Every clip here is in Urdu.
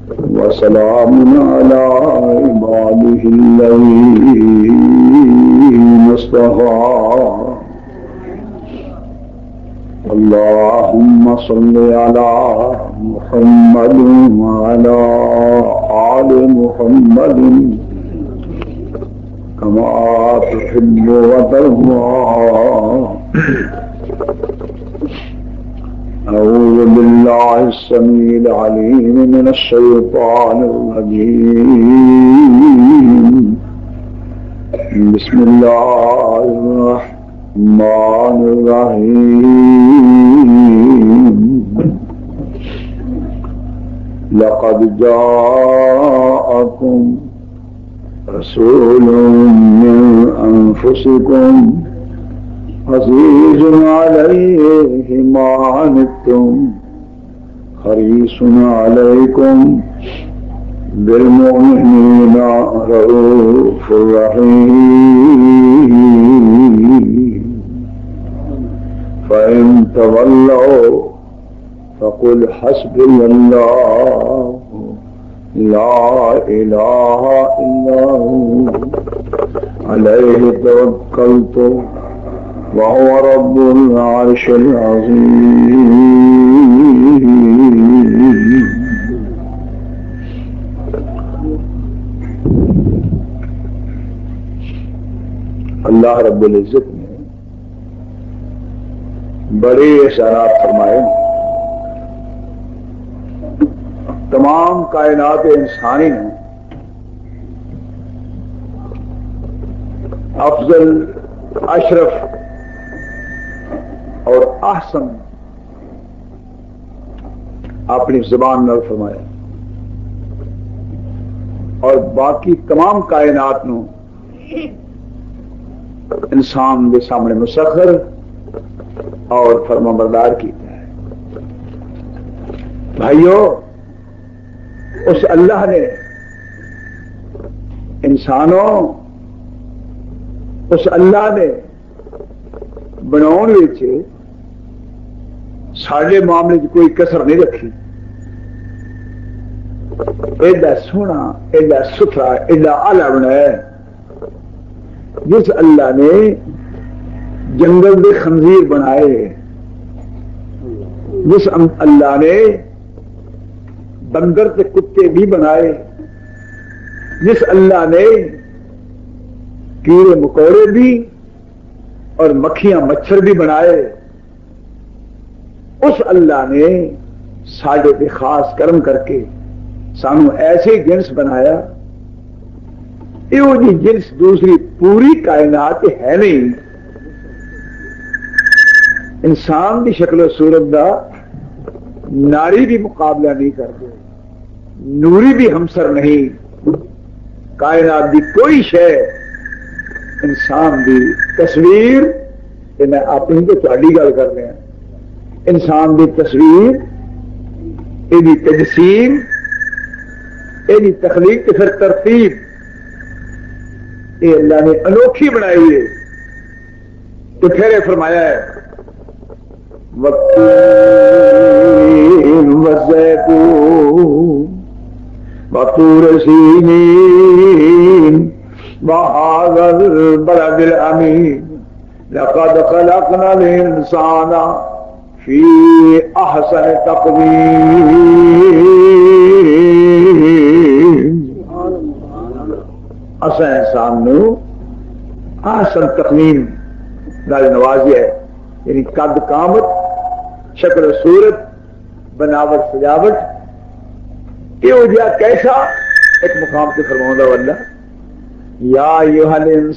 وسلام على عباده الذين اصطفى اللهم صل على محمد وعلى آل محمد كما تحب وترضى أعوذ بالله السميع العليم من الشيطان الرجيم بسم الله الرحمن الرحيم لقد جاءكم رسول من أنفسكم عزيز عليه ما عنتم حريص عليكم بالمؤمنين رؤوف رحيم فإن تولوا فقل حسبي الله لا إله إلا هو عليه توكلت وهو رب العرش العظيم اللہ رب العزت نے بڑے اشارات فرمائے. تمام کائنات انسانی نے افضل اشرف اور احسن اپنی زبان میں فرمایا اور باقی تمام کائنات نو انسان کے سامنے مسخر اور فرمانبردار کیتا ہے. بھائیو، اس اللہ نے انسانوں اس اللہ نے بناؤن وچ سارے معاملے کوئی کسر نہیں رکھی. ایڈا سونا، ایڈا ستھرا، ایڈا اعلی بنایا. جس اللہ نے جنگل کے خنزیر بنائے، جس اللہ نے بندر کے کتے بھی بنائے، جس اللہ نے کیڑے مکوڑے بھی اور مکھیاں مچھر بھی بنائے، اس اللہ نے ساڈے پہ خاص کرم کر کے سانو ایسے جنس بنایا. یہ جنس دوسری پوری کائنات ہے نہیں. انسان کی شکل و صورت دا ناری بھی مقابلہ نہیں کرتے، نوری بھی ہمسر نہیں. کائنات دی کوئی شے انسان دی تصویر، میں اپنی تو تھوڑی گل کر رہا، انسان دی تصویر، یہ تجسیم، یہ تخلیق کے پھر ترتیب، یہ اللہ نے انوکھی بنائی ہے. تو پھر فرمایا ہے وَالتِّينِ وَالزَّيْتُونِ وَطُورِ سِينِينَ وَهَٰذَا الْبَلَدِ الْأَمِينِ لَقَدْ خَلَقْنَا الْإِنسَانَ فِي أَحْسَنِ تَقْوِيمٍ. اسا انسان نو احسن تقویم نال نوازیا ہے، یعنی قد قامت، شکل و صورت، بناوٹ، سجاوٹ. یہ جا کیسا ایک مقام سے فرماؤں واللہ یا ایھا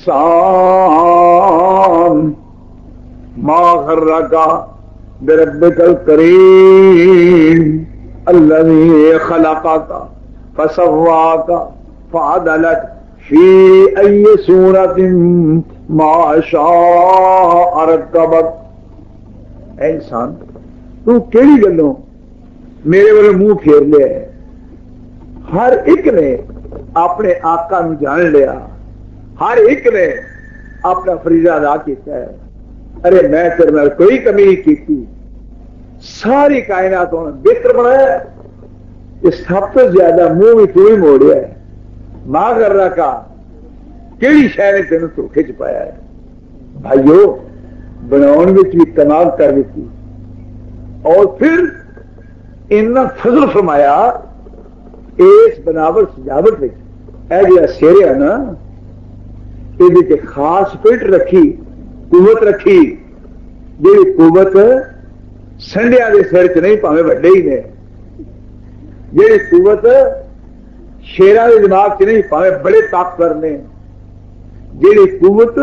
الانسان ما غرک بربک الکریم الذی خلقک فسواک فعدلک فی ای صورت ما شاء رکبک. اے انسان، تو کیڑی گلوں میرے والے منہ پھیر لیا ہے. ہر ایک نے اپنے آقا نو جان لیا، ہر ایک نے اپنا فریضہ ادا کیتا ہے. ارے میں تیرے نال کوئی کمی نہیں کی، ساری کائنات بہتر بنایا. کہ سب تو زیادہ منہ بھی تو ہی موڑیا ہے. ماں کر رہا کا کہڑی شہ نے تینوں دھوکھے چ پایا ہے. بھائیو بناؤ بھی تمام کر دیتی اور پھر اتنا فضل فرمایا اس بناوٹ سجاوٹ جا سیرے ہے نا یہ خاص فلٹ رکھی قوت رکھی جی قوت سنڈیا کے سر چ نہیں پاوے وڈے ہی نے جی قوت شیران کے دماغ چ نہیں پاوے بڑے طاقتور نے جی قوت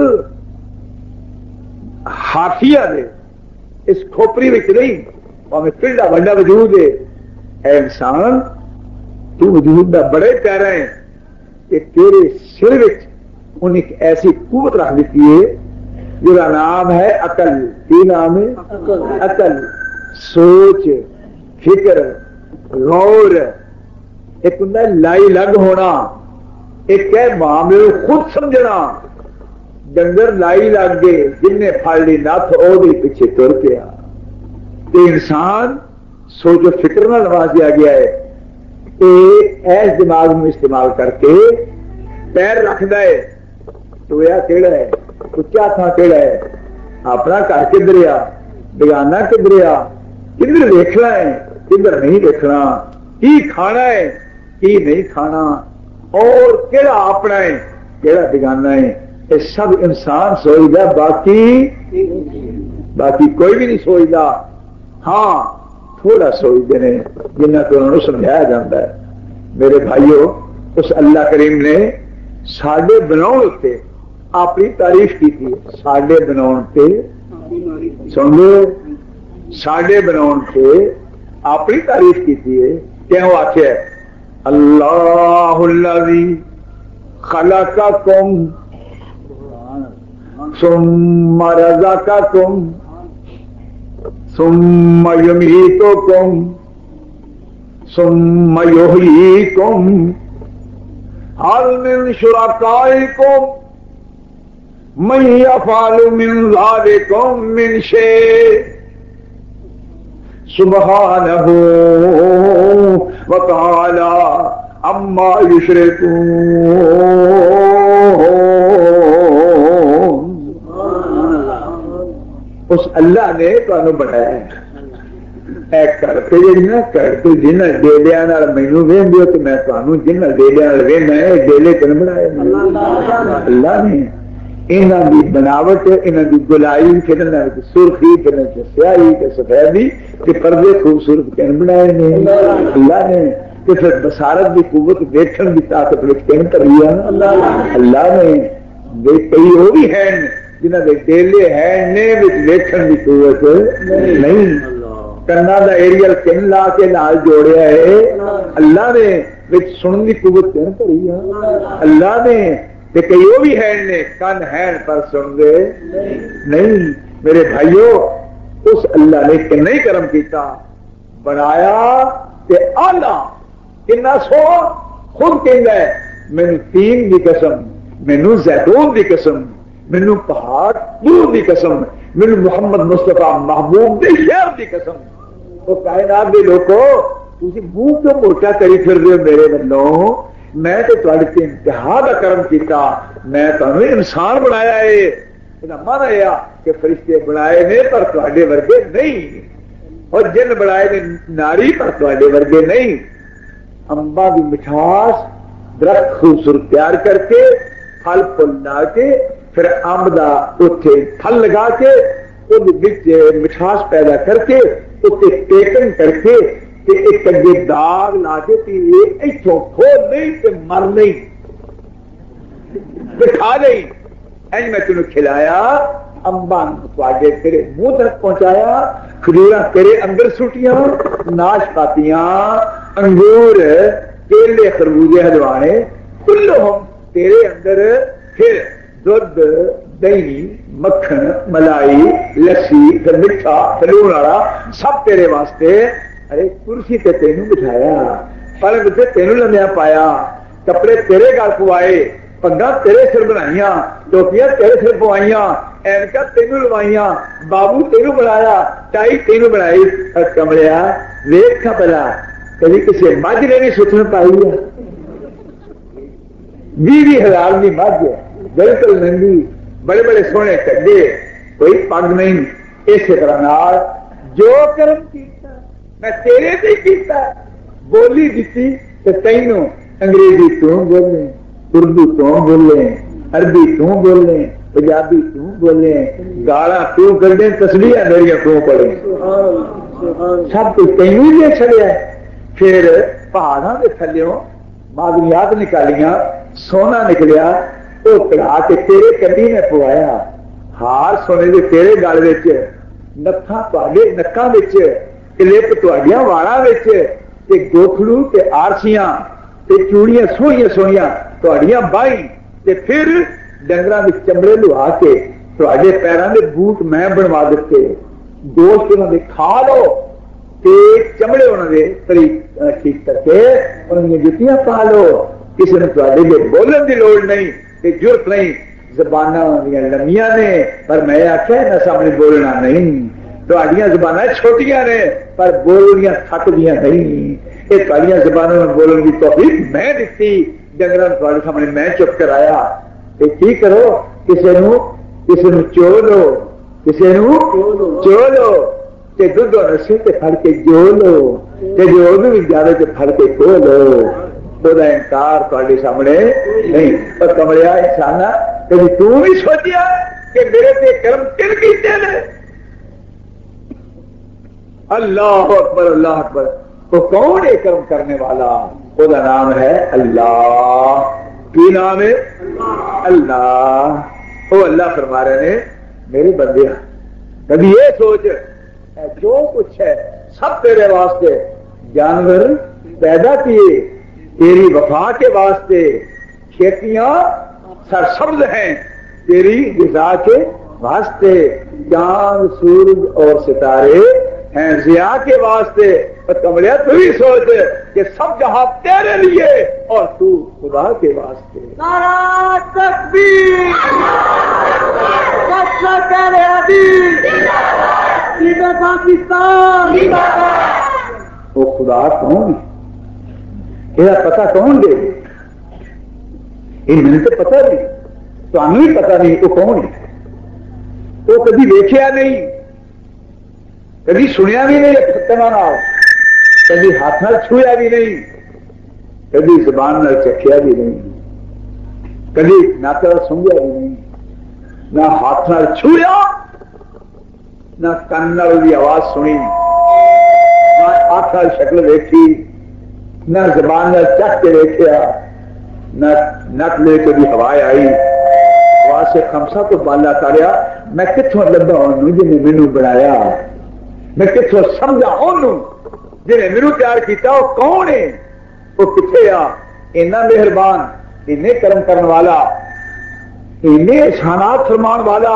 ہاتھیا دے اس کھوپری میں نہیں پاوے پنڈا بڑا وجود ہے. اے انسان تو وجود کا بڑے پیارا ہے کہ تیرے سر ان ایک ایسی قوت رکھ دیتی ہے جس کا نام ہے عقل. کی نام ہے عقل. سوچ فکر غور ایک ہوں لائی لگ ہونا ایک ہے معاملے خود سمجھنا. ڈنگر لائی لگ گئے جن نے پھڑ لی نت وہ پیچھے تر پیا. انسان سوچ و فکر نہ نوازیا گیا ہے. ایس دماغ میں استعمال کر کے پیر رکھتا ہے ٹویا کہڑا ہے اچا تھا کہڑا ہے اپنا گھر کدھر آ بیگانہ کدھر آ کدھر دیکھنا ہے کدھر نہیں دیکھنا کی کھانا ہے کی نہیں کھانا اور کہڑا اپنا ہے کہڑا بیگانہ ہے. یہ سب انسان سوچتا باقی کوئی بھی نہیں سوچتا. ہاں تھوڑا سوچتے ہیں جنہ کو انہوں نے سمجھایا جاتا ہے. میرے بھائیوں اس اللہ کریم نے ساڈے بناؤ اتنے اپنی تعریف کی تھی. ساڈے بناؤ سن لو ساڈے بناؤ سے اپنی تعریف کی تھی. کیوں آخیا اللہ الذی خلقکم ثم رزقکم ثم یمیتکم ثم یحییکم هل من شرکائکم من یفعل من ذلکم من شیء سبحانہ وتعالی عما یشرکون. اس اللہ نے تمہیں بنایا ہے کرتے جہاں کرتے جنہ ڈیلیا مینو وہدے ہو تو میں تمہیں جنہ ڈیلیا وہنا ہے ڈیلے کن بنائے اللہ نے. انہوں کی بناوٹ انہوں کی گلائی پھر سرخی پھر سیاہی سفیدی پردے خوبصورت کن بنائے اللہ نے. پھر بسارت کی قوت دیکھنے کی طاقت کن کری اللہ نے. کئی وہ بھی ہیں جنہ کے ڈیلے ہیں دیکھنے کی قوت نہیں. کنا کا ایریل کن لا کے نال جوڑیا ہے اللہ نے. سننے کی قوت کن کری اللہ نے. کئی وہ بھی ہیں کن ہیں پر سن دے نہیں. میرے بھائیوں اس اللہ نے کہ نہیں کرم کیتا بنایا کہ آلہ کنا سو خود کہندا ہے مینو تین کی قسم مینو زیتون کی قسم مینو پہاڑ دور کی قسم مینو محمد مصطفیٰ محبوب کے شہر کی قسم. وہ کائنات کے لوگوں تھی منہ کیوں موٹا کری پھر رہے ہو میرے والوں. میں تو تے انتہا کا کرم کیتا. میں تمہیں انسان بنایا ہے مانا یہ کہ فرشتے بنائے نے پر تے ورگے نہیں اور جن بنائے نے ناری پر تے ورگے نہیں. امبا کی مٹھاس درخت خوبصورت تیار کر کے پھل پھل لا کے پھر امب کا اتنے پھل لگا کے مٹھاس پیدا کر کے اتنے پیکن کر کے ایک اگے داغ لا کے اتوں کھول نہیں مر نہیں کھا نہیں. این میں تینوں کھلایا امبا تیرے منہ تک پہنچایا کھجورا تیرے اندر سٹیاں ناشپاتیاں انگور کیلے خربوزے ہلوانے کلہم تیرے اندر. پھر دودھ دہی مکھن ملائی لسی پھر میٹھا پھر لون والا سب تیرے واسطے. ارے کرسی تے تینوں بٹھایا پلنگ تے تینوں لمیا پایا کپڑے تیرے گل پوائے پگاں تیرے سر بنائیاں ٹوپیاں تیرے سر پوائیاں اینکا تینوں لوائیاں بابو تینوں بنایا ٹائی تینوں بنائی. کملیا ویکھا پہلا کبھی کسی مجھ نے بھی ستن پائی ہے 20,000 کی مجھ بالکل ننگی بڑے بڑے سونے کڈے کوئی پگ نہیں اسی طرح جو کرم کیتا میں تیرے سے کیتا بولی دیتی تو تینوں انگریزی تو بولے اردو تو بولے عربی تو بولے پنجابی تو بولے گالا تو کر تسبیحاں میرا تو پڑے سب کچھ تینوں ہی چڑیا پھر پہاڑوں کے تھلوں معدنیات نکالیاں سونا نکلیا وہ کڑا کے تیرے کنڈی نے پوایا ہار سونے کے تیرے گل نتھاں تے نکاں کلپ تڈیاں والاں گوکھڑو تے آرسیاں تے چوڑیاں سوہنیاں سوہنیاں تڈیاں باہیں تے پھر ڈنگراں دے چمڑے لوا کے تواڈے پیراں دے بوٹ میں بنوا دیتے گوشت انہاں دے کھا لو تے چمڑے انہاں دے ٹھیک کر کے انہاں دی جتیاں پا لو کسی نے تواڈے لے بولن دی لوڑ نہیں تے ضرورت نہیں زباناں اندیاں لمیاں نے پر میں آخیا نہ سامنے بولنا نہیں تواڈیاں زباناں چھوٹیاں نے پر بولنیاں تھکدیاں نہیں یہ تواڈیاں زباناں بولن کی توفیق میں دتی ڈنگراں تواڈے سامنے میں چپ کرایا تے کی کرو کسی نو چولو کسی نو چولو تے دودھ رسے تے پھڑ کے جو لو تے جو اودوں بھی جاوے تے پھڑ کے کھو لو وہ انکار تواڈے سامنے نہیں پر کملیا انسان کبھی تو بھی سوچیا کہ میرے تے کرم کن کیتے نے اللہ اکبر اللہ اکبر وہ کون ہے کرم کرنے والا وہ نام ہے اللہ کی نام ہے اللہ وہ اللہ فرما رہے ہیں میرے بندے کبھی یہ سوچ جو کچھ ہے سب تیرے واسطے جانور پیدا کیے تیری وفا کے واسطے کھیتیاں سرسبز ہیں تیری غذا کے واسطے چاند سورج اور ستارے ہیں ضیاء کے واسطے کملیا تو بھی سوچ کہ سب جہاں تیرے لیے اور تو خدا کے واسطے نعرہ تکبیر پاکستان وہ خدا کون یہ پتا کون دے مجھے تو پتا نہیں تمہیں بھی پتا نہیں وہ کون ہے وہ کبھی دیکھا نہیں کبھی سنیا بھی نہیں ستما نال کبھی ہاتھ نال چھویا بھی نہیں کبھی زبان نال چکھیا بھی نہیں کبھی ناک نال سنگیا بھی نہیں نہ ہاتھ نال چھویا نہ کن نال دی آواز سنی نہ آنکھ نال شکل دیکھی نہ زبان نال چکھ کے دیکھا نہ نک لے کے بھی ہوا آئی ہوا سے خمسا تو بالا تاریا میں کتوں لبا انہوں جنہیں مینو بنایا میں کتوں سمجھا انہوں جنہیں مینو تیار کیتا وہ کون ہے وہ کتنے آ اینا مہربان اینے کرم کرن والا اینے احسانات فرمان والا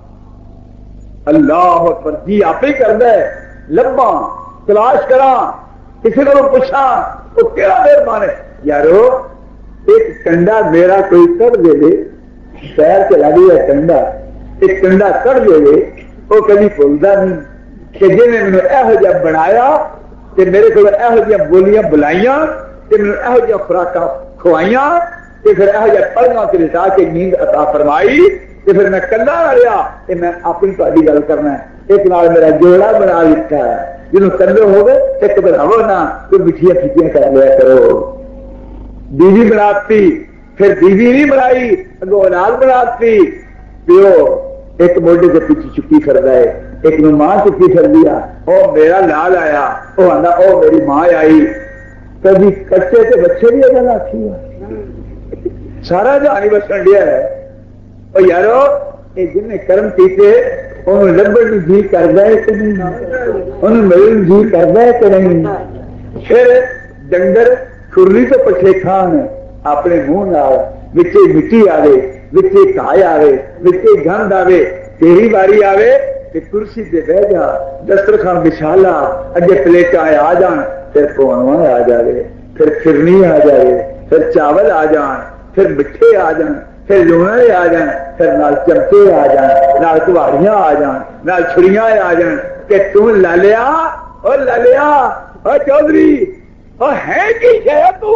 اللہ اکبر جی آپ ہی کردا ہے لبا تلاش کرا کسی کو پوچھا وہ کیا مہربان ہے یارو ایک کنڈا میرا کوئی کر دے دے پیر چلا دیا کنڈا ایک کنڈا کر دے دے وہ کبھی بھولتا نہیں کہ جن نے مجھے یہو جہاں بنایا کہ میرے کو یہو جہاں بولیاں بلائیاں کہ مجھے یہو جہاں خوراکاں کھوائیاں کہ پھر یہو جہاں پڑھنا کے لٹا کے نیند عطا فرمائی کہ پھر میں کلا نہ رہا کہ میں اپنی تاری گل کرنا ہے ایک نال میرا جوڑا بنا لکھا ہے جنہوں کلے ہو گئے ایک بناو نہ تو مٹھیاں پھٹیاں کر لیا کرو بیوی بناتی پھر بیوی نہیں بنائی اگو اولاد بناتی پیو ایک موڈے کے پیچھے چکی کر ہے ایک نے ماں چکی کر دیا او میرا لال آیا او آنا او میری ماں آئی کبھی کچے کے بچے بھی اگر آتی ہے سارا جہانی بسن دیا ہے اور یارو یہ جن نے کرم کیتے انہوں لبن جی کرتا ہے کہ نہیں انہوں ملن جی کرتا ہے کہ نہیں پھر ڈنگر کھرلی تو پچھلے کھان اپنے منہ نال وچے مٹی آوے وچے گھائے آوے وچے گند آوے تیری باری آوے کہ کرسی پہ بہ جا دسترخوان بچھا لا اگے پلیٹاں آ جان پھر پونواں آ جائے پھر پھرنی آ جائے پھر چاول آ جان پھر مٹھے آ جان پھر لونے آ جان پھر نال چمچے آ جان نال کواڑیاں آ جان نال چھڑیاں آ جان کہ تم لالیا اور لالیا اور چودھری اور ہے کہ شہ تو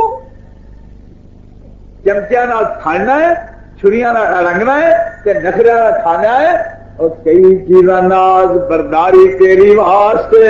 چمچیا کھانا ہے، چھریاں رنگنا ہے، نخریا کھانا ہے، اور کئی چیزاں ناز برداری تیری واسطے،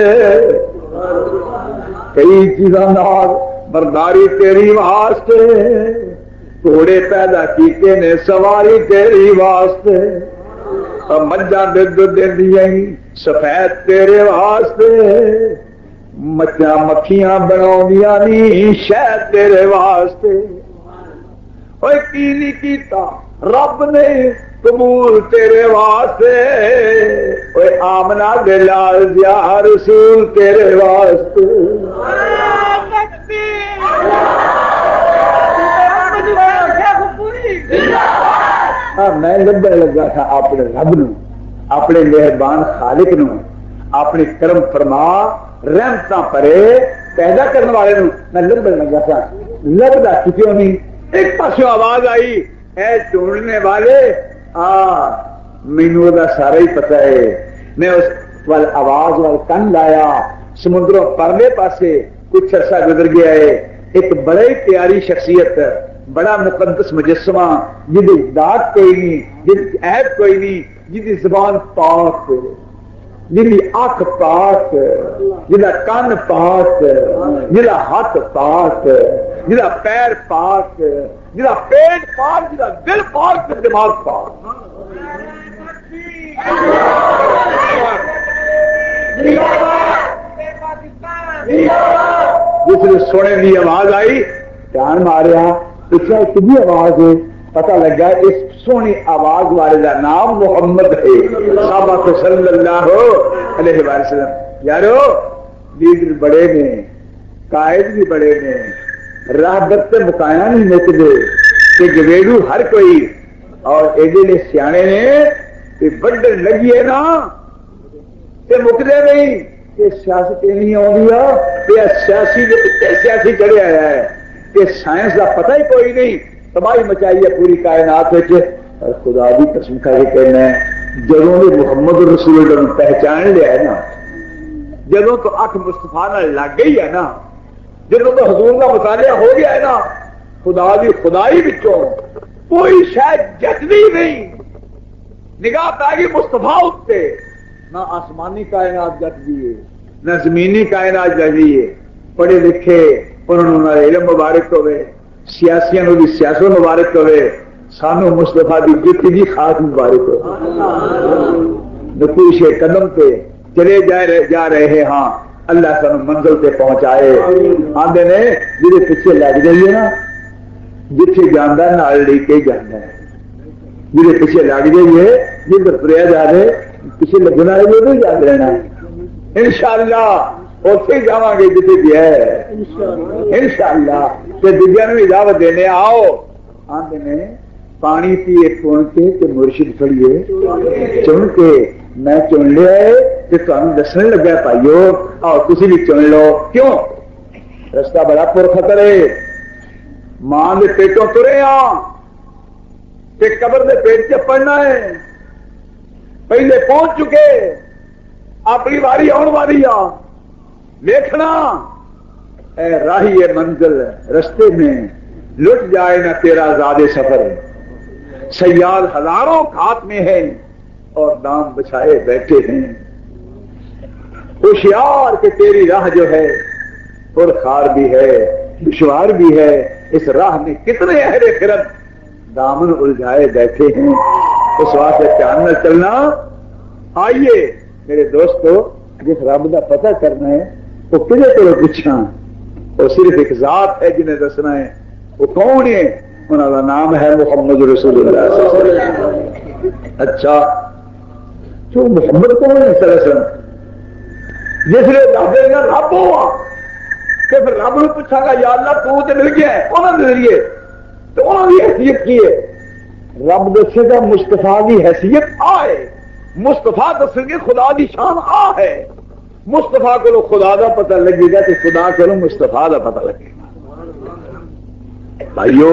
کئی چیزاں ناز برداری تیری واسطے، گھوڑے پیدا کیتے نے سواری تیری واسطے، مجھا دودھ دیا سفید تیرے واسطے، مچھاں مکھیاں بنا نی شہد تیرے واسطے، اور کی نہیں کیتا رب نے قبول تیرے واسطے، اوے آمنا دے لال یا رسول تیرے واسطے، میں لبن لگا تھا اپنے رب نو، اپنے مہربان خالق نو، اپنے کرم فرما رحمتاں پرے پیدا کرنے والے نو میں لبن لگا تھا، لبدا کیوں نہیں؟ ایک پاسوں آواز آئی، اے ڈھونڈنے والے مینو دا سارا ہی پتا ہے، میں اس وال آواز وال کن لایا، سمندروں پرلے پاسے کچھ عرصہ گزر گیا ہے، ایک بڑی پیاری شخصیت، بڑا مقدس مجسمہ، جی دات کوئی نہیں، جی عیب کوئی نہیں، جی زبان پاک، جی اکھ پاک، جا کن پاک، جا ہاتھ پاک، جا پیر پاک، جا پیٹ پاک، جا دل پاک، دماغ پاک، جس نے سونے کی آواز آئی دھیان ماریا، پچھلے کبھی آواز ہے، پتا لگا اس سونی آواز والے کا نام محمد ہے صحابہ صلی اللہ علیہ وسلم۔ یارو لیڈر بڑے نے، قائد بھی بڑے نے، راہبر سے مکایا نہیں مکتے کہ گویڑو ہر کوئی، اور ایڈے نے سیانے نے کہ بڑھن لگی ہے نا تے مکدے نہیں، کہ سیاست نہیں آئی، سیاسی سیاسی چڑھے آیا ہے کہ سائنس کا پتہ ہی کوئی نہیں، تباہی مچائی ہے پوری کائنات، اور خدا بھی قسم کر کے کہنا ہے جدوں نے محمد رسول اللہ پہچان لیا ہے نا، جدوں تو اکھ مصطفیٰ نال لگ گئی ہے نا، جدوں تو حضور کا مطالعہ ہو گیا ہے نا، خدا دی خدائی وچوں کوئی شاید جتنی نہیں، نگاہ پہ گئی مصطفیٰ اتنے، نہ آسمانی کائنات جت گئی ہے نہ زمینی کائنات جت گئی ہے، پڑھے لکھے انہوں نے علم مبارک ہوئے، سیاسیوں کی سیاست مبارک ہوئے، سانو مصطفیٰ کی جتی کی خاص مبارک ہو، نقوش قدم پہ چلے جا رہے ہیں، ہاں اللہ سانو منزل پہ پہنچائے، آندے نے جی پیچھے لگ جائیے نا، جتھے جانا نال لے کے جانا ہے، جی پیچھے لگ جائیے جدھر تریا جا رہے پیچھے لگنے والے بھی یاد رہنا ہے، انشاءاللہ اتنے جا گے جتنے گیا ہے انشاءاللہ، تے دوجیاں نوں اجازت دینے آؤ، آندے نے پانی پیے پون کے تے مرشد پڑھیے چن کے، میں چن لیا ہے تے تانوں دسنے لگا بھائیو آؤ تسی بھی چن لو، کیوں رستہ بڑا پر خطر ہے، ماں دے پیٹوں ترے تے قبر دے پیٹ چ پڑنا ہے، پہلے پہنچ چکے، اپنی واری آن والی آ دیکھنا، اے راہی منزل رستے میں لٹ جائے نہ تیرا زاد سفر، سیاد ہزاروں گھات میں ہیں اور دام بچھائے بیٹھے ہیں، ہوشیار کہ تیری راہ جو ہے پرخار بھی ہے دشوار بھی ہے، اس راہ میں کتنے اہل خرد دامن الجھائے بیٹھے ہیں، اس واسطے دھیان نہ چلنا۔ آئیے میرے دوستو، جس رب کا پتہ کرنا ہے وہ کدے کو پوچھنا، وہ صرف ایک ذات ہے جنہیں دسنا ہے، وہ کون ہے؟ انہوں کا نام ہے محمد رسول اللہ صلی اللہ علیہ وسلم۔ اچھا جو محمد کون ہے صلی اللہ علیہ وسلم؟ جس نے دے گا رب ہوا کہ پھر رب نے پوچھا گا یا اللہ تو مل گیا ہے انہوں نے ذریعے، تو انہوں کی حیثیت کی ہے؟ رب دسے گا مصطفیٰ کی حیثیت آ ہے، مصطفیٰ دسیں گے خدا کی شان آ ہے، مصطفیٰ کو خدا کا پتہ لگے گا تو خدا کو مصطفیٰ کا پتہ لگے گا۔ بھائیو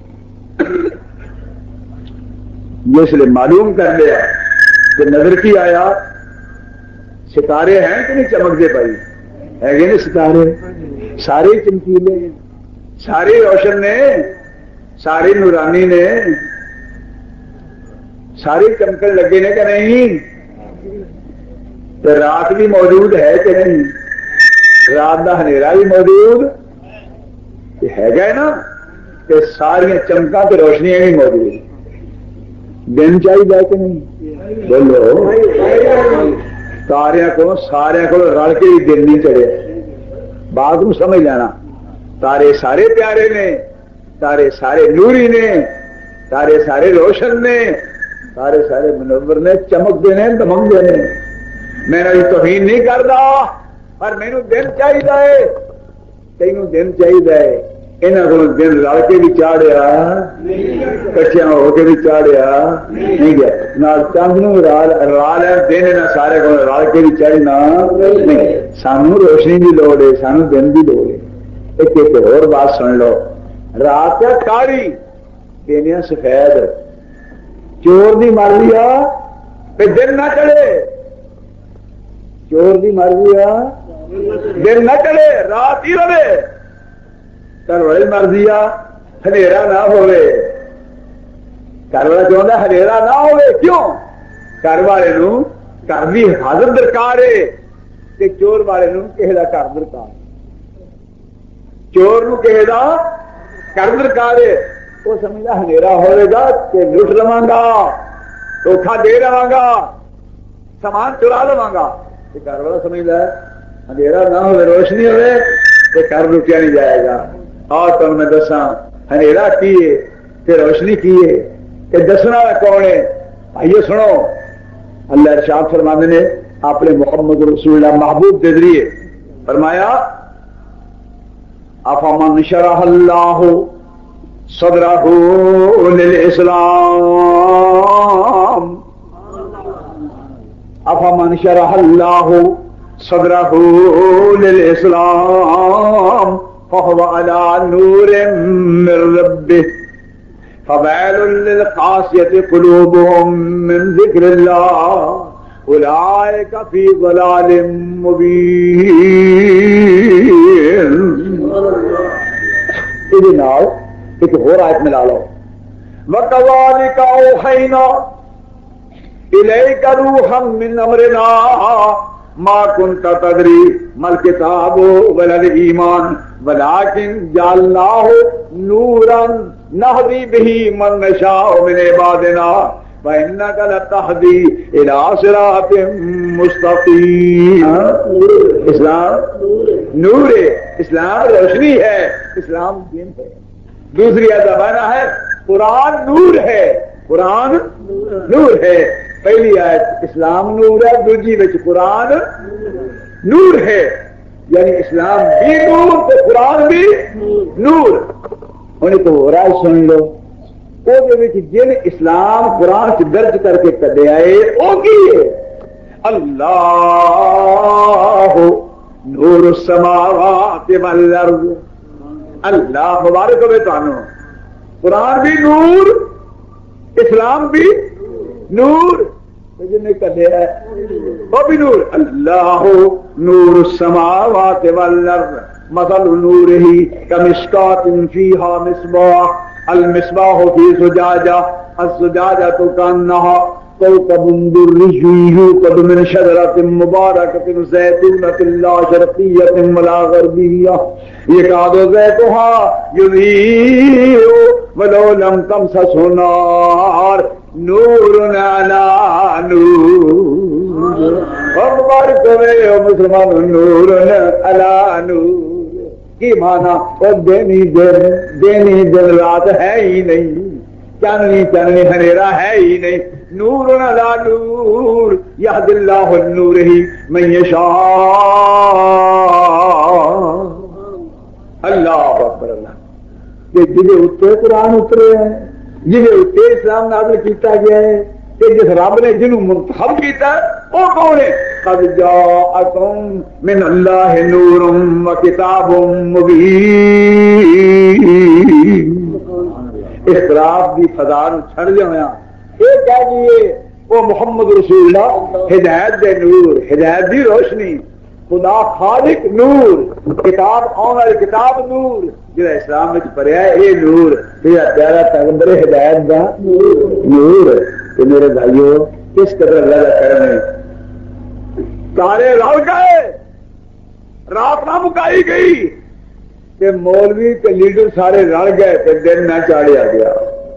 یہ اس لیے معلوم کر لیا کہ نظر کی آیا ستارے ہیں کہ نہیں چمکتے بھائی، ہے کہ نہیں ستارے؟ سارے چمکیلے سارے روشن نے سارے نورانی نے سارے چمکن لگے نے کہ نہیں؟ رات بھی موجود ہے کہ نہیں؟ رات کا ہنیرا بھی موجود ہے گا نا کہ ساریا چمکاں تو روشنیاں بھی موجود دن چاہیے کہ نہیں؟ بولو سارے کو رل کے ہی دن نہیں چڑھے بات کو سمجھ لینا تارے سارے پیارے نے تارے سارے نوری نے تارے سارے روشن نے سارے سارے منور نے چمکتے ہیں دمکتے ہیں میں نے توہین نہیں کرتا پر مینو دن چاہیے تینوں دن چاہیے یہاں کو دن رل کے بھی چاڑیا کٹیا ہو کے بھی چاڑیا نہیں گیا چند رلا لین دن یہاں سارے کو رل کے بھی چڑھنا نہیں سانو روشنی کی لوڑ ہے سانو دن کی لوڑ ہے ایک اور بات سن لو رات ہے کالی دنیا سفید چور دی مرضی آ دن نہ چڑھے چور دی مرضی آ دن نہ چڑھے رات ہی رہے گھر والے مرضی آ ہنیرا نہ ہوئے گھر والا چاہتا ہنیرا نہ ہوئے کیوں گھر والے گھر کی حفاظت درکار ہے کہ چور والے کسی کا گھر درکار چور کسی کا گھر درکار ہے وہ سمجھا ہنیرا ہوئے گا کہ لٹ لوا گا دھوکھا دے لوا گا سامان چرا لوا گا گھر والا سمجھتا ہے اندھیرا نہ ہوئے روشنی ہوئے تو گھر لٹیا نہیں جائے گا اور تم میں دسا ہنیرا کی ہے کہ روشنی کی ہے کہ دسنا کون ہے آئیے سنو اللہ ارشاد فرمانے نے اپنے محمد رسول اللہ محبوب کے ذریعے فرمایا افمن شرح اللہ صدرہ للاسلام افمن شرح اللہ صدرہ للاسلام فهو على نور من ربه فويل للقاسية قلوبهم من ذكر الله أولئك في ضلال مبين إذن آؤ ایک اور آیت میں لا لو وَكَذَلِكَ أَوْحَيْنَا إِلَيْكَ رُوحًا مِّنْ أَمْرِنَا ما كنت تدري ما الكتاب ولا الإيمان ولكن جعلناه نورا نهدي به من نشاء من عبادنا وإنك لتهدي إلى صراط مستقيم اسلام نور ہے اسلام روشنی ہے اسلام دین ہے دوسری زبانہ ہے قرآن نور ہے قرآن نور ہے پہلی آیت اسلام نور ہے دوسری وچ قرآن نور ہے یعنی اسلام بھی نور تو قرآن بھی نور انہیں تو رائے سن لو وہ جن اسلام قرآن سے درج کر کے کدے آئے وہ کی ہے اللہ نور السماوات والارض اللہ مبارک ہوئے تانوں قرآن بھی نور اسلام بھی نور جن کدے ہے وہ بھی نور اللہ نور السماوات والارض مثل نورہ کمشکات فیہا مصباح المصباح فی زجاجہ الزجاجہ کانہا کوكب دري يوقد من شجرة مباركة زيتونة لا شرقية ولا غربية يكاد زيتها يضيء ولو لم تمسسه نار نور على نور مبارک ہوئے مسلمان نور على نور کی مانا اور دینی دن رات ہے ہی نہیں چاننی ہنیرا ہے ہی نہیں نور علی نور یہد اللہ النور ہی من یشاء اللہ اکبر اللہ کہ جنہیں اتنے قرآن اترے ہیں جنہیں اتنے اسلام نازل کیتا گیا ہے کہ جس رب نے جنہوں منتخب کیتا ہے وہ کون ہے قد جاءکم من اللہ نور و کتاب مبین اختلاف کی فضا چھڑ جایا یہ کہہ دیے وہ محمد رسول اللہ ہدایت دے نور ہدایت دی روشنی خدا خالق نور کتاب آن والی کتاب نور جڑا اسلام میں پڑھیا ہے یہ نور یہ پیارا پیغمبر ہدایت دا نور کہ میرے بھائیوں کس قدر اللہ کا کرم ہے تارے رل گئے رات نہ مکائی گئی کہ مولوی کے لیڈر سارے رل گئے تو دن نہ چاڑیا گیا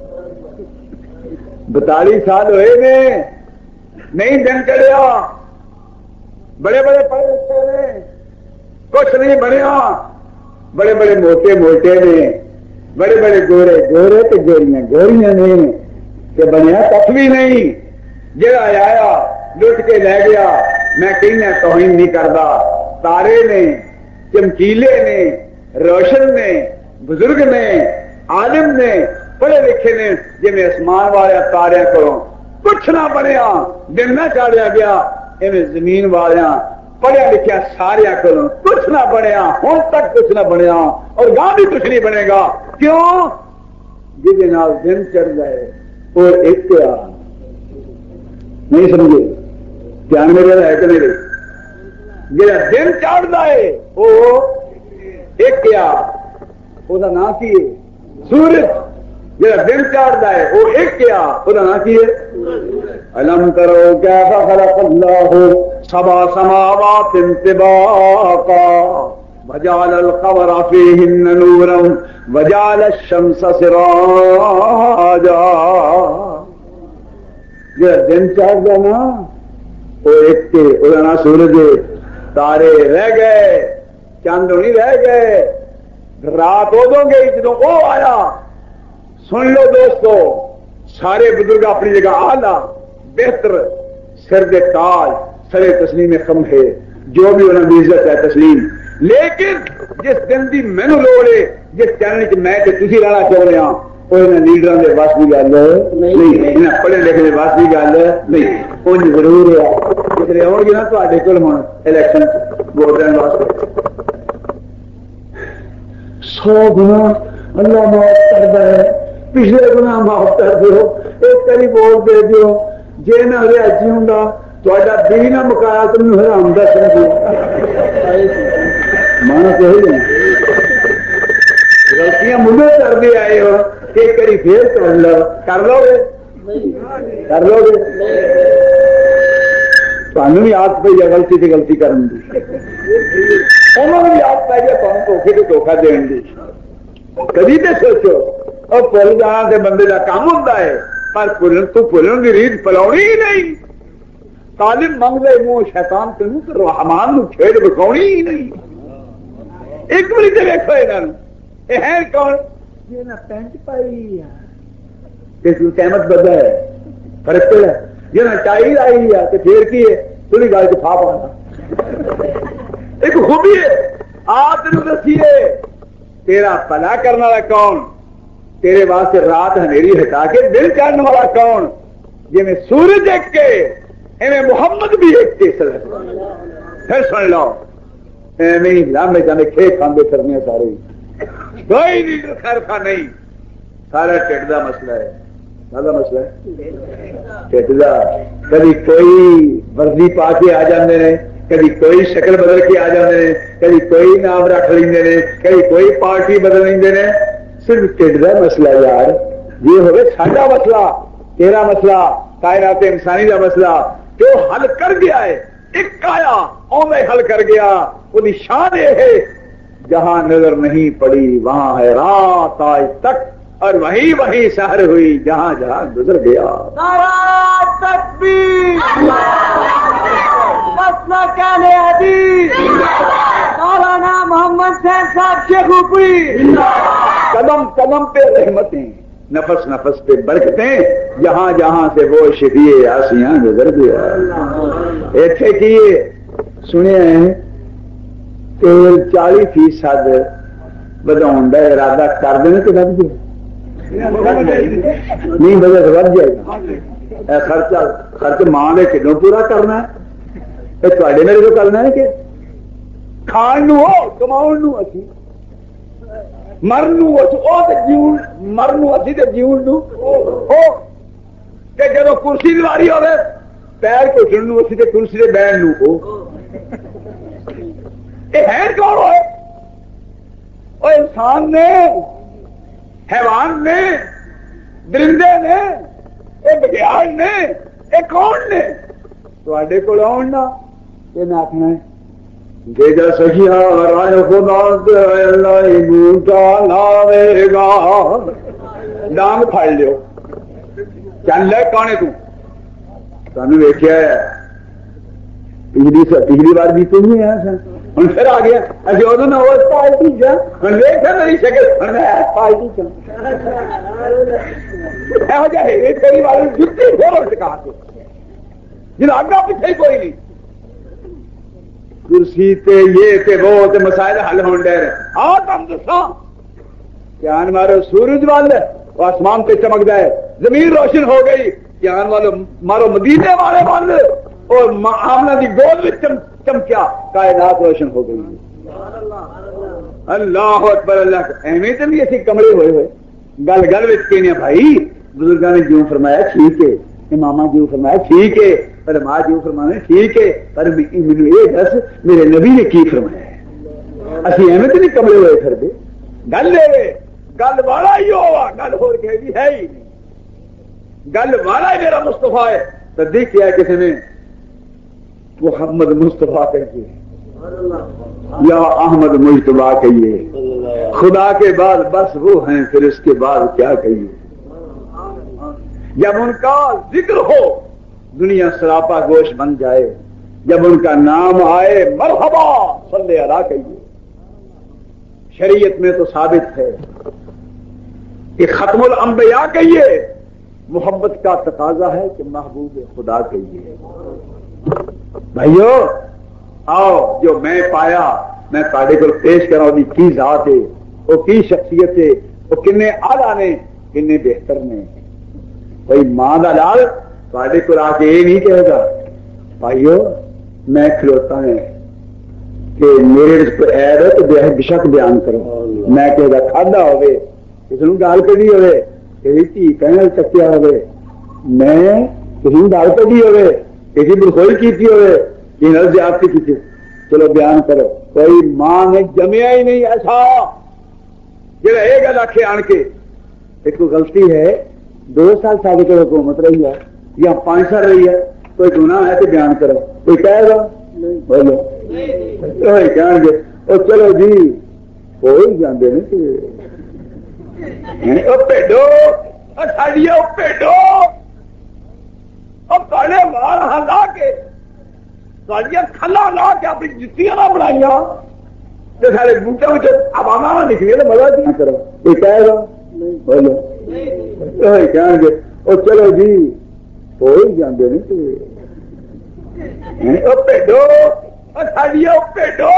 42 سال ہوئے نے نہیں دن چڑھیا بڑے بڑے پڑھے لکھے نے کچھ نہیں بنیا بڑے بڑے موٹے موٹے نے بڑے بڑے گورے گورے تو گوریاں گوریاں نے کہ بنیا کچھ بھی نہیں جڑا آیا لٹ کے لے گیا میں کہیں توہین نہیں کرتا تارے نے چمکیلے نے روشن نے بزرگ نے عالم نے پڑھے لکھے نے جی میں آسمان والے تارے کروں کچھ نہ بنیا دن نہ چاڑیا گیا ایویں زمین والیاں پڑھیا لکھیا سارے کروں کچھ نہ بنیا ہوں تک کچھ نہ بنیا اور گاہ بھی کچھ نہیں بنے گا کیوں جی نال دن چڑھ جائے اور اختیار نہیں سمجھے دھیان میرے ہے کہ میرے جا دن چڑھتا ہے وہ اختیار وہ نام کی سورج جا دن چڑھتا ہے وہ اختیار وہ نام کی الم کرو کیف خلق اللہ سبع سماوات طباقا وجعل القمر فیہن نورا وجعل الشمس سراجا جا دن چڑھتا نا وہ ایک وہ سورج تارے رہ گئے چاند نہیں رہ گئے رات ادو گئی جدو وہ آیا سن لو دوستو سارے بزرگ اپنی جگہ آلہ بہتر سر دے تاج سرے تسلیم خم ہے جو بھی انہوں نے عزت ہے تسلیم لیکن جس دن کی مینو لوڑ ہے جس چینل چ میں تھی رہنا چاہتے ہیں وہ لیڈر کے بس کی گل نہیں پڑھے لکھے کے بس کی گل نہیں ان ضرور ہے جتنے آؤ گے نا تے کول ہوں الیکشن ووٹ دن واسطے 100 گنا اللہ معاف کرتا ہے پچھلے گنا معاف کر دو ایک کری ووٹ دے دیو جی نہ ریاضی ہوں تا دل نہ مکایا تو مجھے حرام دا سمجھو مانا تو غلطیاں مجھے کرتے آئے ہو ایک کری پھر کر لو گے تمہیں بھی یاد پی جائے غلطی سے غلطی کرنے کی انہوں نے بھی یاد پی جائے تمہیں دھوکھے سے دھوکھا دین کی کبھی تو سوچو اور بھول جانا تو بندے کا کام ہوتا ہے پر بھولن کی ریت پلاؤنی ہی نہیں تعلیم منگ لے منہ شیطان تینوں تو رحمان نو کھیڈ بکاؤنی ہی نہیں ایک بڑی تو دیکھو یہ ہے کون یہ نہ پینٹ پائی سہمت بدلا ہے فرق پہ جی نہ ٹائی لائی ہے تو پھر کی ہے تھوڑی گل کو پا پانا ایک خوبی ہے آپ تین دسیے تیرا پلا کرنے والا کون تیرے واسطے رات ہنیری ہٹا کے دل چڑھنے والا کون جی میں سورج ایک کے ایویں محمد بھی ایک کے پھر سن لو ایویں لامے جانے کھے کھانے پھرنے سارے کوئی نہیں خیر خا نہیں سارا ٹھڈ کا مسئلہ ہے سارا مسئلہ ہے ٹھڈ کا کبھی کوئی وردی پا کے آ جاندے نے کبھی کوئی شکل بدل کے آ جاندے نے کبھی کوئی نام رکھ لیندے نے کبھی کوئی پارٹی بدل لیندے نے صرف ٹھڈ کا مسئلہ یار یہ ہوگا ساڈا مسئلہ تیرا مسئلہ کائنات انسانی کا مسئلہ جو حل کر گیا ہے ایک آیا اوے حل کر گیا وہ شان یہ ہے جہاں نظر نہیں پڑی وہاں ہے رات آج تک اور وہی وہی سحر ہوئی جہاں جہاں گزر گیا نعرہ تکبیر مسئلہ کہنے حدیث مولانا محمد حسین صاحب شیخ اوپری قدم قدم پہ رحمتیں نفس نفس پہ برکتیں جہاں جہاں سے وہ شفیع آسیاں گزر گیا ایسے کیے سنے ہیں تیل 40% بداؤں کا ارادہ کر دینے تو بد گیا نہیں وجہ سے بد جائے گا خرچ ماں نے کدوں پورا کرنا ہے تے میرے کو کرنا ہے کہ کھان ہو کماؤ اسی مرن مرن اسی تو جیون جب کرسی کی واری ہوے پیر گھٹن اسی تو کرسی سے بہن یہ ہے کون ہوئے؟ وہ انسان نے، حیوان نے، درندے نے، یہ بگیاڑ نے، یہ کون نے؟ تے کو آنا یہ آخنا دے جا سکیا رائے خدا بوٹا لاوے گا، ڈانگ پھڑ لو چل لے کانے تم ویکیا پچھلی بار بھی تو نہیں ہے ہوں پھر آ گیا ابھی ادو پارٹی چ ہوں ویک نہیں سکے پارٹی چی بار جتی پھر ٹکا کے جن آگا پیچھے کوئی نہیں کرسی تے یہ تے وہ تے مسائل حل ہون ڈے رہے آ تم دسا دھیان مارو سورج وال آسمان پہ چمکتا ہے، زمین روشن ہو گئی، دھیان والو مارو مدینے والے وال اور آمنا دی گود میں چمکیا، کائنات روشن ہو گئی۔ اللہ اکبر اللہ ایویں تو نہیں ایسی کمرے ہوئے ہوئے گل گل کہنے بھائی بزرگوں نے جو فرمایا ٹھیک ہے، امامہ جو فرمایا ٹھیک ہے، پر ماں جو فرمایا ٹھیک ہے، پر مینوں یہ دس میرے نبی نے کی فرمایا ہے؟ اسی ایویں تو نہیں کمرے ہوئے پھر دے گل لے گل والا ہی ہوا گل ہو کے بھی ہے ہی نہیں، گل والا ہی میرا مصطفیٰ ہے۔ تو دیکھا کسی نے محمد مصطفیٰ کہیے یا احمد مجتبیٰ کہیے، خدا کے بعد بس وہ ہیں، پھر اس کے بعد کیا کہیے؟ جب ان کا ذکر ہو دنیا سراپا گوش بن جائے، جب ان کا نام آئے مرحبا صلی اللہ کہیے۔ شریعت میں تو ثابت ہے کہ ختم الانبیاء کہیے، محبت کا تقاضا ہے کہ محبوب خدا کہیے۔ بھائیو آؤ جو میں پایا میں تاڑے کو پیش کرا دی کی ذات ہے، وہ کی شخصیت ہے، وہ کنے آلہ نے کنے بہتر نے۔ کوئی ماں دا لال تاڑے کو آ کے یہ نہیں کہے گا بھائیو میں کھلوتا ہے کہ میرے رزق عیب ہے تو بے شک بیان کرو، میں کہے گا کھادا ہوئے کسی نے گال کٹی ہوئے کسی تھی کہنے چکیا ہوئے، میں کسی نے گال کٹی ہوئے کسی برخوئی کیتی ہوئے کہ نل زیادتی کی، چلو بیان کرو۔ کوئی ماں نے جمیا ہی نہیں ایسا جڑا یہ گل آخے آن کے ایک غلطی ہے 2 سال سال کی حکومت رہی ہے یا 5 سال رہی ہے، کوئی گناہ ہے تو بیان کرو، کوئی کہے گا بولو کہیں گے اور چلو جی ہو ہی جاندے نے پیڈو ساڈیو پیڈو مار لا کے کھلا لا کے اپنی جتیاں نہ بنائیاں سارے بوٹے میں عوامہ نہ نکلے تو مزہ نہیں کرو، کوئی کہے گا بولو کہیں گے اور چلو جی ہو ہی جاندے نے پیڈو ساڈیو پیڈو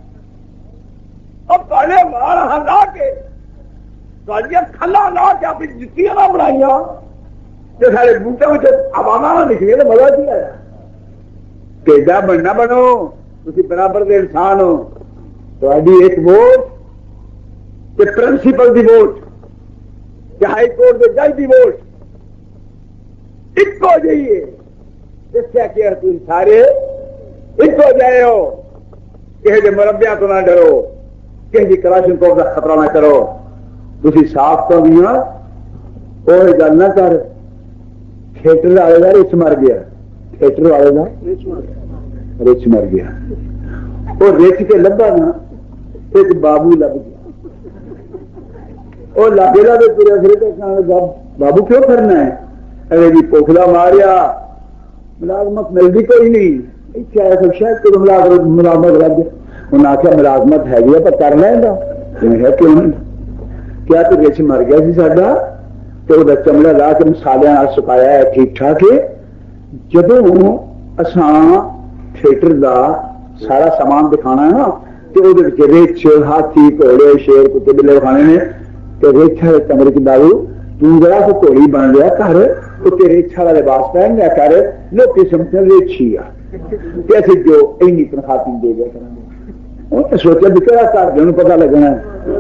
مار لا کے کھلا لا کے اپنی جتیاں نہ بنائیاں جو سارے بوٹے میں عوامہ نہ نکلے تو مزہ نہیں آیا۔ پیڈا بننا بنو تھی برابر دے انسان ہو، تھوڑی ایک ووٹ کہ پرنسپل دی ووٹ کہ ہائی کورٹ کے جج دی ووٹ ایک ہو جائیے، دسیا کہ تم سارے ایک ہو جائے ہو، کسی کے مربیاں تو نہ ڈرو، کسی کی کراشن کو کا خطرہ نہ کرو، تھی صاف تو نہیں ہو وہ گل نہ کر تھیٹر والے کا رچ مر گیا، تھیٹر والے کا رچ مر گیا، وہ رچ کے لبا نا ایک بابو لب گیا، وہ لاگے لاگے پورے پھر بابو کیوں کرنا ہے؟ ارے جی پوکھلا ماریا ملازمت ملتی کوئی نہیں، سب شاید کوئی ملازمت لگ گیا، انہیں آخیا ملازمت ہے گی پر کر لینا کیوں نہیں؟ کیا تو رچ مر گیا سی ساڈا تو وہ چمڑا لا کے مسالے سکایا ہے ٹھیک ٹھاک ہے۔ جدو اساں تھیٹر دا سارا سامان دکھانا ہے نا تو وہ رچ ہاتھی گھوڑے شیر کتے بلے کھانے نے تو رچ والے کمرے کی دارو ترا تو گھوڑی بن لیا کر تو رچ والا لباس پہن لیا کر لوگ سمجھتے رچ ہی آتے جو این تنخواہ دے دیا کریں، سوچا بھی کہڑا گھر جن پتا لگنا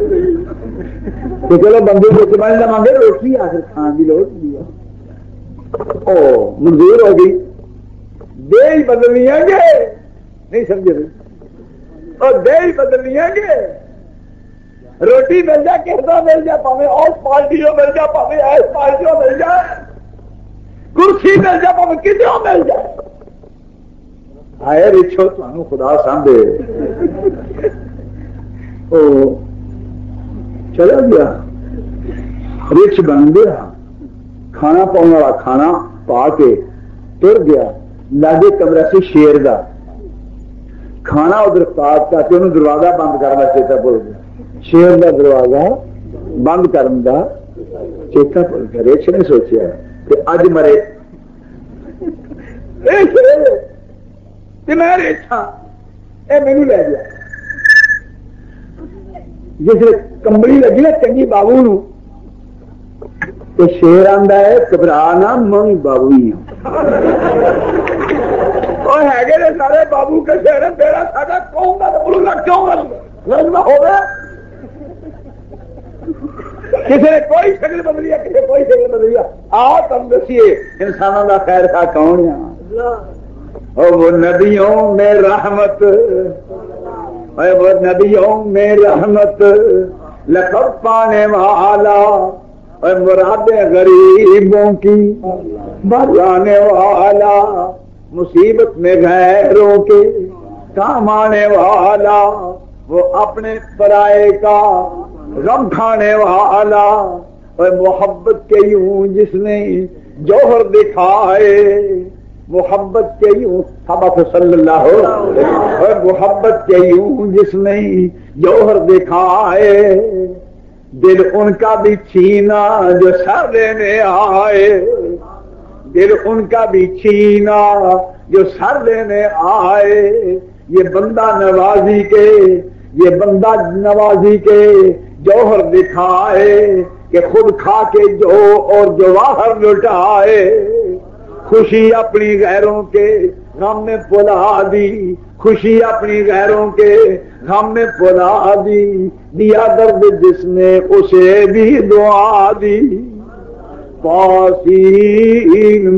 تو چلو بندے کو بن لوا گے روٹی آخر کھان کی لوٹ منظور ہو گئی، دے ہی بدلنی ہے گے نہیں سمجھے اور دے ہی بدلنی ہے گے روٹی مل جائے کہتا مل جائے پاوے اور پارٹیوں مل جائے پاوے ایس پارٹیوں مل جائے کرسی مل جائے پاوے کتوں مل جائے آئے رچھو تمہوں خدا سامنے چلا گیا رچ بن گیا کھانا پاؤں والا کھانا پا کے تر گیا لاگے کمرہ سے شیر دا کھانا ادھر پاک کر کے انہوں دروازہ بند کرنا چیتا بھول گیا شیر دا دروازہ بند کرنے کا چیتا بھول گیا رچ نے سوچیا کہ اج مرے میں رچ ہاں یہ مینو لے گیا جس کمبلی لگی نا چنگی بابو نو تو شیر آندا ہے گھبرا نہ میں بابو ہی ہوں ہے سارے بابو کے شیر تیرا ساڈا قوم کا بولو لگ کیوں لگنا ہوگا کسی نے کوئی شکل بدلی ہے کسی کوئی شکل بدلی ہے آؤ تم دسیے انسانوں کا خیر تھا کون ہے وہ ندیوں میں رحمت وہ ندیوں میں رحمت لقب پانے والا اور مرادیں غریبوں کی بچانے والا مصیبت میں غیروں کے کام آنے والا وہ اپنے پرائے کا غم کھانے والا اور محبت کے یوں جس نے جوہر دکھائے محبت کے یوں حضرت صلی اللہ اور محبت کے یوں جس نے جوہر دکھائے دل ان کا بھی چھینا جو سر لینے آئے دل ان کا بھی چھینا جو سر لینے آئے یہ بندہ نوازی کے جوہر دکھائے کہ خود کھا کے جو اور جواہر لٹائے خوشی اپنی غیروں کے غم میں بلا دی خوشی اپنی غیروں کے غم میں بلا دی دیا درد جس نے اسے بھی دعا دی پاسین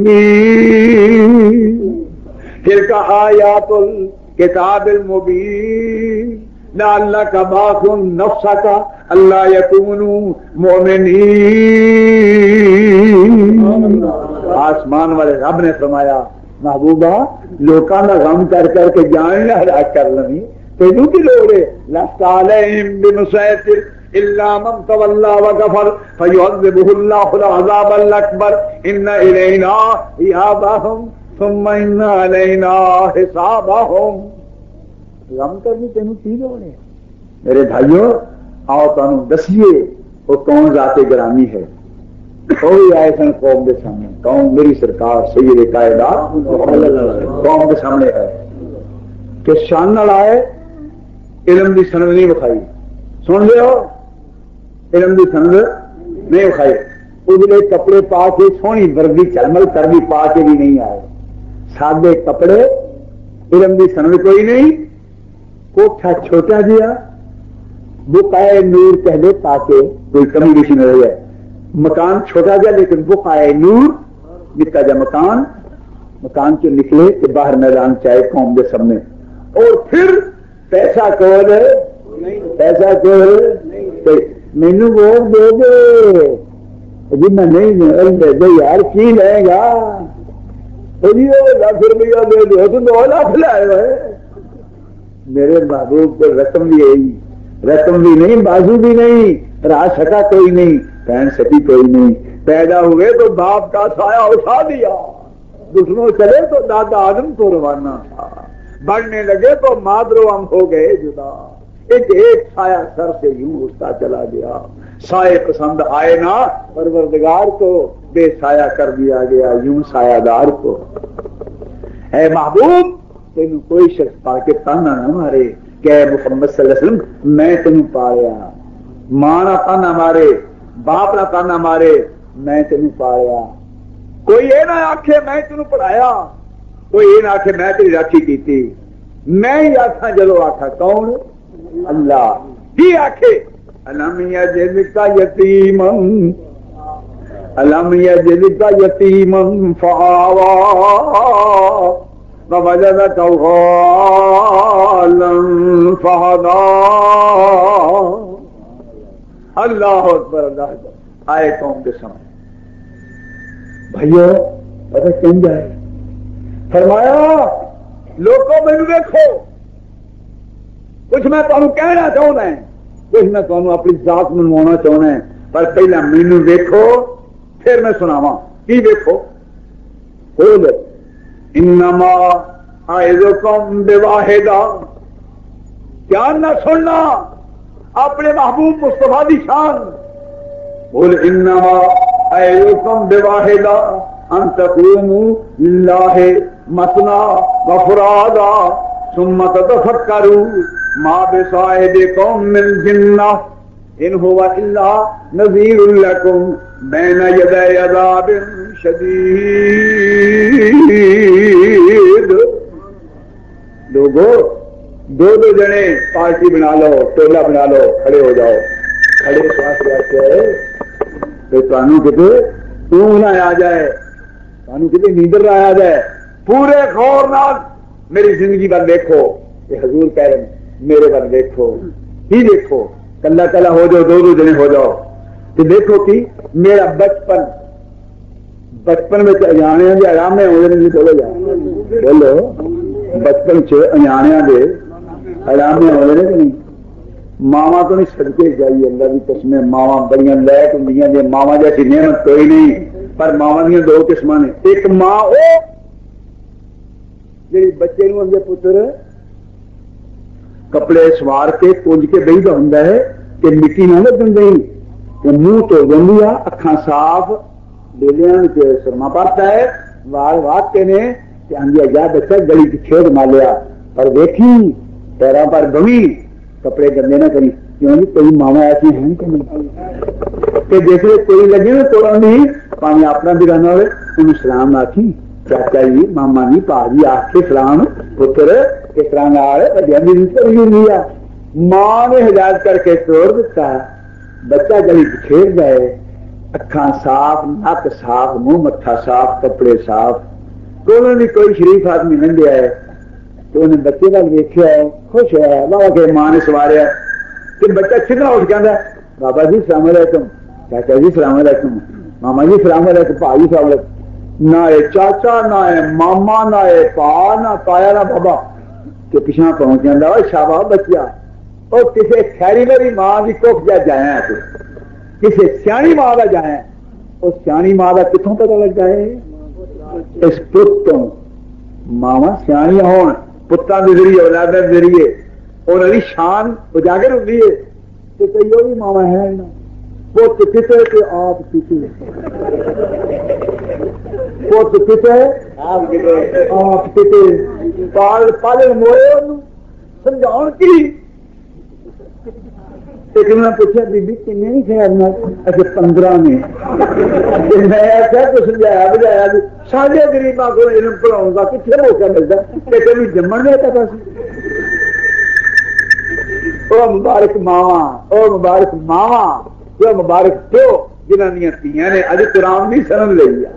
تلک آیات الکتاب المبین لعلک باخع نفسک الا یکونوا مؤمنین آسمان والے رب نے فرمایا محبوبہ لوکاں دا غم کر کر کے جان نہ ہلاک کر لوی تینوں کی لوڑ ہے لست علیہم بمسیطر الا من تولى وكفر فيعذبه الله العذاب الاکبر ان الینا ایابهم ثم ان علینا حسابهم غم کرنی تینوں کی لوڑ ہے میرے بھائیوں آؤ تانوں دسیے وہ کون ذات گرامی ہے کوئی آئے سن قوم کے سامنے قوم میری سرکار سید کائنات قوم کے سامنے ہے کہ شان نال آئے علم دی سند نہیں بکھائی سن لے ہو علم دی سند نہیں بکھائی اجلے کپڑے پا کے سونی وردی چلمل کردی پا کے بھی نہیں آئے سادے کپڑے علم دی سند کوئی نہیں کوٹھا چھوٹا دیا بقائے نور پہلے پا کے کوئی کمی بیشی نہ رہی ہے مکان چھوٹا جا لیکن بقائے نور نکا جا مکان کے نکلے کہ باہر میدان چاہے قوم کے سامنے اور پھر پیسہ کون ہے پیسہ کون مینو ووٹ دے دے جی میں نہیں دے یار کی لے گا لاکھ روپیہ دے دو تو 2 لاکھ لائے ہوئے میرے محبوب کو رقم بھی یہی رقم بھی نہیں بازو بھی نہیں را سکا کوئی نہیں پہن سکی کوئی نہیں پیدا ہوئے تو باپ کا سایہ اٹھا دیا دشمنوں چلے تو دادا آدم کو روانہ تھا بڑھنے لگے تو مادرو ہم ہو گئے جدا ایک سایہ سر سے یوں اٹھتا چلا گیا سائے پسند آئے نا پروردگار کو بے سایہ کر دیا گیا یوں سایہ دار کو اے محبوب تین کوئی شخص پا کے تانا نہ مارے کہ محمد صلی اللہ علیہ وسلم میں تینوں پایا ماں نہ تانا مارے باپ نہ تانا مارے میں تینوں پایا کوئی یہ نہ آخے میں تینوں پڑھایا کوئی یہ نہ آخے میں تیری راکھی کیتی میں ہی آخا جلو آخا کون اللہ ہی آخے الم یجدک یتیما الم یجدک یتیما فآوا ووجدك ضالا فہدی. اللہ اکبر اللہ اکبر. آئے قوم کے سامنے بھائیو پتہ کیوں جائے فرمایا لوگوں مینوں دیکھو کچھ میں تمہیں کہنا چاہنا ہے کچھ میں تمہیں اپنی ذات منوانا چاہنا ہے پر پہلا مینوں دیکھو پھر میں سناواں کی دیکھو. قل انما اعظکم بواحدہ. کیا نہ سننا اپنے محبوب مصطفیٰ دی شان. قل انما اعظکم بواحدہ ان تقوموا للہ مثنی وفرادا ثم تتفکروا ما بصاحبکم من جنہ ان هو الا نذیر لکم بین یدی عذاب شدید. لوگو دو جنے پارٹی بنا لو ٹولہ بنا لو کھڑے ہو جاؤ. کھڑے تمہیں کتنے اونگ نہ آ جائے تمہیں کتنے نیندر نہ آ جائے پورے غور نال میری زندگی پر دیکھو. یہ حضور کہہ رہے ہیں میرے پر دیکھو ہی دیکھو. کلا کلا ہو جاؤ دو جنے ہو جاؤ تو دیکھو کہ میرا بچپن میں اجانے کے آرامے ہو جائے. بولو بولو بچپن چانے کے آرامے ہو جائے کہ نہیں. ماوا تو نہیں سڑکے جائیے اللہ کی قسم. ماوا بڑی لائق ہوں جی ماوا جیسی نعمت کوئی نہیں پر ماوا دیا دو قسم نے. ایک ماں وہ جی بچے پتر کپڑے سوار کے کنج کے بہی کا ہوں کہ مٹی نہ لگن دیں منہ تو جی اکھاں صاف بیلیاں سرما پڑتا ہے وال واقع نے آدھی جا بچہ گلی کی کھیڑ مالیا پر دیکھی پیروں پر بوی کپڑے گندے نہ کری. کیوں جی کوئی ماوا ایسی ہیں کہ نہیں کہ جیسے کوئی لگے نا توڑا نہیں پانی اپنا بھی رہنا ہوئے انہوں سلام آخی چاچا جی ماما جی پا جی آخ کے سلام پتر اس طرح ماں نے ہدایت کر کے توڑ دیتا. بچہ گلی کھیل جائے اکھاں صاف نک صاف منہ متھا صاف کپڑے صاف کوئی بھی کوئی شریف آدمی لنگیا ہے تو انہیں بچے کا ویکیا ہے خوش ہے بابا کہ ماں نے سواریا کہ بچہ چھکنا اٹھ جاتا ہے بابا جی السلام علیکم چاچا جی السلام علیکم ماما جی السلام علیکم بھائی السلام علیکم. نہ چاچا نہ ماما نہ پا نہ پایا نہ بابا کہ پیچھا پہنچ جاتا ہے شاباش بچیا. اور کسی خیری میری ماں کی کف جا جایا کسی سیانی ماں کا جایا اس سیانی ماں کا کتوں پتا لگ جائے اس پتوں ماوا سیاح ہون پتان کے ذریعے اولاد کے ذریعے اور ابھی شان اجاگر ہوتی ہے کہ کئی وہ بھی ماوا ہے پت کتے کہ آپ پیتے پت کتے آپ کتے پالن موئے سمجھاؤ کی. ایک میں پوچھا بی کن خیر اچھا 15 میں میں تو سمجھایا بجایا سارے غریباں کو علم پڑھاؤں گا کتنے موقع ملتا کہ کبھی جمن میں آتا وہ مبارک ماوا وہ مبارک ماوا وہ مبارک پیو جنہوں دیا تیاں نے اج قرآن بھی سمجھ لئی ہے.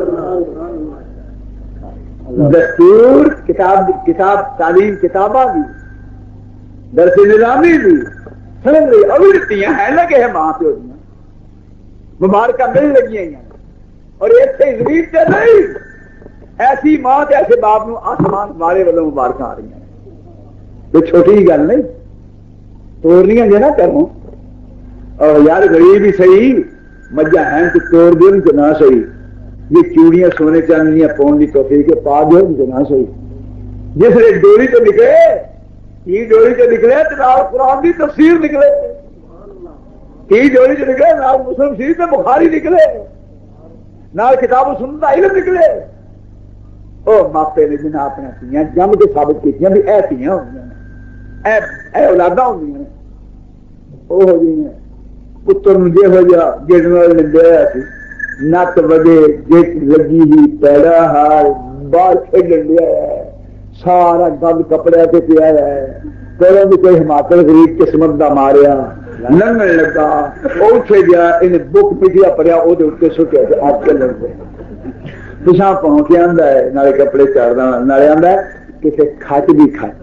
دستور کتاب تعلیم کتاباں بھی درس نظامی بھی سمجھ رہی ابھی دیتی ہیں لگے ہیں ماں پیو دیا مبارکہ مل لگی ہیں اور ایسے زمین سے نہیں ایسی ماں ایسے باپ نو آسمان والے والوں مبارکہ آ رہی ہیں. تو چھوٹی گل نہیں توڑنیاں جو نہ کروں اور یار غریب ہی صحیح مجھا ہیں تو توڑ دو تو نہ صحیح یہ چوڑیاں سونے چاندیاں پون کی توفیق پا دو تو نہ صحیح. جس نے ڈوری تو نکلے کی ڈوری جو نکلے تو نال قرآن کی تفسیر نکلے کی ڈوری جو نکلے نال مسلم شریف میں بخاری نکلے نال کتاب و سنت کا علم نکلے. وہ ماپے نے جنہیں اپنے تیاں جم کے ثابت کی بھی اے تیاں ہوئی اے اولادا ہوئی وہ ہو گئی ہیں پتر جی ہو جا گیڑ لگا سی نت وجے جٹ لگی ہی پیڑا ہار باہر کھیلن لیا ہے سارا گند کپڑے سے پیا ہے پہلے بھی کوئی ہماچل غریب قسمت کا ماریا لنگن لگا اٹھے گیا انہیں بک پیٹیا پڑیا وہ سٹیا آپ کے لگ گئے پچھا پہنچ کے آتا ہے نالے کپڑے چاڑنا نالے آتا ہے کسی کھچ بھی کھچ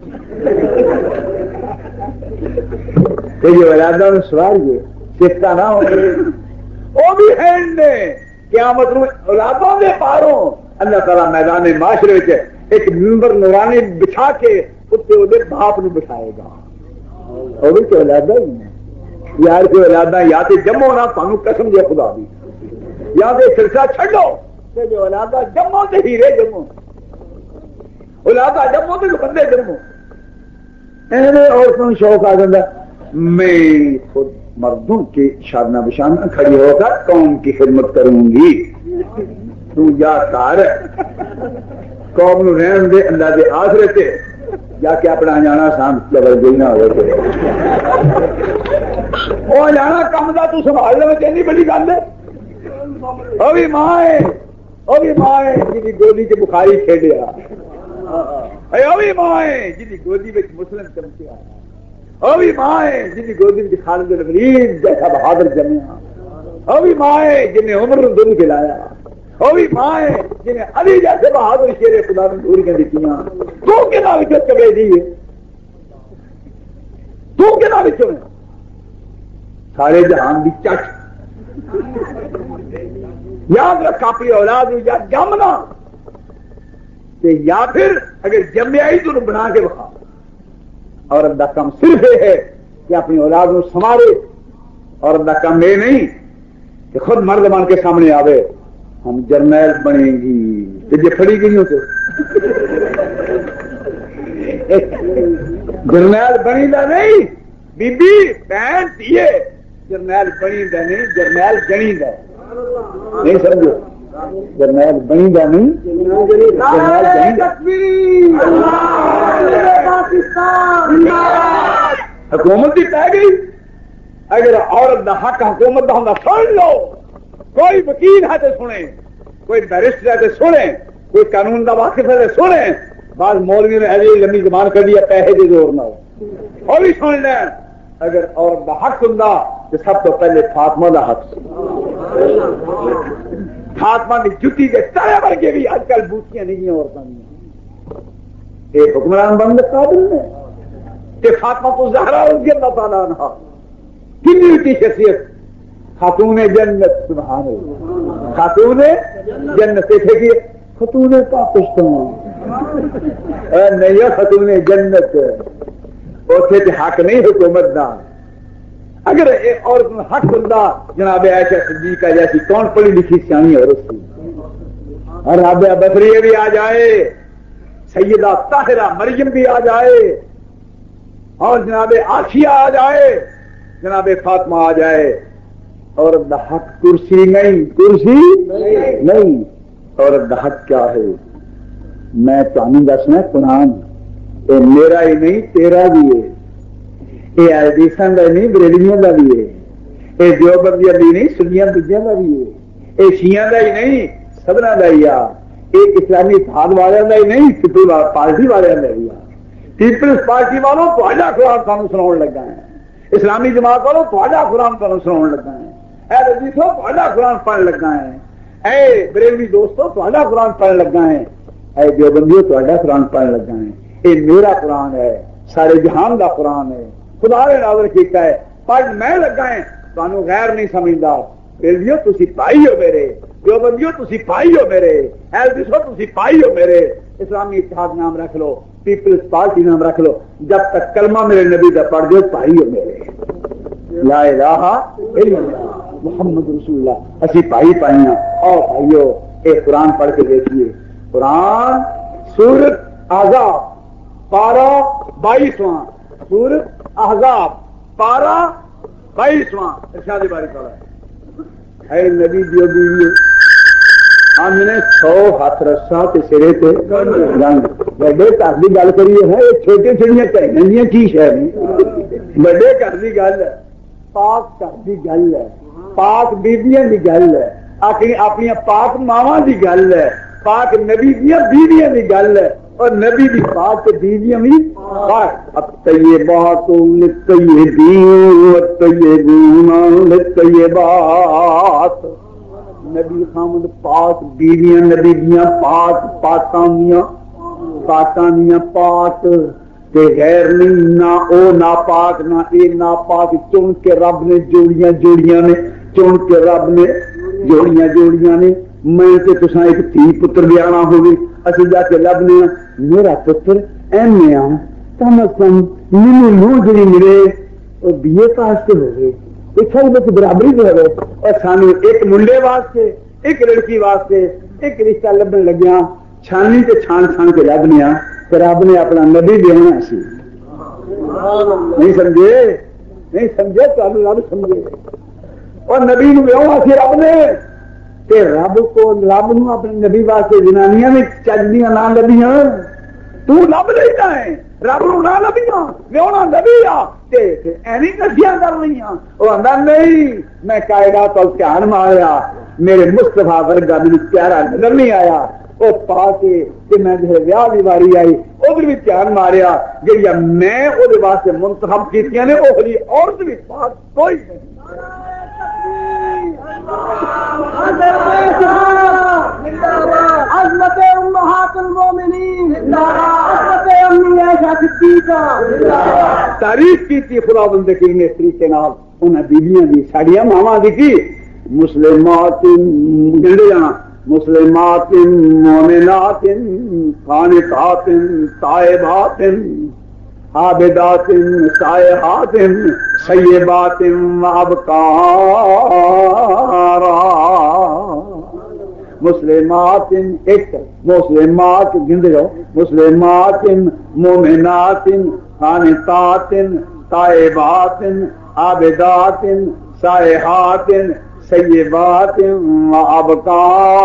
جو اولادوں نے سواریے چیتا نہ ہو وہ بھی ہے قیامت اولادوں کے پاروں اللہ تعالیٰ میدان معاشرے ایک ممبر نورانی بچھا کے اتنے وہ باپ نو بٹھائے گا وہ بھی تو اولادہ ہی یار کوئی اولادہ یا تو جمو نہ تمہیں قسم دے خدا دی یا تو سلسلہ چھڈو جو اولادہ جمو تو ہیرے جمو اولادہ جمو تو بندے جمو عورتوں شوق آ جاتا میں خود مردوں کے شادنا بشانہ کھڑی ہو کر قوم کی خدمت کروں گی تو جا کار قوم نو رہن دے اللہ دے آسرے تے جا کے اپنا جانا سام لبر گئی نہ ہو وہ جانا کم دا تو سنبھال لے چاہیے بڑی گل ہے وہ بھی ماں ہے جی گولی کے بخاری کھیڈیا وہ بھی ماں ہے جی گودی میں مسلم چمکے آیا وہ بھی ماں ہے جی گودی میں خالد بن ولید جیسا بہادر جمیا وہ بھی ماں ہے جنہیں عمر دل کھلایا وہ بھی ماں ہے جنہیں علی جیسے بہادر شیر خدا نے دوریاں دیتی تو کے نام چبے دیے تو کے نام سارے جہان کی چٹ یاد رکھ اپنی اولاد یا جمنا یا پھر اگر جمیا ہی تو بنا کے بخا عورت کا کام صرف یہ ہے کہ اپنی اولاد کو سنبھالے عورت کا کام یہ نہیں کہ خود مرد بن کے سامنے آوے ہم جرنیل بنے گی تو یہ کھڑی گئی ہو تو جرنیل بنی دا نہیں بی بی بہن دیے جرنیل بنی دا نہیں جرنیل جنی دا نہیں سمجھو جرنیل بنی دا نہیں جرنیل حکومت بھی پہ گئی اگر عورت دا حق حکومت دا ہوتا سن لو کوئی وکیل ہے تو سنے کوئی بیرسٹر ہے تو سنے کوئی قانون دا واقف ہے تو سنے بعض مولوی نے ایسی لمبی زبان کر دیا پیسے کے زور نہ وہ بھی سن لیں اگر عورت دا حق ہوں تو سب تو پہلے فاطمہ دا حق فاطمہ کی جتی کے تارے ورگے بھی آج کل بوتیاں نہیں ہیں عورتوں میں ایک حکمران بن کے قابل ہے کہ فاطمہ تو زہرا رضی اللہ تعالیٰ عنہ کتنی کی شخصیت خاتون جنت سبحان اللہ خاتون جنت دیکھے گی خاتون پاکستان نہیں خاتون جنت اوتھے تے حق نہیں حکومت دا اگر عورت حق ہوتا جناب عائشہ صدیقہ جیسی کون پڑھی لکھی سیانی عورت تھی اور رابعہ بصریہ بھی آ جائے سیدہ طاہرہ مریم بھی آ جائے اور جناب آسیہ آ جائے جناب فاطمہ آ جائے عورت دا حق کرسی نہیں عورت دا حق کیا ہے میں تمہیں دسنا قرآن یہ میرا ہی نہیں تیرا بھی ہے یہ حدیثاں دا نہیں بریلویاں دا بھی ہے یہ دیوبندیاں دی نہیں سنیاں دوجیاں دا بھی ہے یہ شیعہ دا ہی نہیں سبنا دا ہی ہے یہ اسلامی اتحاد والوں دا ہی نہیں پیپل پارٹی والوں دا ہی ہے پیپلز پارٹی والوں تہاڈا قرآن سانوں سناؤن لگا ہے اسلامی جماعت والوں تہاڈا قرآن سانوں سناؤن لگا ہے اے حدیثوں تہاڈا قرآن پڑھن لگا ہے اے بریلوی دوستوں تہاڈا قرآن پڑھن لگا ہے اے دیوبندیوں تہاڈا قرآن پڑھن لگا ہے یہ میرا قرآن ہے سارے جہان دا قرآن ہے خدا نے نازل کیتا ہے پڑھ میں لگا ہے تانوں غیر نہیں سمجھدا بریلویوں تسی بھائی ہو میرے دیوبندیوں تسی بھائی ہو میرے اہل حدیثوں تسی بھائی ہو میرے اسلامی اتحاد نام رکھ لو پیپلز پارٹی نام رکھ لو جب تک کلمہ میرے نبی کا پڑھ دو بھائی ہو میرے لا الہ الا اللہ محمد رسول اللہ اسی بھائی پائیاں اور بھائیو ایک قرآن پڑھ کے دیکھیے قرآن سورۃ احزاب پارہ 22واں سورۃ احزاب پارہ 22واں ارشاد باری تعالیٰ اے نبی دیو بیوی ہم نے 100 ہاتھ رسا تے سرے تے رنگ بڑے گھر کی گل کریے ہے یہ چھوٹے چھوٹیاں کہانیاں کی شہر بڑے گھر کی گل ہے پاک گھر کی گل ہے پاک بیبیاں کی گل ہے اپنی پاک ماواں کی گل ہے پاک نبی دیا بیویاں کی گل ہے اور نبی دی پاک بیویاں بھی الطیبات للطیبین والطیبون للطیبات نبی خامد پاک بیویاں نبی دیاں پاک پاکاں دیاں پاک تے غیر نہیں نہ او ناپاک نہ اے ناپاک چن کے رب نے جوڑیاں نے چن کے رب نے جوڑیاں نے میں تے تساں ایک تھی پتر بیانا ہوگی اسی جا کے لبنے میرا پتر ایم اے آ کم از کم مینوں نو جڑی ملے وہ بی اے پاس تے ہوگی اتنے بچ برابری دے ہوئے اور سانو ایک منڈے واسطے ایک لڑکی واسطے ایک رشتہ لبن لگیا چھانی تے چھان کے لبنیا رب نے اپنا نبی دینا سی نہیں سمجھے تو رب سمجھے اور نبی نو ویاہنا سی رب نے تے رب نو اپنے نبی واسطے جنانیاں نے چجدیاں نہ لبیاں تو لب لینا ہے رب نو نہ لبیاں ویاہنا نبی آ ایویں کسیاں کر رہی وہ آتا نہیں میں کائنات تو دھیان ماریا میرے مصطفیٰ ورگا میرے پیارا نظر نہیں آیا وہ پا کے میں ویاہ کی واری آئی ادھر بھی دھیان ماریا جی میں وہ واسطے منتخب کیتیاں نے وہ جی عورت بھی پاک کوئی نہیں عظمت امہات المومنین تعریف کی تھی خدا بند کریم نے اس طریقے نال انہاں بیویاں دی ساڈیاں ماواں دی کی مسلمات گنڈے جانا مسلمات مومنات قانتات تائبات عابدات سائحات سیبات وابکارا مسلمات ایک مسلمات گنتے جاؤ مسلمات مومنات قانتات تائبات عابدات سائحات سیبات وابکارا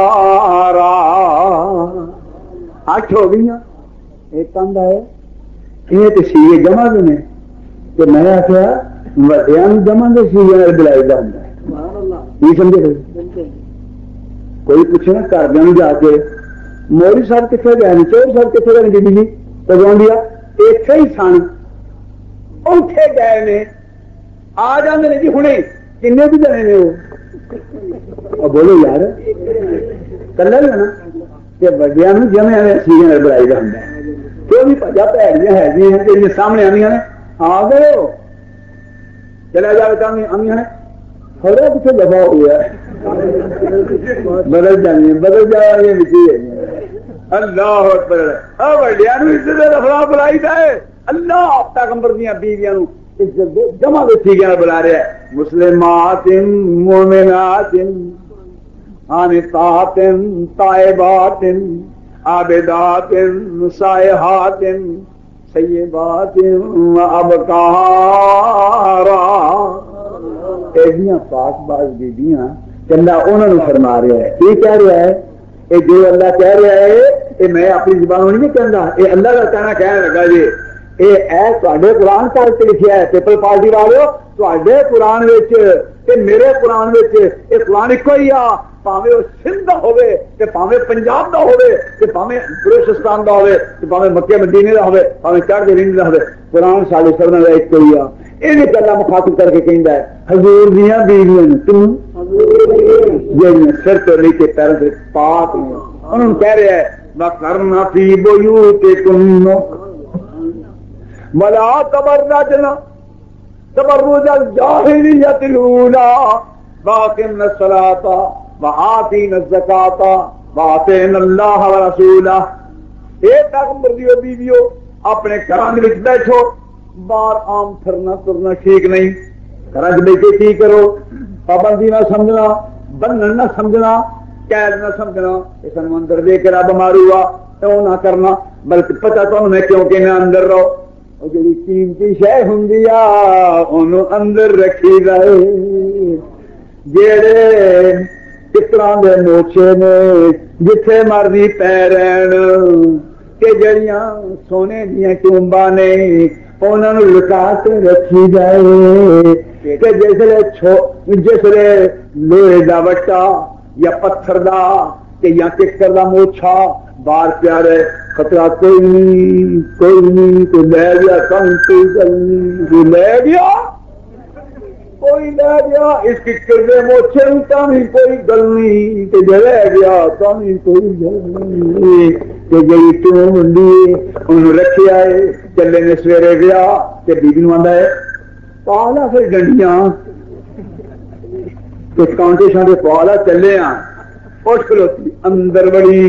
8 ہو گئی ایک کندھا ہے یہ تو سیے جمع نے تو میں آخیا وڈیا جمع کے سیے بلائی کا ہوں نہیں سمجھے کوئی پوچھے نا گھر دیا جا کے موری صاحب کتنے گئے ہیں چور صاحب کتنے گئے بی جی پگا دیا اتنے ہی سن اتے گئے نے آ جاتے ہیں جی ہوں کن بھی جنے نے وہ بولو یار کلا ہی ہے نا وڈیا جمع سیے بلائی کا ہوں تو بھی بجا پیڑیاں ہے سامنے آدی نے آ گئے چلا جائے آدی نے تھوڑا کچھ دفاع ہوا بدل جائے اللہ وڈیا دفاع بلائی ہے اللہ پیغمبر دیا بیویاں جمع سیگیا بلا رہا ہے مسلمات مومنات قانتات تائبات عابدات سائحات سیبات ابکارا ایسا پاک باز بیبیاں اللہ انہوں نے فرما رہا ہے یہ کہہ رہا ہے یہ جو اللہ کہہ رہا ہے یہ میں اپنی زبان نہیں کہنا یہ اللہ کا کہنا کہنے لگا جی یہ تے قرآن پڑھ کے لکھا ہے پیپل پارٹی والے تے قرآن میرے قرآن یہ قرآن ایک ہی آ پاوے وہ سندھ کا ہوے تے پاوے پنجاب کا ہوے تے پاوے بلوچستان کا ہوے تے پاوے مکے مدینے کا ہوے پاوے چڑھتے رنگ کا ہوے قرآن سارے سبنا کا ایک ہی آ یہ گلا مخاطب کر کے کہہ ہے حضور دیا بیویاں تم جہاں سر تو لے کے پیروں سے پاک انہوں کہہ رہا ہے وَقَرْنَ فِي بُيُوتِكُنَّ وَلَا تَبَرَّجْنَ تَبَرُّجَ الْجَاهِلِيَّةِ الْأُولَىٰ وَأَقِمْنَ الصَّلَاةَ وَآتِينَ الزَّكَاةَ وَأَطِعْنَ اللَّهَ وَرَسُولَهُ اے پیغمبر دیو بیویو اپنے گھراں وچ بیٹھو باہر عام پھرنا ترنا ٹھیک نہیں گھر بیٹھے کی کرو پابندی نہ سمجھنا بندھن نہ سمجھنا قید نہ سمجھنا اس اندر دے کے رب مارو وہ نہ کرنا بلکہ پتہ تو میں کیوں کہ اندر رہو اور جی قیمتی شے ہوندی انہوں اندر رکھی رہے جڑے کس طرح دے موچے نے جتھے مرضی پے رہن کہ جڑیاں سونے دیاں چومبا نے انہوں نے لکا کے رکھی جائے کہ جسے لوہے دا وٹا یا پتھر دا کہ یا ککر دا موچھا باہر پیارے خطرہ کوئی نہیں تو لے گیا کم کوئی لے گیا کوئی لے گیا اس ککر دے موچے تھی کوئی گل نہیں کہ جے لے گیا تھی کوئی گل نہیں کہ جی ٹوم ہوں انہوں رکھے آئے چلے نے سویرے گیا کہ بیبی نو آندا ہے پالا پھر ڈنڈیاں کانٹے شانٹے پالا چلے اٹھ کھلوتی اندر بڑی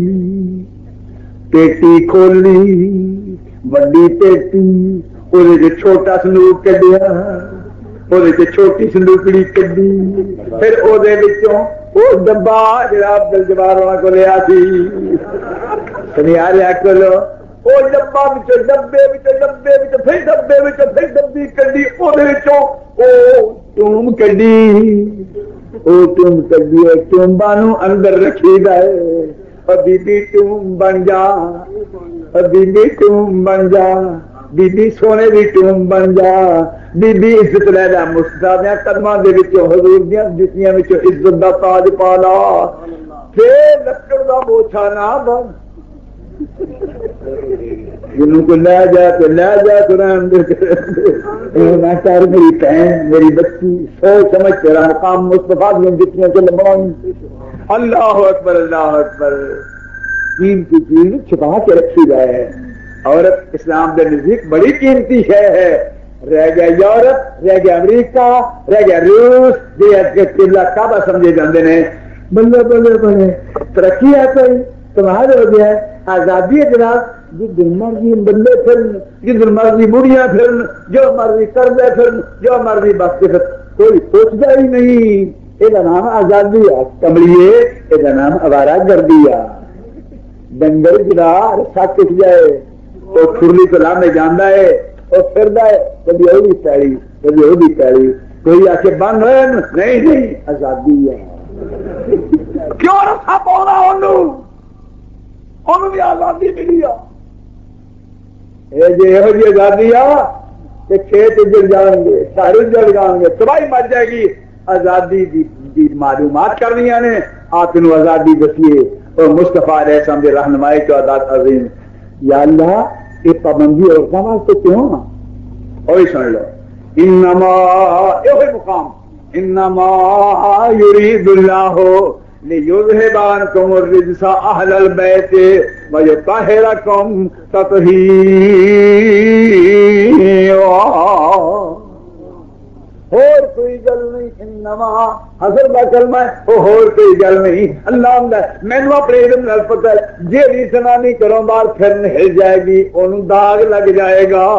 پیٹی کھولی وڈی پیٹی وہ چھوٹا سندوق کڈیا وہ چھوٹی سندوکڑی کڈی پھر وہ ڈبا جڑا عبدل جبار والا کو لیا سی سنیاریا کولو وہ ڈبا ڈبے پھر ڈبے پھر ڈبی کڈی وہ ٹوم کڈی وہ ٹوم کڈی ٹومبا نو اندر رکھی دے بی بی ٹوم بن جا بی بی ٹوم بن جا بی بی سونے دی ٹوم بن جا بی بی عزت لے جا مصطفیٰ دے قدماں دے وچوں حضور دیاں جتیاں وچوں عزت دا تاج پا لا پھر لکڑ دا بوچھا نہ بن جنوں کو لے جا قرآن میں کر میری بہن میری بچی سوچ سمجھ تیرا مقام مصطفیٰ دیاں جتیاں چ لمبائی اللہ اکبر اللہ اکبر قیمتی چیز چھپا کے رکھی جائے عورت اسلام کے نزدیک بڑی قیمتی شے ہے رہ گیا یورپ رہ گیا امریکہ رہ گیا روس جی کعبہ سمجھے جاتے ہیں بلے بلے بلے ترقی ہے کوئی تمہارے ہو گیا ہے آزادی ہے جناب جدھر مرضی بندے پھرن جدھر مرضی بڑھیاں پھرن جو مرضی کر دے پھرن جو مرضی بس کوئی سوچتا ہی نہیں یہ نام آزادی ہے کملیے یہ نام اوارا گردی ہے ڈنگر جلا رسا کٹ جائے وہ کھرلی تو لانے جانا ہے وہ پھردا ہے کبھی وہ بھی پیڑی کبھی وہ بھی پیڑی کوئی آ کے بن رہے نہیں آزادی ہے کیوں رسا پاؤنا انہوں بھی آزادی ملی جی آزادی کہ کھیت جڑ جان گے سارے جڑ جان گے تباہی مر جائے گی آزادی دی معلومات کرنی نے آپ کو آزادی دسیے اور مصطفیٰ علیہ السلام کی رہنمائی کو آزاد عظیم یا اللہ یہ پابندی عورتوں واسطے کیوں اور سن لو انما یہ مقام انما یرید اللہ لیذہب عنکم الرجس اہل البیت ویطہرکم تطہیرا اور کوئی گل نہیں انما حضر کا کلمہ ہے وہ اور کوئی گل نہیں اللہ مینو اپنے علم نال پتہ ہے جیڑی زنانی گھروں باہر پھرن ہل جائے گی انہوں داغ لگ جائے گا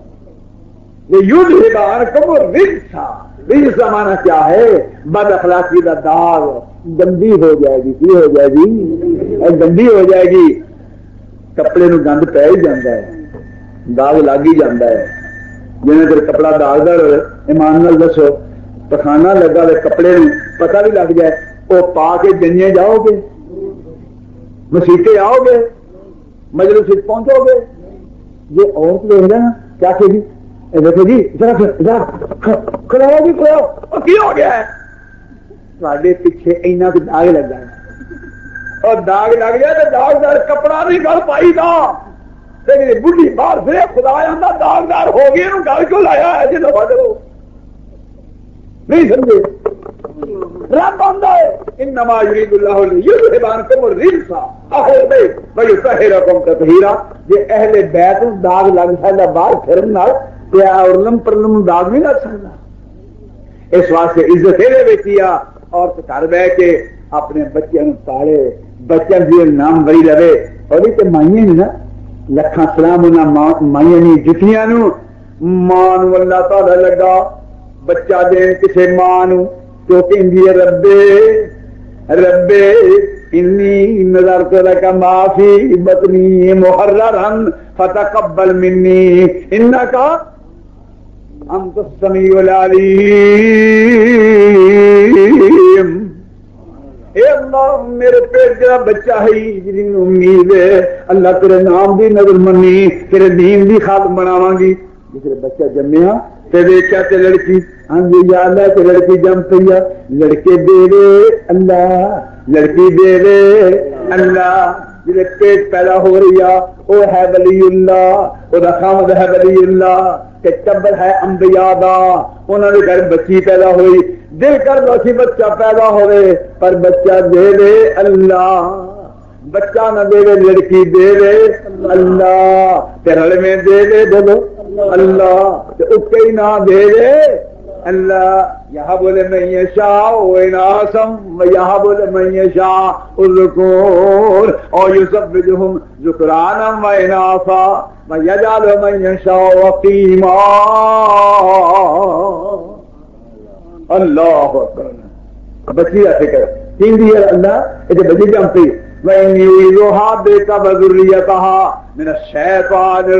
یذہب عنکم الرجس رجس کا معنی کیا ہے بد اخلاقی کا داغ گندی ہو جائے گی کی ہو جائے گی گندی ہو جائے گی کپڑے نو گند پی ہی جاتا ہے داغ لگ ہی جاتا ہے جنہیں پھر کپڑا داغدار ایمان نال دسو پخانا لگا ہوئے کپڑے پتہ بھی لگ جائے وہ پا کے جنیے جاؤ گے مسیطے آؤ گے مجلس پہنچو گے یہ عورت دیکھ رہے نا کیا کہ جی دیکھو جی کھڑاؤ جی کھڑاؤ کی ہو گیا ہے تھوڑے پیچھے اینا کو داغ لگ جائے اور داغ لگ جائے تو داغدار کپڑا نہیں گل پائی گا بڑھی باہر سے خدا آتا داغدار ہو گئی گل کیوں لایا ہے جی دفاع کرو نہیں سمجھے رب آتا ہے انما یرید اللہ لیذہب عنکم الرجس اہل البیت ویطہرکم تطہیرا جی اہل بیت داغ لگ سکتا باہر پھرن نال تے اورلم پرلم داغ نہیں لگ سکتا اس واسطے عزت یہ بیٹی اور گھر بہ کے اپنے بچوں پالے بچوں کی نام بری لوے اور یہ تو مائیں نے نا لکھاں سلام انہوں مائیں نہیں جتیاں ماں اللہ تعالی لگا بچہ دین کسی ماں تو کہندی ربے ربے انی نظرت لک ما فی بطنی محررا فتقبل منی انک انت السمیع العلیم اے اللہ میرے پیٹ جا بچہ ہے جن امید ہے اللہ تیرے نام دی نظر منی تیرے دین دی خاطر بناواں گی جس بچہ جمیا تے دیکھا تے لڑکی ہاں جی یا اللہ تے لڑکی جم پئی لڑکے دے دے اللہ لڑکی دے دے اللہ جس پیٹ پیدا ہو رہی ہے وہ ہے ولی اللہ وہ خامد ہے ولی اللہ کہ ٹبر ہے انبیاء دا انہوں نے گھر بچی پیدا ہوئی دل کر دو سی بچہ پیدا ہوئے پر بچہ دے دے اللہ بچہ نہ دے دے لڑکی دے دے اللہ تیرے میں دے دے بولو اللہ اکے ہی نہ دے دے اللہ یہاں بولے میں یشاء اناسم یہاں بولے میں یشاء الذکور اور یزوجہم ذکرانا و اناثا ویجعل من یشاء عقیما اللہ اکبر بچی ایسے کر تین دی اللہ یہ بچی جانتی وَإِنِّي أُعِيذُهَا بِكَ وَذُرِّيَّتَهَا مِنَ الشَّيْطَانِ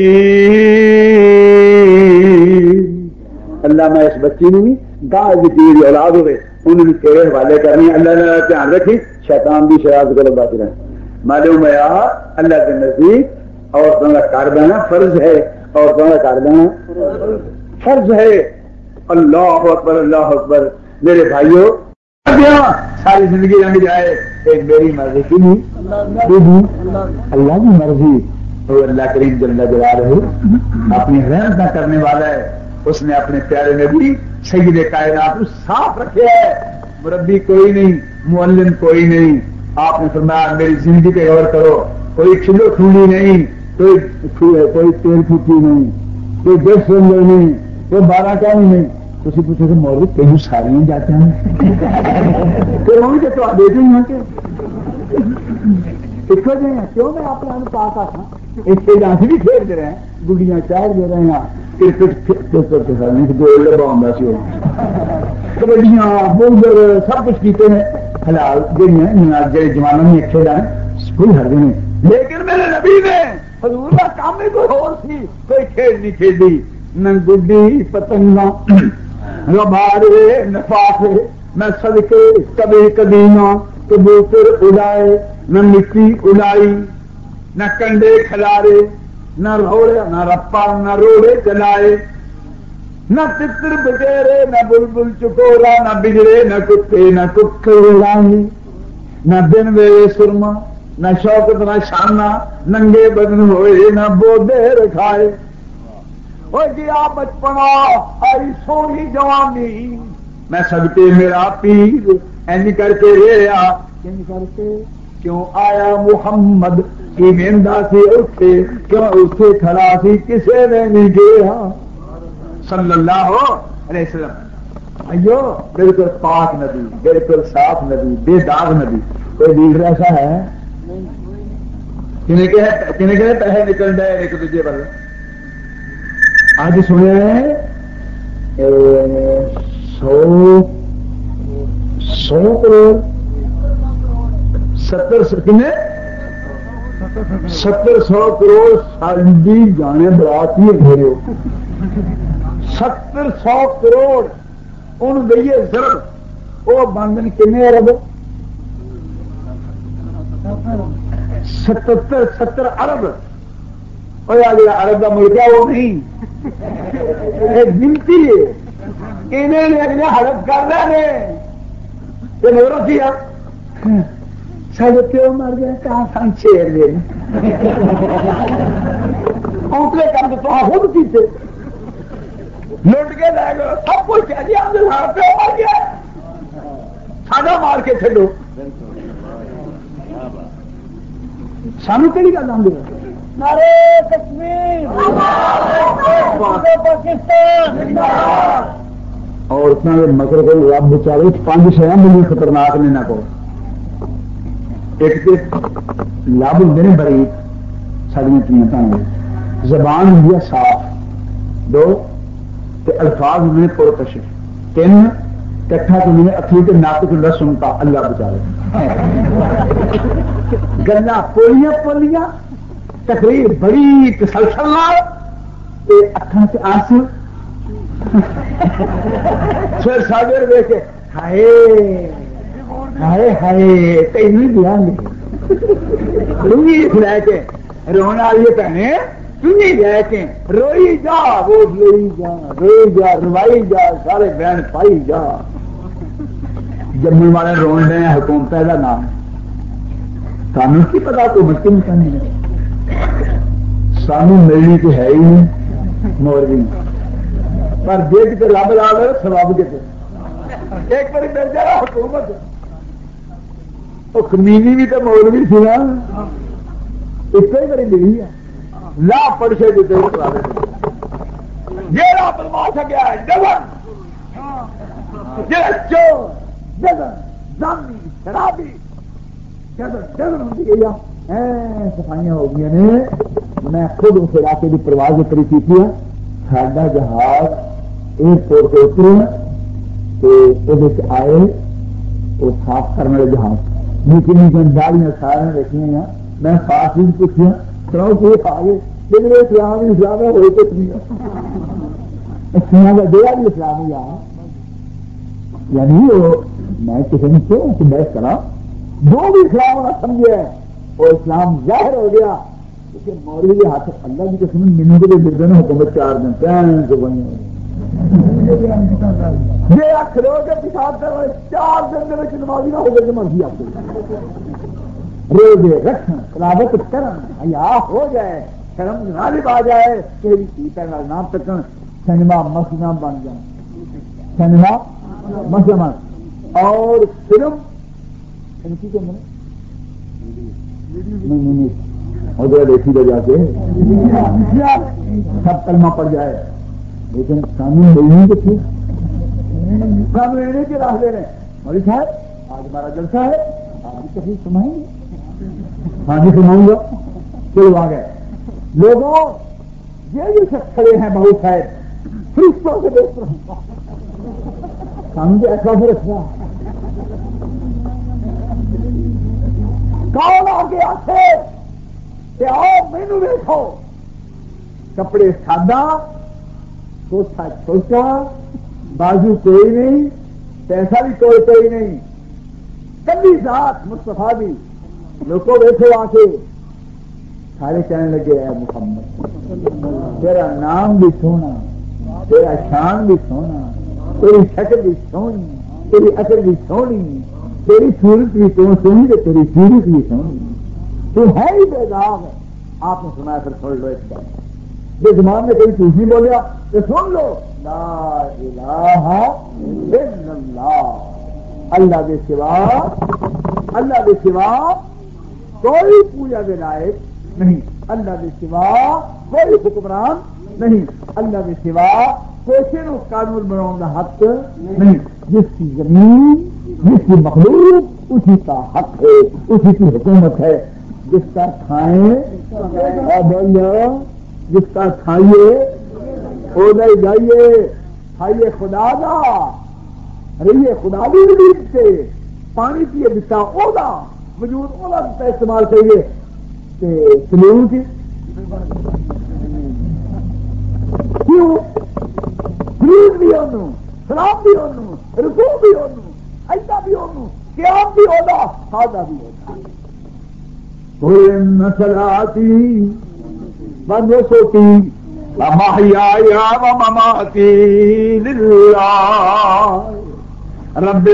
الرَّجِيمِ اللہ میں اس بچی نے گاہ کی تیری اولاد ہوئے انہوں نے تیرے حوالے کرنی اللہ نے دھیان رکھی شیطان بھی شرارت کرو بچ رہے معلوم ہے اللہ کے نزدیک عورتوں کا کار دینا فرض ہے عورتوں کا کار دینا فرض ہے اللہ اکبر میرے بھائیوں ساری زندگی لنگ جائے ایک میری مرضی کی نہیں اللہ کی مرضی تو اللہ کریم جل جلالہ اپنی رحمت نہ کرنے والا ہے اس نے اپنے پیارے نبی سید کائنات کو صاف رکھے ہے مربی کوئی نہیں معلم کوئی نہیں آپ نے فرمایا میری زندگی پہ غور کرو کوئی کھلو کھلی نہیں کوئی تیل پھوٹی نہیں کوئی دیکھ سنگے نہیں کوئی 12 کا نہیں تھی پوچھو کہ مولوی کہیں ساری جاتے ہیں تو آپ دیکھیں یہاں کے کیوں میں آپ نے پاس تھا اس کے جہاں سے بھی کھیل دے رہے ہیں گڈیاں چار دے رہے ہیں کرکٹ کبڈیاں بولر سب کچھ کیتے ہیں حلال جی جمانوں میں کھیلا ہے کوئی حرج نہیں لیکن میرے نبی نے حضور کا کام ہی کوئی اور سی کوئی کھیل نہیں کھیلی نہ گڈی پتنگا غبارے نفاقے نہ صدقے کبھی کبھی نہ کبوتر اڑائے نہ مٹی اڑائی نہ کنڈے کھلارے نہ روڑے نہ رپا نہ روڑے چلائے نہ تتر بٹیرے نہ بلبل چکورا نہ بجڑے نہ کتے نہ ککڑ اڑائے نہ دن ویلے سرما نہ شوکت نہ شانہ ننگے بدن ہوئے نہ بودے رکھائے وہ گیا بچپنا ہری سونی جوانی میں سب کے میرا پیر این کر کے ریا کر کے کیوں آیا محمد کی میندا سے اٹھے کیوں اٹھے کھڑا سی کسے نے نہیں گیا صلی اللہ علیہ وسلم ایو بالکل پاک نبی بالکل صاف نبی بے داغ نبی کوئی لیڈر ایسا ہے کنہیں کہ پیسے نکل جائے ایک دوسرے پر آج سنے 100 کروڑ 700 کروڑ سالی جانے براتی میرے 700 کروڑ ان گئیے ضرب وہ بندن کنے ارب 70 ارب ارب کا ملک ہے وہ نہیں گنتی ہے انہیں اگلے ہڑپ کر رہے ہیں سارے پیو مر گئے کہاں سن شیر گئے اونٹلے کام تو خود پیتے لٹ کے لے گئے سب کچھ کہہ دیا پیو مر گیا ساڈا مار کے چڈو سانو کہڑی گل آدھی نعرے تکبیر پاکستان عورتوں کے مگر کو رب بچارے 5 شہر مجھے خطرناک نے نہ کہو ایک تو لب ہوں بڑی ساری قیمت زبان ہوں صاف 2 الفاظ ہوں پرکش 3 کٹھا تو اخیر کے ناک کو لسن کا اللہ بچارے گلا پولیاں تقریر بڑی تسلسل اکھاں سے آنسو پھر ساگر دیکھ کے ہائے ہائے ہائے تینوں دیا تھی لے کے رونا والی بہنے تھی لے کے روئی جا ووٹ لئی جا روئی جا روائی جا سارے بہن پائی جا جموں والے رون رہے ہیں حکومت کا نام سانو کی پتا حکومت کی نہیں سانو ملنی تو ہے ہی نہیں مولوی پر جیت کے لب لا لو سواب کے ایک بار مل جائے حکومت وہ کمینی بھی تو مولوی سی نا اس سے بڑی ملی ہے لا پڑھے دیتے یہ بنوا سکیا ہے جگن چور جگن زانی شرابی جگن جگن ہوتی گئی صفائیاں ہو گئی نے میں خود اس علاقے کی پرواز کری کی تھی ساڈا جہاز ایئرپورٹ پہ اترے تو وہ آئے وہ صاف کرنے والے جہاز نیچے نیچے داڑیاں سارے رکھی ہیں میں خاص بھی پوچھا سناؤ کہ آ گئے لیکن اسلام اسلام ہوئے کچھ نہیں اسلام کا دیا بھی اسلامی آ یعنی میں کسی نے کیوں کہ بحث کرا جو بھی اسلام ہونا سمجھے وہ اسلام ظاہر ہو گیا کیونکہ مولوی کے ہاتھ اللہ کی قسم مینو کے دے دینا حکومت 4 دن پہن سے بنی یہ آخ لو کہ پیشاب کر 4 دن کے نمازی نہ ہو گئے جو مرضی آپ کو روزے رکھن تلاوت کرن حیا ہو جائے شرم غالب آ جائے تیری پیتا نام تکن سنیما مسجد بن جائے سنیما مسجد اور فلم ان کی ادھر دیکھی لے جا کے سب کلمہ پڑ جائے لیکن قانون نہیں کہ تھی قانون لینے کے راہ دے رہے ہیں مولوی صاحب آج ہمارا جلسہ ہے آج کبھی سنائیں گے ہاں جی سناؤں گا چلو آ گئے لوگوں یہ بھی شخص کھڑے ہیں بہت شاید فرشتوں سے دیکھ رہے قانون کے ایسا سے رکھنا کون آگے آتے کہ آؤ مینو دیکھو کپڑے سادہ کوٹھا چھوٹا بازو کوئی نہیں پیسہ بھی کوئی نہیں کبھی ذات مصطفیٰ بھی لوگوں دیکھو آ کے سارے کہنے لگے اے محمد تیرا نام بھی سونا تیرا شان بھی سونا تیری شکل بھی سونی تیری عقل بھی سونی تیری صورت بھی سونی تیری سیرت بھی سونی تو ہے ہی بے داغ ہے آپ نے سنا پھر سن لو ایک بار جو زمان میں کوئی چیز نہیں بولیا تو سن لو لا الہ الا اللہ اللہ کے سوا کوئی پوجا کے لائق نہیں اللہ کے سوا کوئی حکمران نہیں اللہ کے سوا کسی نو قانون بناؤں کا حق نہیں جس کی زمین جس کی مخلوق اسی کا حق ہے اسی کی حکومت ہے جس کا کھائیں بولو جس کا کھائیے وہ نہیں جائیے کھائیے خدا دا رہیے خدا بھی وجود سے پانی پیے بتا اولا وجود اولا کا استعمال کریے سلون کی کیوں سلون بھی ہونا سلام بھی ہونا رکوع بھی ہونا ایسا بھی ہونا قیام بھی ہونا سادہ بھی ہونا مسلاتی بندو سوتی محیایا ومماتی للہ رب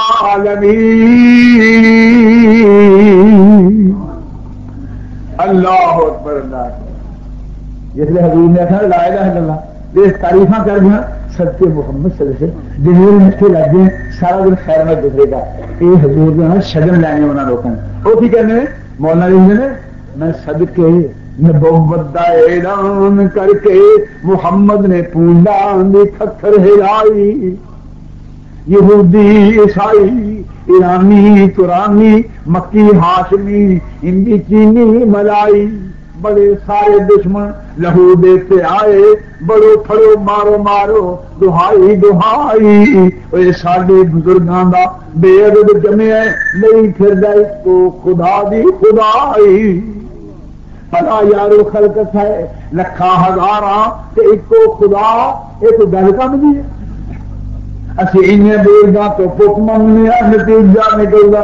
العالمین اللہ اکبر اللہ جس لیے حضور نے کہا لا الہ الا اللہ یہ تعریفاں کر دیا سچے محمد صلی اللہ علیہ وسلم دنیا میں مٹھے لگ گئے سارا دن خیر میں گزرے گا یہ حضور جو ہے شگن لینے انہوں لوگوں وہ کی کہنے مولانا لکھتے ہیں میں صدقے نبوت دا اعلان کر کے محمد نے پونڈان دی پتھر ہلائی یہودی عیسائی ایرانی ترانی مکی ہاشمی ہندی چینی ملائی بڑے سارے دشمن لہو دیتے آئے بڑو پھڑو مارو مارو دہائی دہائی ساڈے بزرگاں دا بے عدد جمع نہیں پھر کو خدا دی خدائی پتا یارو خلقت ہے لکھا ہزاراں ایک خدا ایک گل کم دی اسی ان بولدا تو پک منگنے نتیجہ نکلدا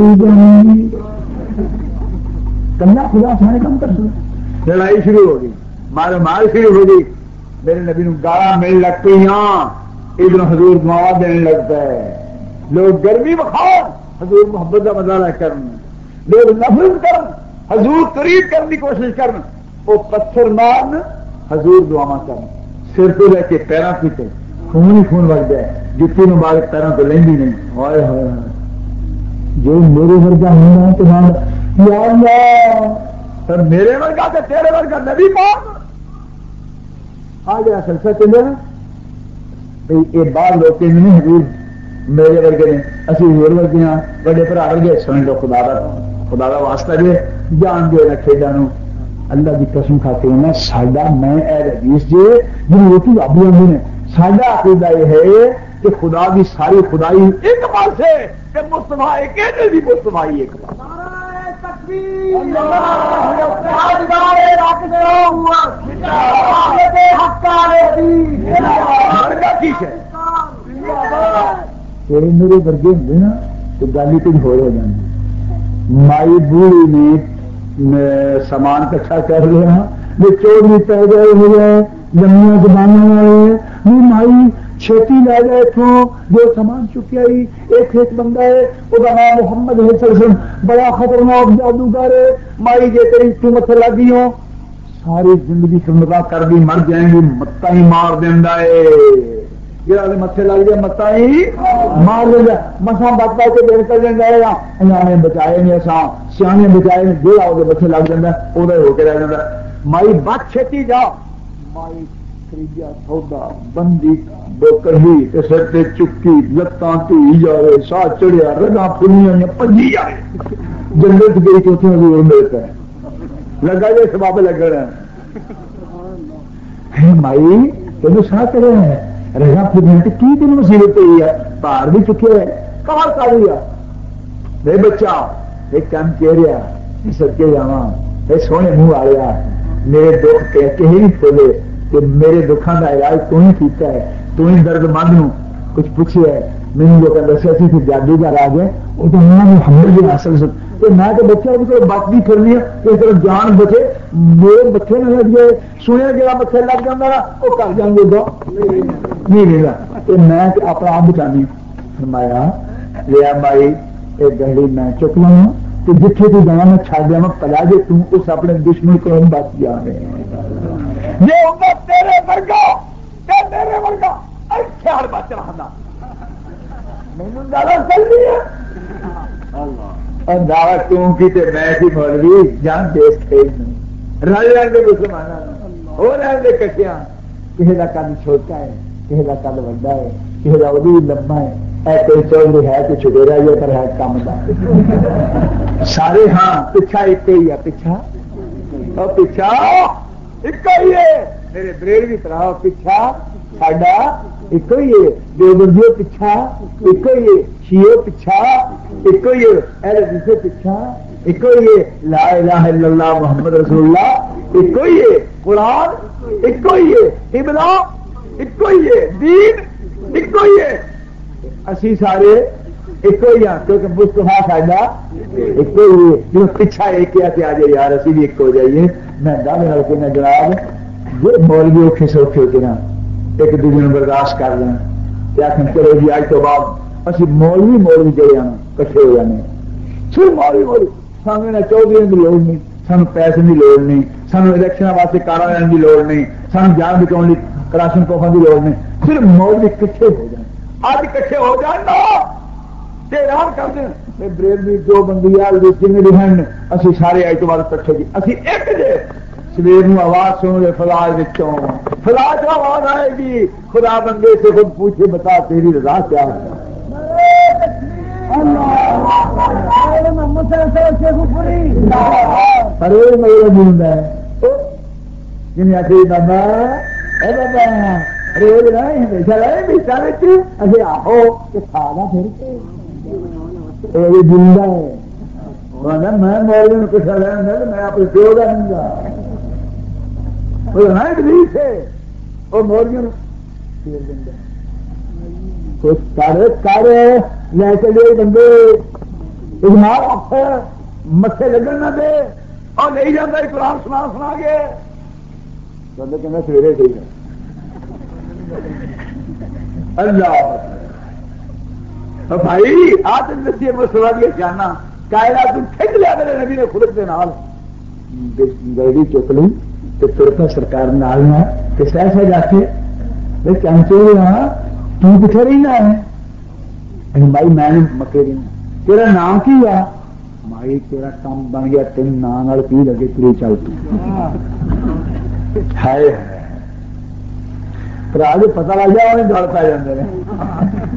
کنیا خدا سارے کام کر سکے لڑائی شروع ہو گئی مارو مار شروع ہو گئی میرے نبی نو گالاں مل لگ پئی ادھر حضور دعا دینے لگتا ہے لوگ گرمی بخار حضور محبت کا مظاہرہ کرن لوگ نفرت کرن حضور قریب کرنے کی کوشش کرن وہ پتھر مارن حضور دعا کرن سر تو لے کے پیروں کی تو خون ہی خون وگتا ہے، جتی مبارک پیروں تو لینی نہیں. ہائے ہائے جو میرے ورگا ہونا تو یا اللہ، پر میرے ورگا تو تیرے ورگا نبی پاک آ گیا سلسلہ چلے نا. یہ بعض لوگ کہ نہیں حضور میرے ورگے نے، اسی ہور ورگے ہاں، بڑے بھرا ورگے. سمجھ لو خدا کا واسطہ جی جان دے نا کھیڈاں نوں. اللہ کی قسم کھا کے ہونا ساڈا میں اہل حدیث جی جن روٹی آبی آدمی نے ساڈا عقیدہ یہ ہے کہ خدا کی ساری خدائی ایک پاسے کہ مصطفیٰ ایک ہے بھی مصطفیٰ ایک تیرے میرے ورگے ہوں نا تو گل ہی کچھ ہو جاتی. مائی بوڑھی نے سامان کٹھا کر لیا، وہ چور بھی پہ گئے ہوئے لمبیاں زبانوں والے بھی مائی چھیتی لے جائے اتوں جو سامان چکیا ہی. ایک بندہ ہے وہ نام محمد ہے، بڑا خطرناک جادوگر ہے. مائی جی تیری تو مت لگی ہو ساری زندگی سمجھا کر بھی مر جائیں گی، متا ہی مار دینا ہے. جہاں متے لگ جائے متا ہی مار لینا. مسا بت پا کے دیر کر دینا ہے. انہیں بچائے نہیں اصا سیانے بچائے نہیں، جو آؤ بچے لگ جاتا وہ ہو کے رہ جاتا. مائی بت چھتی جا مائی خریدیا سودا بندی ڈوکر ہی سر سے چکی لتاں دھی جائے سا چڑھیا رگاں پھلیاں پجی جائے جنگل گئی چوتھی حضور ملتا ہے لگا جائے سباب لگنا مائی تینوں سا کرے ہیں رگاں پھلیاں کی تین مصیبت ہوئی ہے، پار بھی چکے ہے کار کر لیا. میرے بچہ ایک کام کہہ رہا سد کے جاواں اے سونے منہ آ رہا میرے دکھ کہہ کے ہی نہیں کھولے کہ میرے دکھان کا علاج تو ہی کیتا ہے، تو ہی درد مند نو کچھ پوچھے ہے. مینو لوگ دسیا سی کہ جادوگر آ گئے وہ تو محمد بھی حاصل تو میں تو بچہ بات بھی کرنی ہے کہ طرف جان بچے میرے بچے نہ لگ گئے سنیا جا بچے لگ جانا وہ کر جان گے نہیں لے گا. تو میں اپنا آپ بچانی فرمایا لیا مائی ایک گہری میں چک لوں تو جتنے تو جانا میں چھا دیا میں پلا دے تم اس اپنے دشمن کو ہم بات کیا ہے یہ امت تیرے ورگا میرے ورگا خیال بچ رہا مینو زیادہ چلنی ہے دعوت تم کی میں سی مولوی جان دیش کھیل نہیں رل رہے مسلمان ہو رہے کٹیاں کسی کا قد چھوٹا ہے کسی کا قد بڑا ہے کسی کا وہ لمبا ہے کوئی چودھری ہے تو چھٹے رہ گیا پر ہے کام کا سارے ہاں پیچھا ایک ہی ہے پیچھا اور پیچھا ایک ہی ہے میرے بریڈ کی طرح پیچھا ساڈا ایک ہی ہے دیوبندیوں پیچھا ایک ہی ہے شیو پیچھا ایک ہی ہے اہل حدیث پیچھا ایک ہی ہے لا الہ الا اللہ محمد رسول اللہ ایک ہی ہے قرآن ایک ہی ہے قبلہ ایک ہی ہے دین ایک ہی ہے اسی سارے ایک ہی ہاں کیونکہ مصطفیٰ ساڈا ایک ہی ہے جو پیچھا ایک آ جائے یار اسی بھی ایک ہو جائیے. میں دعوے کر کے جناب جو مولوی اوکھے سوکھے ہوتے نا ایک دوسرے برداشت کر لیں کیا چلو جی اج تو بعد اسی مولوی جڑے ہیں کٹھے ہو جانے صرف مولوی سامنے چودھری کی لوڑ نہیں سانو پیسے کی لوڑ نہیں سانو الیکشن واسطے کارا لینے کی لوڑ نہیں سانو جان بچاؤ کی کراشن کوفا کی لوڑ نہیں صرف مولوی کٹھے ہو جائیں اج کٹھے ہو جان اعلان کر دیں بریلوی جو بندی جن بھی ہیں اسی سارے اج تو بعد کٹھے جی اسی ایک جے سویر میں آواز سن لے فلاج بچوں فلاج آواز آئے گی خدا بندے سے خود پوچھے بتا تیری رضا کیا ہے پرویز میرے بولتا ہے جن آخری بابا اے بابا ریل نہیں ہمیشہ رہے بیچارے ابھی آہو کہ کھانا پھر بولتا ہے میں مولوی کچھ رہا میں اپنے پیو کا نہیں گا ابلیس ہے وہ مولوی کچھ کر لے کے لے بندے اجماع متے لگن نہ دے اور نہیں جانا قرآن سنا سنا کے بندے کہنا سویرے ٹھیک ہے اللہ بھائی آج دسیے مسئلہ دیا جانا کائنات کھینچ لیا میرے نبی نے خود کے نال گاڑی چک لی تو ترپا سرکار نال تو سہ سہ جا کے چاہتے ہاں تو کتنے رہنا ہے؟ بھائی میں مکے رہنا، تیرا نام کی ہے؟ مائی تیرا کام بن گیا، تین نام پی لگے تری چل پھر آج پتا لگ جائے انہیں گل پی جاتے ہیں۔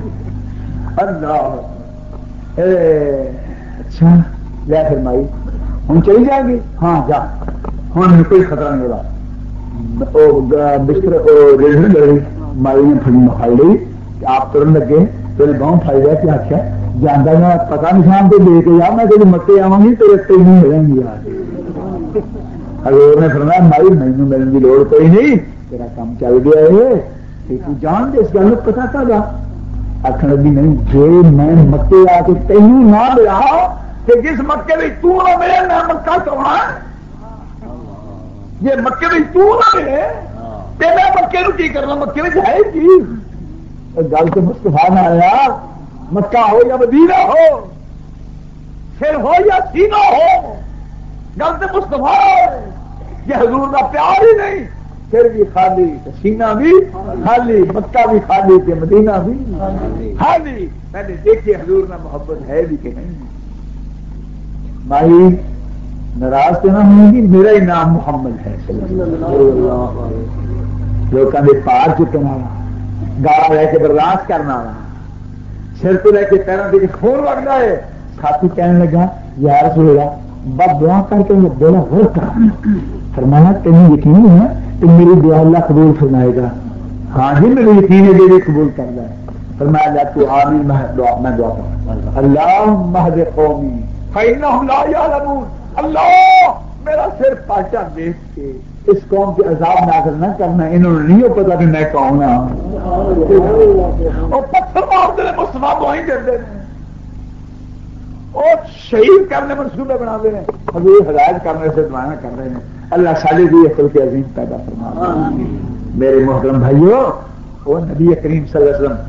اچھا لیا پھر مائی ہوں چلی جائے گی؟ ہاں جا، ہوں کوئی خطرہ نہیں ہوگا۔ بستر مائی نے پھڑ لی، آپ ترن لگے، پھر بہت پھائی رہا کہ آخیا جانا میں پتا نشان تو دے کے جا، میں تیری مکے آوا گی تو رستے نہیں ملیں گی۔ حضور نے فرمایا مائی مینوں ملنے کی لوڑ کوئی نہیں، تیرا کام چل گیا ہے، تو جان دے اس گل میں پتا تھا گا۔ آخر لگی نہیں، جی میں مکے آ کے تینوں نہ ملا کہ جس مکے میں تو نہ ملے میں مکہ چوڑا، جی مکے میں تو نہ ملے تو میں مکے نو کی کرنا، مکے میں ہے کی گل تو مصطفیٰ نہ آیا، مکہ ہو یا مدینہ ہو، پھر ہو یا سینہ ہو، گل تو مصطفیٰ یہ حضور کا پیار ہی نہیں، پھر بھی خالی، سینہ بھی خالی، مکہ بھی خالی، کہ مدینہ بھی خالی۔ میں نے دیکھی حضور نہ محبت ہے بھی کہ نہیں۔ بھائی ناراض تو نہ ہوں گی، میرا ہی نام محمد ہے، لوگوں کے پار چکنا، گالا لے کے برداشت کرنا، سر تو لے کے پیروں کے خون لگتا ہے۔ ساتھی کہنے لگا یا رسول اللہ بس دعا کر کے بولا ہو کر فرمایا تینوں یقین ہے کہ میری دعا اللہ قبول فرمائے گا؟ ہاں جی میرے یقین ہے میری قبول کرنا ہے۔ فرمایا جا تو آمین، میں دعا کروں اللہم اہد قومی فإنہم لا یعلمون، اللہ میرا سر پاٹا دیکھ کے اس قوم کے عذاب نازل نہ کرنا، انہوں نے نہیں پتا کہ میں کون ہوں۔ اور پتھر مارتے ہیں مصطفیٰ کو ہی کرتے ہیں، اور شہید کرنے منصوبے بنا دے ہیں، حضور ہدایت کرنے سے دعائیں کر رہے ہیں۔ اللہ صالح دی عقل کے عظیم پیدا فرما۔ میرے محترم بھائیوں، وہ نبی کریم صلی اللہ علیہ وسلم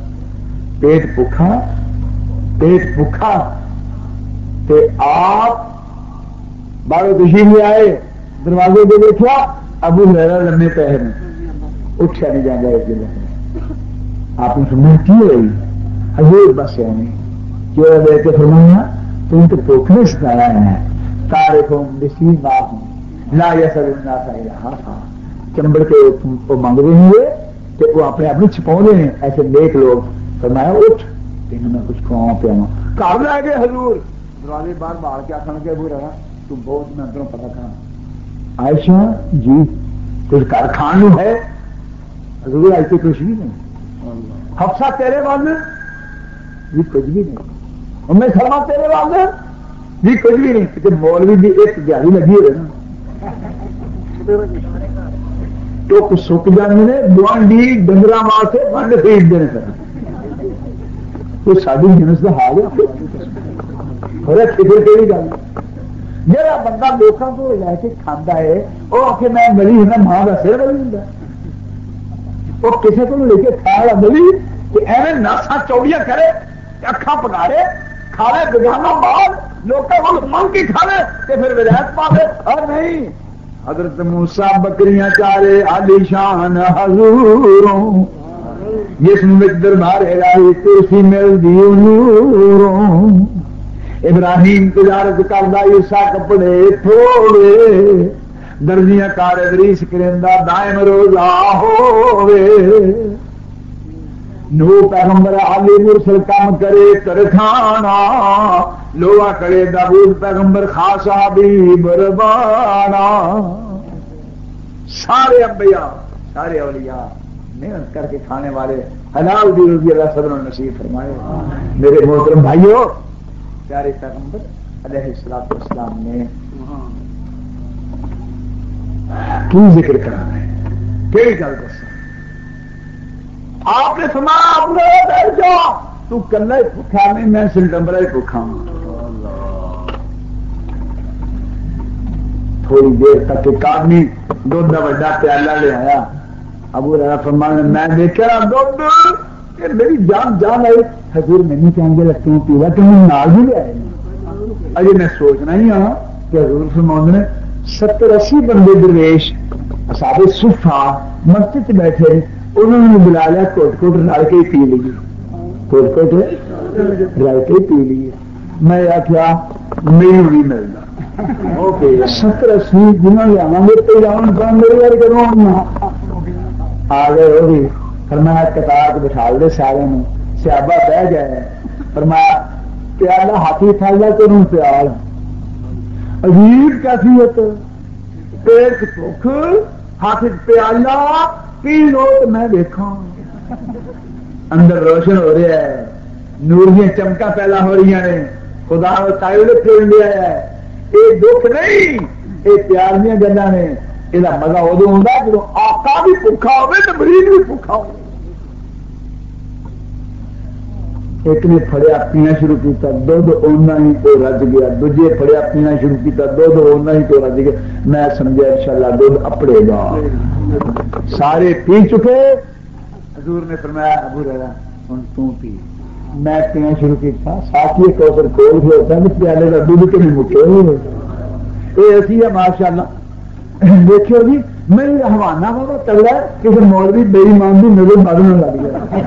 پیٹ بھوکا تے آپ باہر تشریف لے آئے، دروازے پہ دیکھا ابو ہریرہ لمبے پہر میں اٹھا نہیں جانا ایک جگہ۔ آپ نے فرمایا کی ہوئی؟ حضور بس یعنی کیوں لے کے فرمایا تم تو پوکھنے ستایا ہے، تارے ہوں بسی ماں ہوں لا یسل الناس الہا، چمبڑ کے وہ مانگ رہے ہوئے کہ وہ اپنے آپ چھپاؤ رہے ہیں ایسے نیک لوگ۔ فرمایا اٹھ تینوں میں کچھ کھواؤں پیاؤں۔ گھر لے گئے حضور، دروازے باہر باہر کے آخر کے ابو رہا تم بہت میں اندروں پتا کھانا۔ عائشہ جی کچھ گھر کھان ہے؟ حضور آئی تو کچھ بھی نہیں۔ حفصہ تیرے والے جی کچھ بھی نہیں۔ ام سلمہ تیرے والے جی کچھ بھی نہیں، کہ مولوی بھی ایک دیہی لگی ہوئے نا تو کچھ سک جانے نے گوانڈی ڈنگر مار سے ونڈ خرید دینے سر تو ساری جنس کا حال ہے۔ فکر کہڑی گل جہاں بندہ لوگوں کو لے کے کھانا ہے وہ آ کے میں ملی ہوں ماں کا سر ملی ہوں، وہ کسی کو لے کے کھا لا ملی کہ ایویں ناسا چوڑیاں کرے اکھاں پکارے کھاوے بگانا مال لوگوں کو منگ کے کھاوے کہ پھر ولایت پاوے۔ اور نہیں، حضرت موسیٰ بکریاں چارے عالی شان حضوروں جس میں دربار الہی کرسی مل دی نوروں، ابراہیم تجارت کردا عیسیٰ کپڑے تھوڑے، درجیاں کار ادریس کرندا دائم روزہ ہووے، نو پیغمبر علی مرسل کام کرے کرخانا، لوہا کرے داؤد پیغمبر خاص حبیب ربانا۔ سارے انبیاء سارے اولیاء محنت کر کے کھانے والے، حلال دی رضی اللہ صبر و نصیب فرمائے۔ میرے محترم بھائیوں، پیارے پیغمبر علیہ الصلوۃ والسلام نے کی ذکر کرانا ہے، کئی گل دس آپ نے فرمایا اپنے بیٹھ جا، تو کلا ہی بھوکا نہیں میں سلڈمبرا ہی بھوکا ہوں۔ تھوڑی دیر تک ایک آدمی دودھ کا بڑا پیالہ لے آیا، ابو ہریرہ فرمانے میں دیکھا دودھ کہ میری جان جان آئی، حضور میں نہیں چاہیں گے لگتے ہیں پیوا تو میں نال بھی لے آئے۔ اجے میں سوچنا ہی ہاں کہ حضور فرمانے نے 70-80 بندے درویش اصحاب صفہ مسجد بیٹھے انہوں نے بلا لیا کوٹ کوٹ رل کے پی لیے کوٹ کوٹ رل کے پی لیے میں آخیا میری نہیں ملنا 70-80 جنہوں نے آواں گے پہ جاؤ میرے گھر کروں آ گئے وہ بھی فرمایا قطار بٹھا دے سارے سیابا بہ گئے فرمایا پیالہ ہاتھی تھالا تو انہوں پیال عجیب کیفیت پیٹ بھوک ہاتھ پیالہ پی لو تو میں دیکھا اندر روشن ہو رہا ہے نور دیا چمکا پیدا ہو رہی ہیں خدا تائے پھیل لیا ہے یہ دکھ نہیں یہ پیار دیا گلا نے یہ مزہ ادو ہوں جب آقا بھی بھوکا ہوئے تو مریض بھی بھوکا ہو ایک نے پڑیا پینا شروع کیا دھد اونا ہی تو رج گیا دوجے پڑیا پینا شروع کیا دھد اونا ہی تو رج گیا میں سمجھا انشاءاللہ دھد اپڑے گا سارے پی چکے حضور نے فرمایا ابو ہریرہ ہن تو پی میں پینا شروع کیا ساتھی کوثر کھول کے ہوتا ہے پیالے کا دودھ کے نہیں مکے ہوئے یہ ایسی ہے ماشاء اللہ دیکھو جی میں حوانہ بابا تگڑا کسی مولوی بے ایمان کی نظر مارنے لگ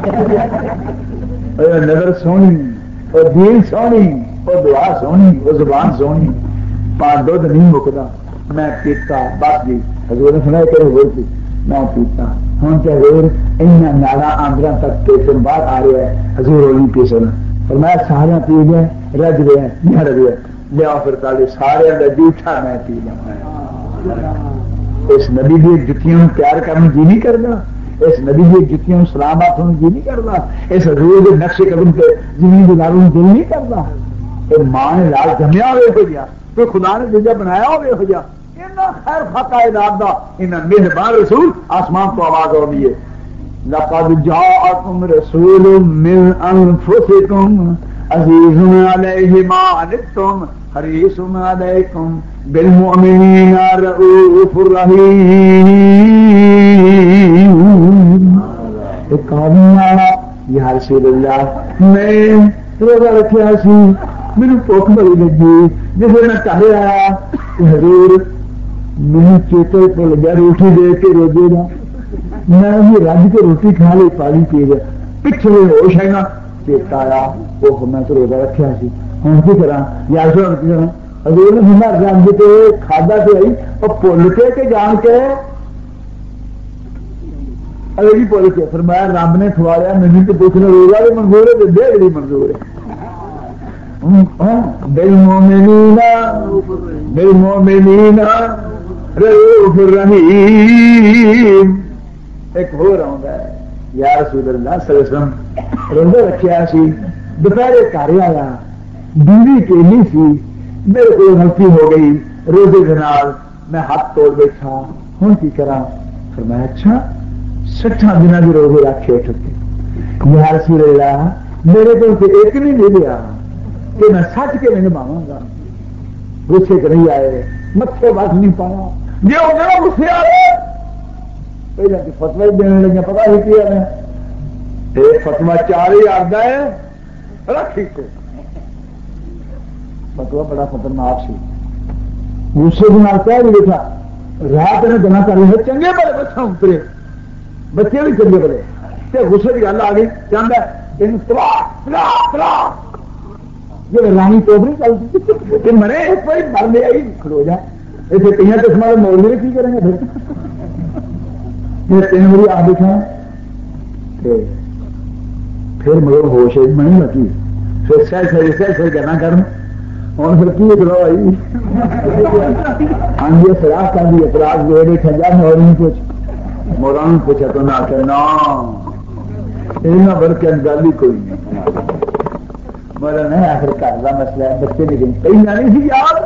گیا نظر سونی اور دین سونی اور دعا سونی اور زبان سونی پان دودھ نہیں مکتا میں پیتا بس جی حضور نے سنا کہ حضور کی میں پیتا ہوں کہ حضور ان نالا آندرا تک پیسن باہر آ رہا ہے حضور ہوئی پیسن اور میں سارے پی گئے رج گئے نہیں رج گئے لیا پھر تالے سارے اندر جھوٹا میں پی لوں اس نبی کی جتیاں پیار کرنے جی نہیں کرنا اس نبی کی جتیاں سلام آخر جی نہیں کرنا اس حضور کے نقش قدم پہ زمین گزاروں دل نہیں کرنا یہ ماں نے لال جمیا ہوئے ہو گیا تو خدا نے جیسا بنایا ہوئے ہو گیا خیر فاقہ اداب دا ان مہربان رسول آسمان تو آواز ہو رہی ہے لقد جاءکم رسول من انفسکم عزیز علیہ ما عنتم حریص علیکم بالمؤمنین رؤوف الرحیم ایک آدمی آیا یا رسول اللہ میں روزہ رکھا سی میرے بھوک بڑی لگی جسے میں کہہ آیا حضور میں چیتے کو لگا روٹی دے کے روزے گا میں بھی رج کے روٹی کھا لی پانی پی گیا پچھلے ہوش ہے نا چیتا آیا وہ میں تو روزہ رکھا سی ہوں کی کرا یا حضور نے ہمارا رنگ کے کھادا سے آئی اور پل کے جان کے اگلی پل کے فرمایا رب نے کھوایا مجھے تو پوچھنا روزہ بھی منظور ہے تو دے بھی منظور ہے بالمؤمنین رؤوف الرحیم ایک ہو رہا ہے یا رسول اللہ صلی اللہ علیہ وسلم روزہ رکھا سی دوپہر گھر آیا بیوی کیلی سی میرے کو غلطی ہو گئی روزے کے نال میں ہاتھ توڑ بیٹھا ہوں کی کرا فرمایا اچھا 60 دنوں کی روزے رکھے اٹھتے یا رسول اللہ میرے کو ایک نہیں دے دیا کہ میں 60 کے نہیں نبھاواں گا غصے کے نہیں آئے متھے بس نہیں پایا جی وہ میرا غصے آئے پہلے کی فتوا دینے لگے پتا ہی کیا نے فتوا 4000 کا ہے رکھی کو فتوا بڑا خطرناک سی غصے کے نال کہہ بھی بیٹھا رات نے گنا کر رہے چنگے بڑے بچہ اترے بچے بھی چنگے بڑے غصے کی گل آ گئی چاہتا ہے یہ رانی ٹوبری چلتی کہ مرے ایک بار مر لیا ہی کھڑو جائے ایسے کہیں تو ہمارے مولوی کی کریں گے پھر 3 باری آ دیکھا پھر مگر ہوش میں نہیں لگی پھر سہ کرنا کرنا اور پھر کی کرو آئی ہاں جی اعتراض کر دی اعتراض گئے کھجا مولوی کچھ مولانا پوچھا تو نہ کہ نہ بڑھ کے گل ہی کوئی نہیں مولا نہیں آخر گھر کا مسئلہ ہے بچے نہیں کہیں نہ نہیں سی یار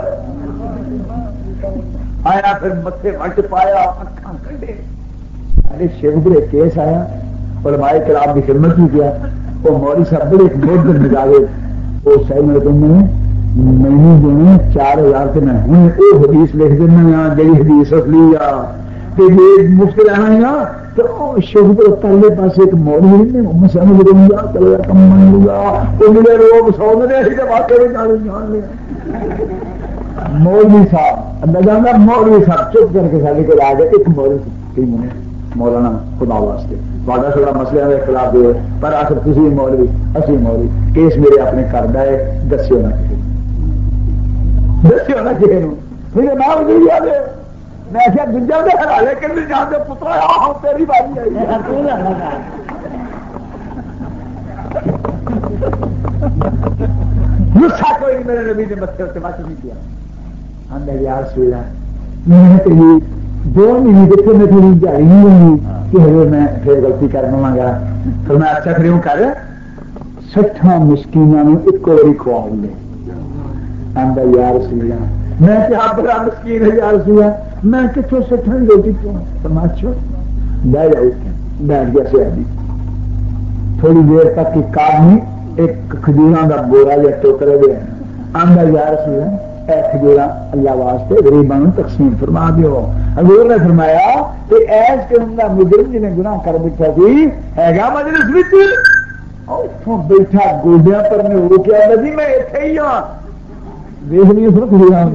آیا پھر متے مٹ پایا اکھاں کڈے ارے شیخ کیس آیا علماء کرام کی خدمت کی کیا وہ مولوی صاحب بڑے ایک بہت مزاجے وہ صاحب میرے میں دینے 4000 سے میں ہوں وہ حدیث لکھ دینا جی حدیث اصلی مفت رہنا ہے نا تو شیخ پہلے پاس ایک مولوی نے مسلم کروں گا چلے کم من گا وہ ملے لوگ سو دے واقعی جان لیا مولوی صاحب اللہ جانا مولوی صاحب چپ کر کے سارے کو آ گئے ایک مولوی کہیں منے مولانا خدا واسطے تھوڑا تھوڑا مسئلے کے خلاف دے پر آخر تھی مولوی اسی مولوی کیس میرے اپنے کردا ہے دسیو نہ کسی میرے نام نہیں یاد ہے میں کیا دنیا کے حوالے کر نہیں جانتے پترا ہوں تیری باری آئی غصہ کوئی نہیں میرے نبی نے مچھر سے بات نہیں کیا اندر یار سویا میں نے کہی 2 مہینے دیکھے میں تھوڑی جاری نہیں ہوئی کہ میں پھر غلطی کر لوں گا پھر میں اچھا پھر کر 60 مسکینوں ایک باری کھوا لے اندر یار سویا میں کیا بڑا مسکین ہے یار سویا میں کتوں 60 روٹی کیوں تماچو بہ جاؤ بیٹھ گیا سے ابھی تھوڑی دیر تک ایک آدمی ایک کھجوراں کا بورا یا ٹوکرے دے اندر یار سویا اے کھجورا اللہ واسطے غریباں تقسیم فرما دیو حضور نے فرمایا کہ ایس قسم کا مجرم جنہیں گناہ کر بیٹھا سی ہے گا مجلس وچ اتوں بیٹھا گوڈیاں پر نے وہ کیا نبی میں اتنے ہی ہاں دیکھ لیے سر کھجوراں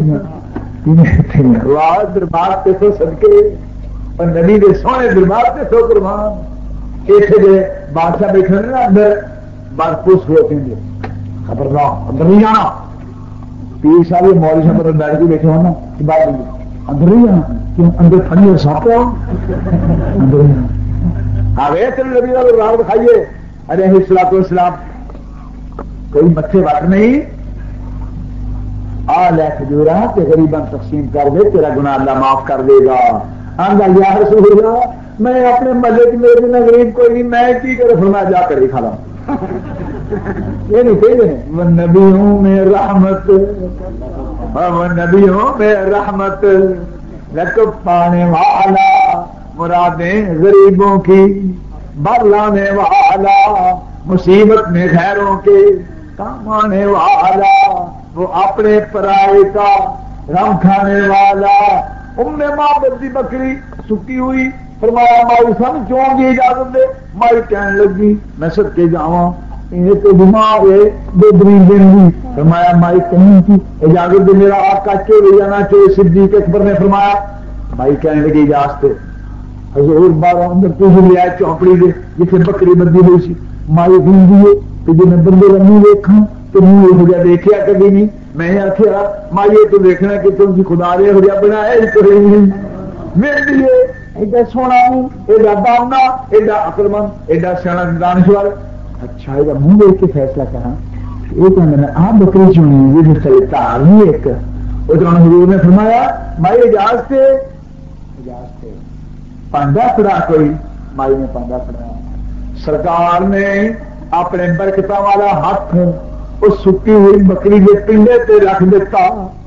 واہ دربار تے تو صدقے اور نبی دے سونے دربار تے تو قربان اتنے بادشاہ بیٹھے نا اندر بار پوچھ ہوتے ہیں خبردار اندر نہیں جانا پیر صاحب مولوی صاحب بیٹھ کے بیٹھے ہونا بات اندر نہیں جانا کیوں اندر ٹھنڈی اور صاف ہو اندر نہیں جانا ہاں چلو نبی کا راہ دکھائیے ارے الصلوۃ والسلام کوئی متھے وٹ نہیں آ لے کھجورا کہ غریباں تقسیم کر دے تیرا گناہ اللہ معاف کر دے گا آندا یا رسول اللہ میں اپنے محلے کی میرے بنا غریب کوئی نہیں میں کی کرے فرمایا جا کر ہی کھا لاں یہ نہیں کہتے وہ نبی ہوں میں رحمت وہ نبی ہوں میں رحمت لک پانے والا مرادیں غریبوں کی بر لانے والا مصیبت میں غیروں کے کام آنے والا وہ اپنے پرائے کا رم کھانے والا ام ماں بدی بکری سکی ہوئی فرمایا مائی سن کیوں دی اجازت دے مائی کہنے لگی میں سد کے جاواں یہ تو بیمار ہے 2 دن گی فرمایا مائی کہیں کی اجازت دے میرا آقا کیوں لے جانا چاہیے صدیق اکبر نے فرمایا مائی کہنے لگی اجازت حضور بارہ اندر تجھ لیا چوپڑی دے جسے بکری بندی ہوئی سی مائی دن دیے کہ جی میں بندے کا منہ دیکھا تو منہ یہ ہو گیا دیکھا کبھی نہیں میں آخیا مائیے تو دیکھنا کہ تم کی خدا نے ہو گیا بنایا میرے لیے ایڈا سونا منہ ایڈا دامنا ایڈا عقلمند ایڈا سیاح دانشور اچھا یہ منہ دیکھ کے فیصلہ کرا یہ تو میں نے آپ بکری چنی یہ چلے تار نہیں ایک حضور نے فرمایا مائی اجازت پانڈا پڑا کوئی مائی نے پانڈا پڑا سرکار نے اپنے برکت والا ہاتھ اس سکی ہوئی بکری کے پنڈے تے رکھ دیتا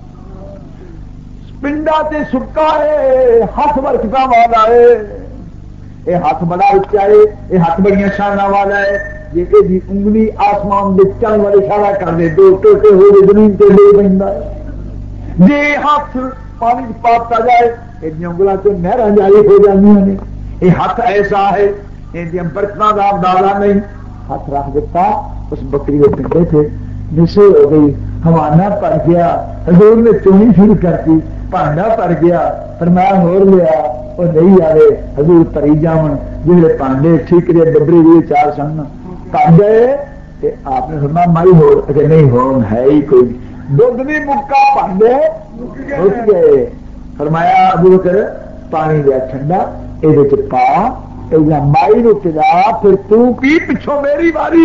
پنڈا تے سکا ہے ہاتھ برکت والا ہے یہ ہاتھ بڑا اچا ہے یہ ہاتھ بڑی شانہ والا ہے جی انگلی آسمان کے چل والے اشارہ کر دے 2 ٹوٹے ہوئے زمین تے لے بنتا ہے جی ہاتھ پانی پاتا جائے یہ انگلوں سے نہر جاری ہو جاتی ہیں یہ ہاتھ ایسا ہے یہ برتن کا اندازہ نہیں ہاتھ رکھ دیتا اس بکری کے پنڈے تھے جسے ہو گئی حوانہ پڑ گیا حضور نے چونی شروع کرتی پانڈا پڑ گیا فرمایا ہو لیا وہ نہیں آئے حضور پری جاون جہے پانڈے ٹھیک رہے ڈبری بھی 4 سن پڑ گئے آپ نے فرمایا مائی ہو نہیں ہو ہے ہی کوئی دودھ نہیں مکا پانڈے اٹھ گئے فرمایا ابو بکر پانی لیا ٹھنڈا یہ پا مائی نو پلا پھر تو پی پچھوں میری باری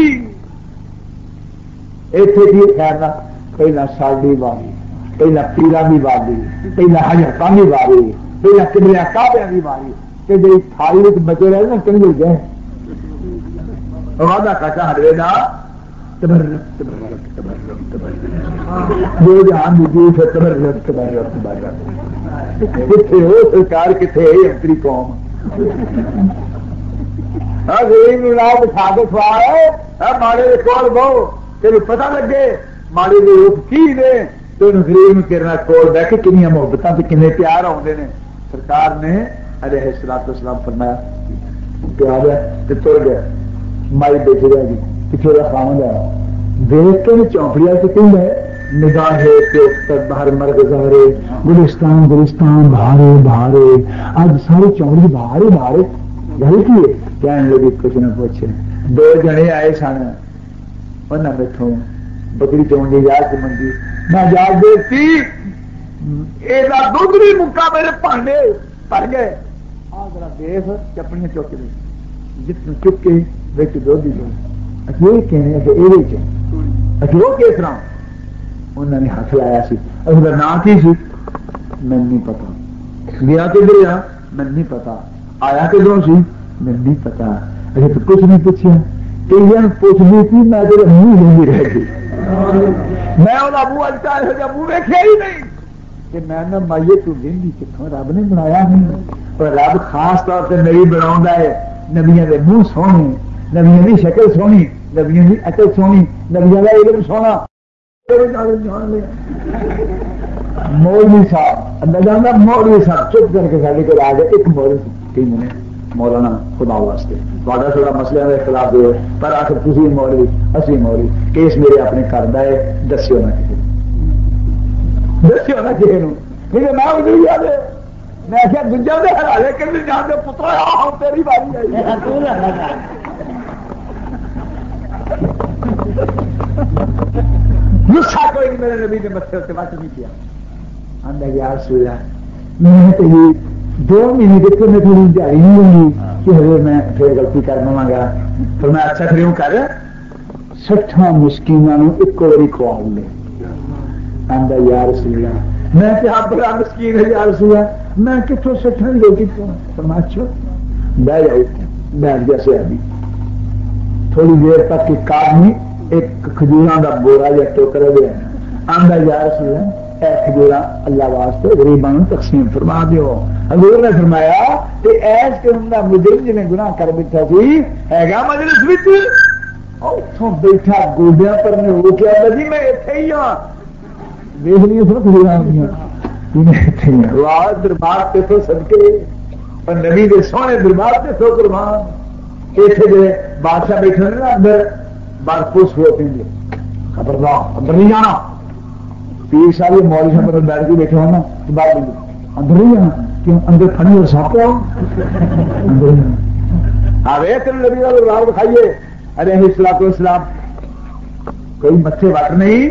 اتنے کی خیر پہلا ساڈی باری پہلا پیرا کی باری پہلا حجرتاں کی باری پہلا کبریا کعبیاں کی باری کہ جی تھالی بچے رہے نا کہیں گئے وعدہ کاٹا ہرے دا جو جہان دی کتنے ہو سرکار کتنے انتری قوم غریب بٹھا کے سوال ماڑے کول بہو تیرے پتا لگے ماڑے لوگ کی نے تو غریب کرنا کول بہ کے کنیا محبت کنے پیار آتے ہیں سرکار نے علیہ الصلوۃ والسلام فرمایا پیار ہے تر گیا مائی بیٹھی رہ گئی پچھو کا خامد آیا دیکھ کے چونپڑیا سے کہیں ہے نگاہ باہر مرگ زہرے گلستان گلستان بہارے بہارے آج ساری چونپڑی بہارے بہارے گل کی کہنے لگی کچھ نہ پوچھ. 2 جنے آئے سن, انہوں نے میتھوں بکری چون کی اجازت منگی, میں اجازت دیتی, یہ دودھ بھی مکا میرے پانڈے پڑ گئے, آ ذرا دیکھ چپڑیاں چک لی, جتنے چک کے دھد ہی لو اچھے کہنے کہ یہ اچھا وہ کس طرح انہوں نے ہاتھ لایا سی, اس کا نام کی سی میں نہیں پتا, گیا کدھر آ میں نہیں پتا, آیا کدھروں سی میں نہیں پتا, اچھا تو کچھ نہیں پوچھا, پوچھ لی تھی میں تو منہ نہیں رہ گئی, میں وہ منہ اچھا یہ منہ ویکیا ہی نہیں کہ میں نہ مائیے تو گی کتوں, رب نے بنایا نہیں, پر رب خاص طور پہ نبی بنا ہے, نبیاں دے منہ سونے, نبیاں دی شکل سونی, نبیاں دی عقل سونی, نبیاں دا علم سونا. مولوی صاحب اللہ جانا, مولوی صاحب چپ کر کے سارے کو آ گئے, ایک مولوی کہ میں مولانا خدا واسطے تھوڑا تھوڑا مسئلے کے خلاف دے, پر آخر تھی مولوی اسی مولوی, کیس میرے اپنے کرتا ہے, دسیو نہ کسی, دسیو نہ کسی کیونکہ میں ادھر یاد ہے, میں آخیا دجا دے حوالے کر جان دے پترا تیری باری آئی. غصہ کوئی نہیں میرے نبی نے مچھر سے بات نہیں کیا, آندہ یار سویا میں تو یہ 2 مہینے دیکھو میں تھوڑی دیہی نہیں ہوں گی کہ حضرت میں پھر غلطی کر لوا گا, تو میں اچھا کریوں کر 60 مسکینوں ایک باری کھوا لے. آندہ یار سویا میں کیا بڑا مسکین ہے یار سویا, میں کتوں 60 لوگ اچھا بہ جاؤ, بیٹھ گیا سے ابھی تھوڑی دیر تک ایک آدمی ایک کھجوراں کا بورا یا ٹوکرا دیا, آندہ یار سویا اے کھجورا اللہ واسطے غریباں تقسیم فرما دیو. حضور نے فرمایا کہ ایس قسم کا مجرم جنہیں گناہ کر بیٹھا سی ہے گا مجلس وچ, اتوں بیٹھا گوڈیا پر نے وہ کیا جی میں اتنے ہی ہاں, دیکھ لی اس کھجورا واہ دربار تے تو صدقے, اور نبی دے سونے دربار تے تو قربان. اتنے جو بادشاہ بیٹھے نا اندر بارپوس ہوئے پہ خبردار اندر نہیں جانا, پیر صاحب مولوی صاحب پر بیٹھ کے بیٹھے ہونا تو بات اندر نہیں جانا, کیوں اندر کھڑی اور سانپ آئے تیرے نبی کا راہ دکھائیے. ارے السلام تو اسلام کوئی متھے وٹ نہیں,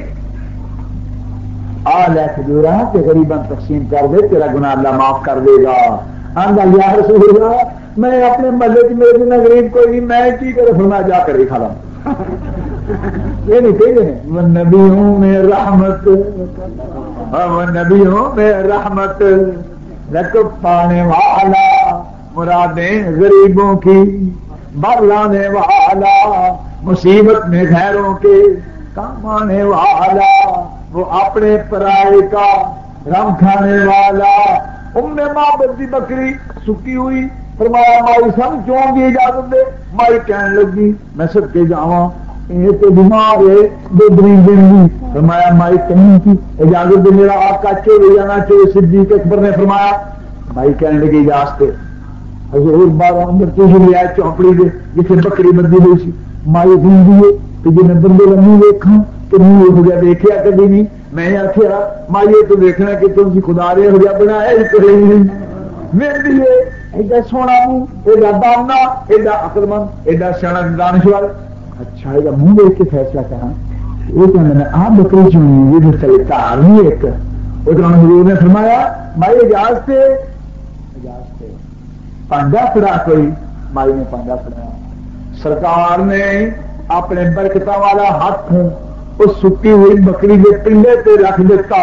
آ لے کھجورا کہ غریباں تقسیم کر دے, تیرا گناہ اللہ معاف کر دے گا. آندا یا رسول اللہ میں اپنے محلے میں میرے دن غریب کوئی نہیں, میں کی کرے فرما جا کر ہی کھا لا. یہ نہیں کہتے ہیں وہ نبی ہوں میں رحمت, وہ نبی ہوں میں رحمت, رکھ پانے والا مرادیں غریبوں کی, بر لانے والا مصیبت میں غیروں کے کام آنے والا, وہ اپنے پرائے کا رم کھانے والا. ام معبد دی بکری سکی ہوئی, فرمایا مائی سن چون کی اجازت دے, مائی کہنے لگی میں سب کے جاواں یہ تو بیمار ہے 2 دن گی, فرمایا مائی کہیں کی اجازت دے, میرا آقا چوری جانا چوری. صدیق اکبر نے فرمایا مائی کہنے لگی اجازت دے. حضور بار اندر تجھے لے آئے چوپڑی دے جسے بکری بندی ہوئی سی, مائی دن دیے تو جی میں بندے لمبی دیکھا تو نہیں ہو گیا, دیکھا کبھی نہیں. میں آخیا مائیے تو دیکھنا کہ تم سی خدا رہے ہو گیا بنایا میرے لیے ایڈا سونا منہ, ایڈا دامنا, ایڈا عقل مند, ایڈا سیاح دانشور. اچھا یہ منہ دیکھ کے فیصلہ کرا, وہ کہنا آپ بکری چونی یہ چلے تار نہیں ایک. حضور نے فرمایا مائی اجازت سے پانڈا پڑا کوئی, مائی نے پانڈا پڑایا. سرکار نے اپنے برکتوں والا ہاتھ اس سکی ہوئی بکری کے پنڈے تے رکھ دیتا.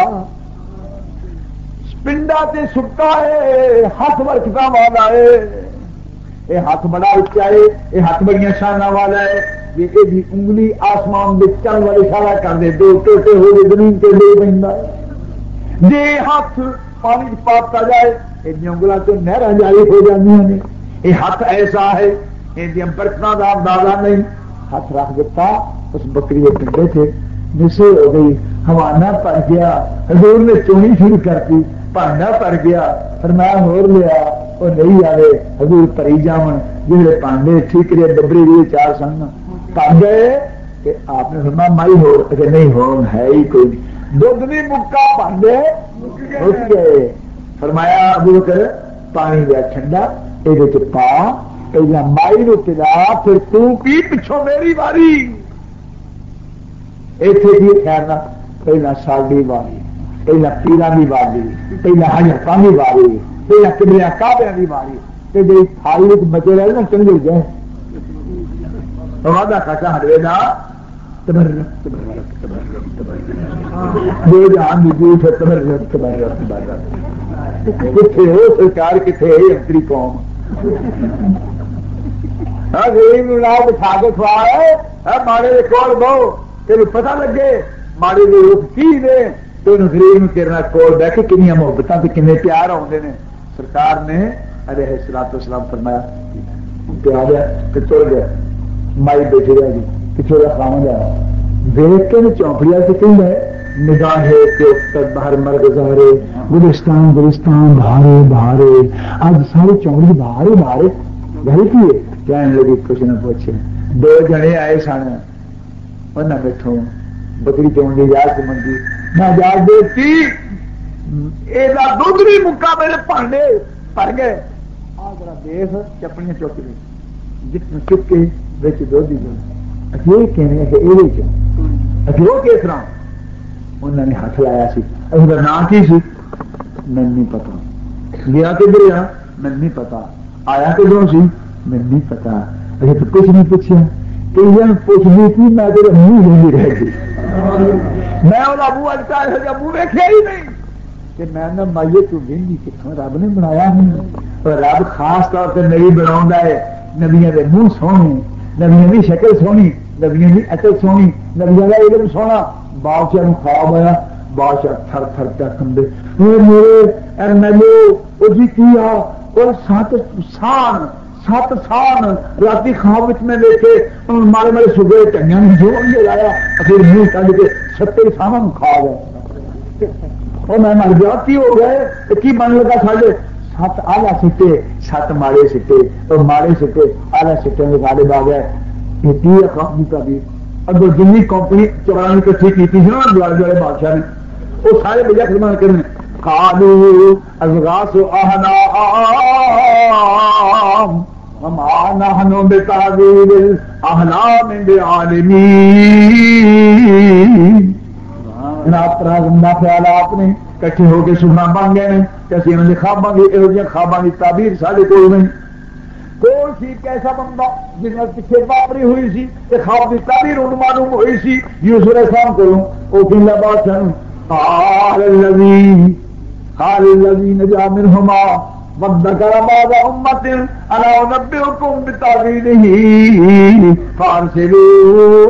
پنڈا تے سکا ہے, ہاتھ برکتوں والا ہے, یہ ہاتھ بڑا اچا ہے, یہ ہاتھ بڑی شانہ والا ہے. یہ انگلی آسمان میں چل والے اشارہ کر دے, 2 ٹوٹے ہو گئے زمین کے 2 بنتا ہے. جی ہاتھ پانی پاتا جائے یہ انگلوں سے نہر جاری ہو جاتی ہیں. یہ ہاتھ ایسا ہے یہ برتنا کا اندازہ نہیں. ہاتھ رکھ دیتا اس بکری کے پنڈے تھے, نسے ہو گئی, حوانہ پڑ گیا. حضور نے چونی شروع کرتی, پانڈا پڑ گیا, فرمایا ہور لیا وہ نہیں آئے. حضور پری جاون جہے پانڈے ٹھیکرے ڈبری بھی 4 سن پڑ گئے کہ آپ نے فرمایا مائی ہو کہ نہیں ہو ہے ہی کوئی نہیں. دودھ نہیں مکا پانڈے اٹھ گئے. فرمایا ابو بکر پانی دیا ٹھنڈا یہ پا پہلا مائی نو پلا پھر تو پی پچھوں میری باری ایتھے کی خیر نہ پہلا ساڈی باری پہلا پیران کی باری پہلا حضرتاں کی باری پہلا قبلہ کعبہ کی باری تے جی تھالی بچے رہے نا چنگے گئے وعدہ کھاتا ہڑے نا تبرک تبرک تبرک تبرک جو جان دی جھوٹ تبرک تبرک تبرک کتنے ہو سرکار کتنے ہے انتری قوم ہاں غریب نا بٹھا کے کھوا ماڑے کول بہو تیرے پتہ لگے ماڑے کے روپ کی نے تو غریب تیرے کول بہ کے کنیاں محبتاں تے کنے پیار آتے ہیں سرکار نے علیہ الصلوۃ والسلام فرمایا پیار ہے کہ چل گیا مائی بیٹھی رہ گئی پچھو کا خامد آیا دیکھ کے چونپڑیا سے کہیں ہے نگاہ تک باہر مر گزارے گلستان گلستان بہارے بہارے آج ساری چونپڑی بہارے بہارے گھر کی ہے کہنے لگی کچھ نہ پوچھے دو جنے آئے سن نہ بیٹھو بکری چون کی یاد منگی نہ یاد دیتی یہ دودھ بھی مکا میرے پانڈے پڑ گئے آ ذرا دیکھ چپڑیاں چک لی جتنے چک کے بچ دودھ ہی یہ کہنے کہ یہ کس طرح انہوں نے ہاتھ لایا سی اس کا نام کی سی میں نہیں پتا گیا کدھر آ میں نہیں پتا آیا کدھروں سی میں نہیں پتا اچھا تو کچھ نہیں پوچھا کہ پوچھ لی تھی میں تیرے منہ نہیں رہ گئی میں وہ ابو اجتا ابو ویکیا ہی نہیں کہ میں نہ مائیے تو وہی کتوں رب نے بنایا نہیں اور رب خاص طور پہ نبی بنا ہے نبیاں کے منہ سونے نبیاں کی شکل سونی نبیاں کی عقل سونی نبیاں کا علم سونا بادشاہ خواب آیا بادشاہ تھر تھر پہ کمبے میرے ایم ایل اے جی کی آ اور سات سان رات خواب میں دیکھے مارے مارے صبح ٹنگیا نے جو لایا پھر منہ کھڑ کے 70 سامان کھا گئے اور میں مر گیا کی ہو گئے کی بن لگا ساڑھے 7 آلہ سٹے 7 ماڑے سٹے اور ماڑے سٹے آلہ سٹے میں سارے باغ گئے یہ کی خواب کی تعبیر اگر جن کمپنی 94 کٹھی کی تھی نا دوارے دوارے بادشاہ نے وہ سارے بجا خدمت کرنے قالوا اضغاث احلام وما نحن بتعبیر الاحلام بعالمین رات رات زندہ خیالات نے کٹھے ہو کے سنا بن گئے ہیں کیسے انہوں نے خواباں کی یہ خواباں کی تعبیر سارے کوئی نہیں کوئی سی کیسا بندہ جس نے پیچھے واپری ہوئی سی کہ خواب کی تعبیر ان معلوم ہوئی سی یوسف علیہ السلام کو وہ کہنا بادشاہ قال الذي نجا منهما وذكر بعد امه الا انبئكم بتاويله فارسلون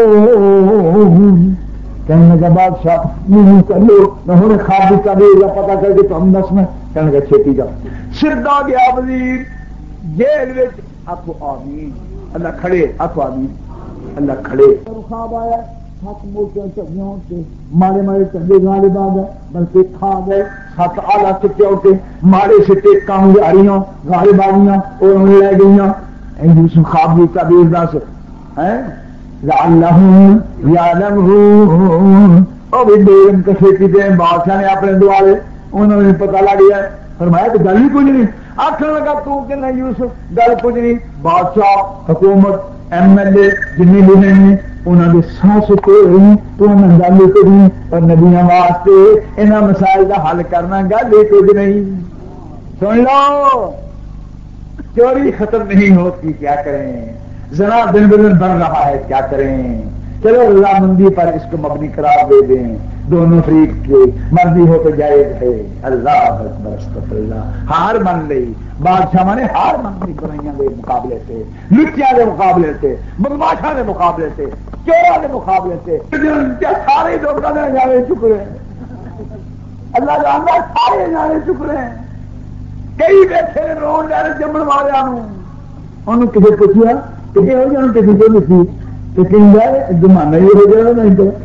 کہنے لگا بادشاہ نہیں کرو نہ خواب کی تعبیر کا پتہ کر کے تم دس میں کہنے لگا چھتی جاؤ سردا گیا وزیر جیل وچ آخو آمین اللہ کھڑے آخو آمین اللہ کھڑے خواب آیا 7 موٹیاں چڑیاں ہوتے مارے مارے چنگے گالے باغ بلکہ کھا گئے 7 آلہ سٹے ہوتے مارے سٹے کام جاریاں گالے باغیاں اور لے گئیاں یوسف خواب کی تعبیر دس ہیں لعلہم یعلمون اور بھی بیرم کسے کی بادشاہ نے اپنے دوارے انہوں نے پتہ لگ گیا فرمایا کہ گل ہی کچھ نہیں آخر لگا تو کہ نہیں یوسف گل کچھ نہیں بادشاہ حکومت ایم ایل اے جن بھی ہیں انہوں نے سانس کو گل کرنی اور نبیاں واسطے انہاں مسائل کا حل کرنا گل ہی کچھ نہیں سن لو چوری ختم نہیں ہوتی کیا کریں زنا دن بدن بڑھ رہا ہے کیا کریں چلو رضامندی پر اس کو مبنی قرار دے دیں دونوں فریق کی مرضی ہو تو جائز ہے اللہ اکبر استغفر اللہ ہار من لی بادشاہ نے ہار من لی برائیاں کے مقابلے سے لٹیاں کے مقابلے سے بدماشاں کے مقابلے سے چوراں کے مقابلے سے سارے لوگ جانے چک رہے ہیں اللہ جانتا سارے جانے چک رہے ہیں کئی بیٹھے رون لے جمن والوں کسی پوچھا کہ ہو جانا کسی کو لکھی تو کہیں زمانہ ہی ہو جائے نہیں تو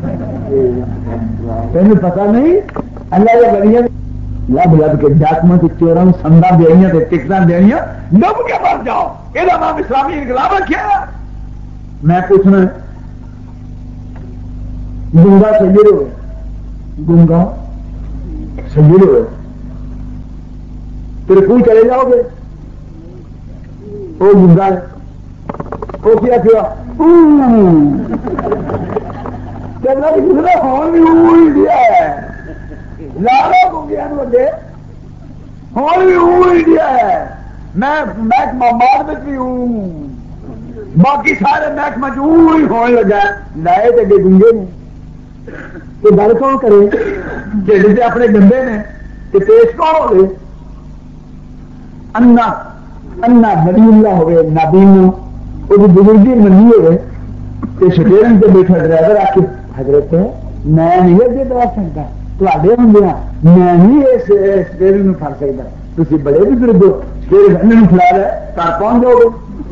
تمہیں پتا نہیں اللہ کا بڑھیا لب لب کے جاتما کی چوروں سندا دینیا ٹکٹاں دینیا ڈب کے مر جاؤ یہ نام اسلامی انقلاب رکھا میں پوچھنا گنگا سید ہوئے گنگا سید ہوئے پھر کوئی چلے جاؤ گے وہ گنگا ہے وہ کیا کیا چلنا بھی کسی نے ہون بھی ہی دیا ہے لالا گنگیا بندے ہون بھی ہی دیا ہے میں محکمہ مار بھی ہوں باقی سارے محکمہ ہی ہونے لگا لائے تو اگے گنگے نے تو گل کون کرے ڈھڈ سے اپنے گندے نے کہ پیش کون ہوگی انا نبی اللہ ہوئے نبی وہ بزرگی منی ہوئے تو سٹیرنگ سے بیٹھا ڈرائیور آ کے حضرت میں نہیں اگے دوا سکتا تے ہوں میں نہیں سٹیرنگ پڑ سکتا تھی بڑے بزرگ ہو سٹیرنگ فلا ہے کار پہنچ جاؤ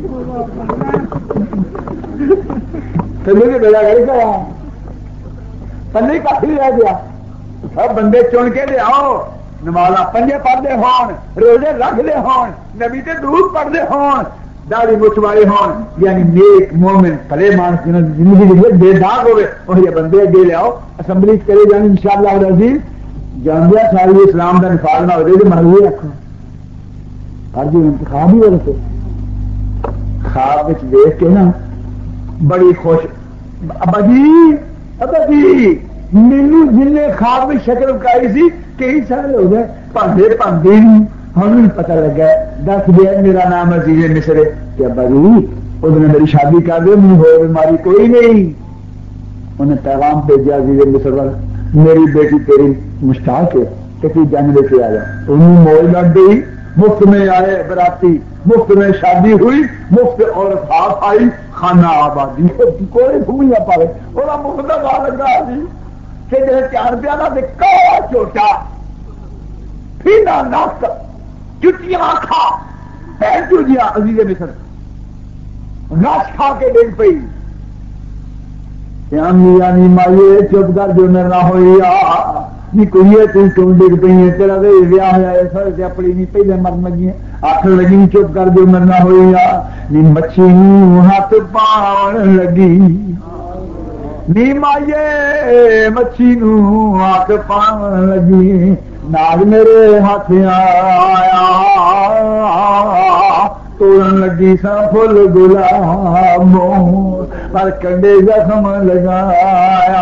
گے بیڑا گھر کا پلے کافی رہ گیا سب بندے چن کے لے آؤ نمازاں پنجے پڑھتے ہون روزے رکھتے ہون نبی تے درود پڑھتے ہون داڑھی مچھ والے ہون یعنی نیک مومن بھلے مانس زندگی بے داغ ہوئے وہی بندے اگے لے آؤ اسمبلی کرے جان انشاءاللہ العزیز جاندیا ساری اسلام کا نفاذ نہ ہو تو مرضی رکھو ہر جی انتخاب ہی ہوتے خواب دیکھ کے نا بڑی خوش ابا جی مینو جن خواب میں شکل اکائی سی کئی سال ہو گئے پانڈے پانڈے ہوں پتا لگا دس دیا میرا نام عزیز مصر ہے کہ ابا جی اس نے میری شادی کر دی مجھے ہو بیماری کوئی نہیں انہیں پیغام بھیجا عزیز مصر والا میری بیٹی تیری مشتاق ہے کہ تو جنگ لے کے آ جا انہیں موج لگ گئی مفت میں آئے براتی مفت میں شادی ہوئی مفت عورت ہاتھ آئی خانہ آبادی کوئی بھومیا پائے اور مفت کا لگا جی کہ جیسے 4 روپیہ دے کالا چوٹا پینا نک چٹیاں کھا پہن چوجیاں عزیز مصر رس کھا کے ڈگ پئی یعنی مائیے چپ کر جو نہ ہوئی نی کڑیے تم ڈگ پی ہے تیرا ویاہ ہوا ہے اپنی نہیں پہلے مرن لگی آخر لگی چپ کر جو مرنا ہوئی نی مچھی ہاتھ پاؤن لگی نی مائیے مچھی ہاتھ پاؤن لگی ناگ میرے ہاتھ آیا توڑن لگی سا فل گلاب پر کنڈے زخم لگایا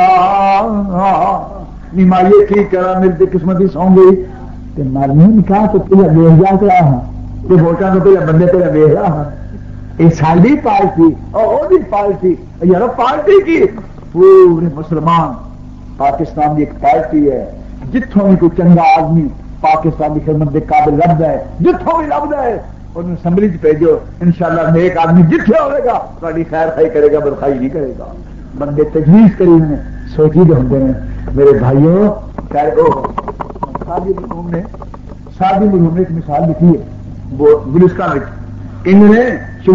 مائیے کی کرا میری قسمتی سو گئی مرنی نے کہا تو پہلے ویخ جا کے رہا کہ ووٹاں تو پہلے بندے پہلے ویخ رہا یہ ساری پارٹی اور پارٹی یار پارٹی کی پورے مسلمان پاکستان کی ایک پارٹی ہے جتوں بھی کوئی چنگا آدمی پاکستان کی خدمت کے قابل لبدا ہے جتوں بھی لبدا ہے انہوں اسمبلی بھیجو انشاءاللہ نیک آدمی جتنے ہوئے گا تاری خیر خائی کرے گا بدخائی نہیں کرے گا بندے تجویز کری انہیں سوچی دے ہوں نے میرے بھائیوں سادی ملوم نے ایک مثال لکھی ہے گلستان میں انہوں نے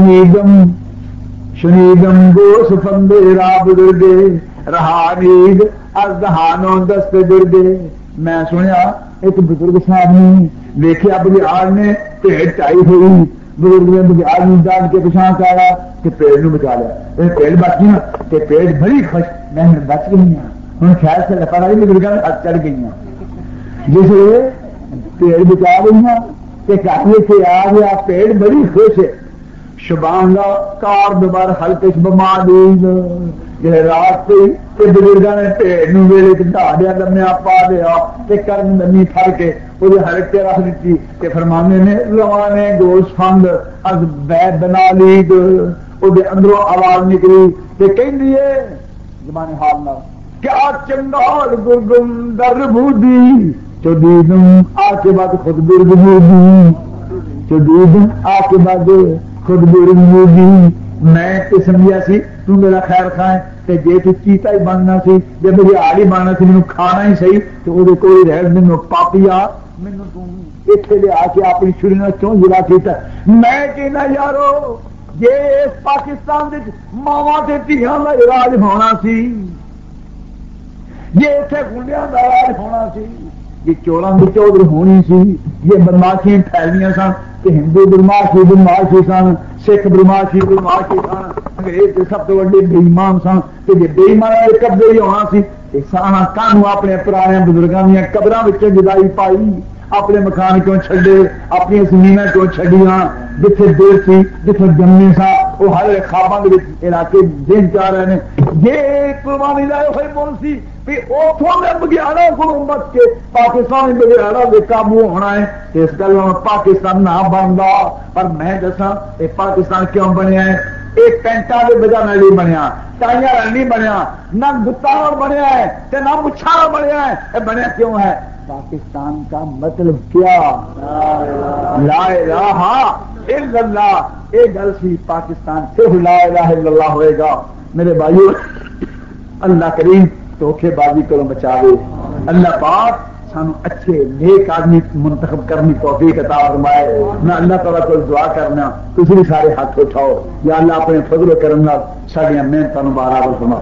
شنیدم گوس فندے راب درگے رہانید ازدہانوں دست درگے میں سنیا ایک بزرگ صاحب نے دیکھے بگیار نے پیڑ ٹائی ہوئی بزرگ نے بگیار نے ڈال کے پچھان کایا کہ پیڑ نو بچا لیا پیڑ بچ گیا کہ پیڑ بڑی خوش میں بچ گئی ہوں ہوں خیر سے لپا رہی بزرگوں ہاتھ چڑھ گئی جس پیڑ بچا گئی ہیں کہ کہتے کہ آ گیا پیڑ بڑی خوش ہے شبانگا کار دوبارہ ہلکش بمادین جی رات پہ بزرگوں نے پیڑ ویلے ڈھا دیا لمیا پا دیا کہ کرن لمی پھڑ کے وہ ہلکے رکھ دیتی کہ فرمانے نے روانے گوش فند از بے بنا لید وہ اندروں آواز نکلی کہ کہیں دیے زبان حال نہ کیا چنگال گرگم در بودی چودیدم آ کے بعد خود گرگ بودی چودیدم آ کے بعد خود گرگ بودی میں تو سمجھا سی تو میرا خیر کھائے کہ جے تو چیتا ہی بننا سی جے مجھے آڑی بننا سی مینوں کھانا ہی صحیح تو وہ کوئی رہ مینوں پاپیا مینوں تو اتنے لے آ کے اپنی چھری نال کیوں جلا کیتا میں کہنا یارو جے اس پاکستان دے ماواں تے دھیاں دا راج ہونا سی یہ اتنے گنڈیاں دا راج ہونا سی یہ چوراں کی چودھری ہونی سی یہ بدماشیاں پھیلنیاں سن کہ ہندو بدماشی سن سکھ بدماشی سن انگریز سب تو وڈے بےمان سن کہ جی بےمان کے قبضے ہی ہونا سی کانوں اپنے پرانے بزرگوں دیا قبراں وچ جدائی پائی اپنے مکان کیوں چھڈے اپنی زمیناں کیوں چھڈیاں جتنے دیر سی جتنے جمنے سا وہ ہر خوابوں کے علاقے دن چاہ رہے ہیں یہ قربانی لائے ہوئے مل سی بھی اتوں میں بگیاڑا کو مت کے پاکستان بگیاڑا بے قابو ہونا ہے اس گل پاکستان نہ بنتا پر میں دسا یہ پاکستان کیوں بنیا ہے ایک پینٹا کے وجہ نہیں بنیا ٹائیاں نہیں بنیا نہ گتا بنیا ہے نہ مچھا بنیا ہے یہ بنیا کیوں ہے پاکستان کا مطلب کیا لا الہ الا اللہ یہ گل سی پاکستان صرف لا الہ الا اللہ ہوئے گا میرے بھائیو اللہ کریم دھوکے بازی کرو بچا دے اللہ پاک سانو اچھے نیک آدمی منتخب کرنی توفیق عطا فرمائے میں اللہ تعالیٰ کو دعا کرنا تسی بھی سارے ہاتھ اٹھاؤ یا اللہ اپنے فضل و کرم نال ساڈیاں محنتاں نوں برابر فرما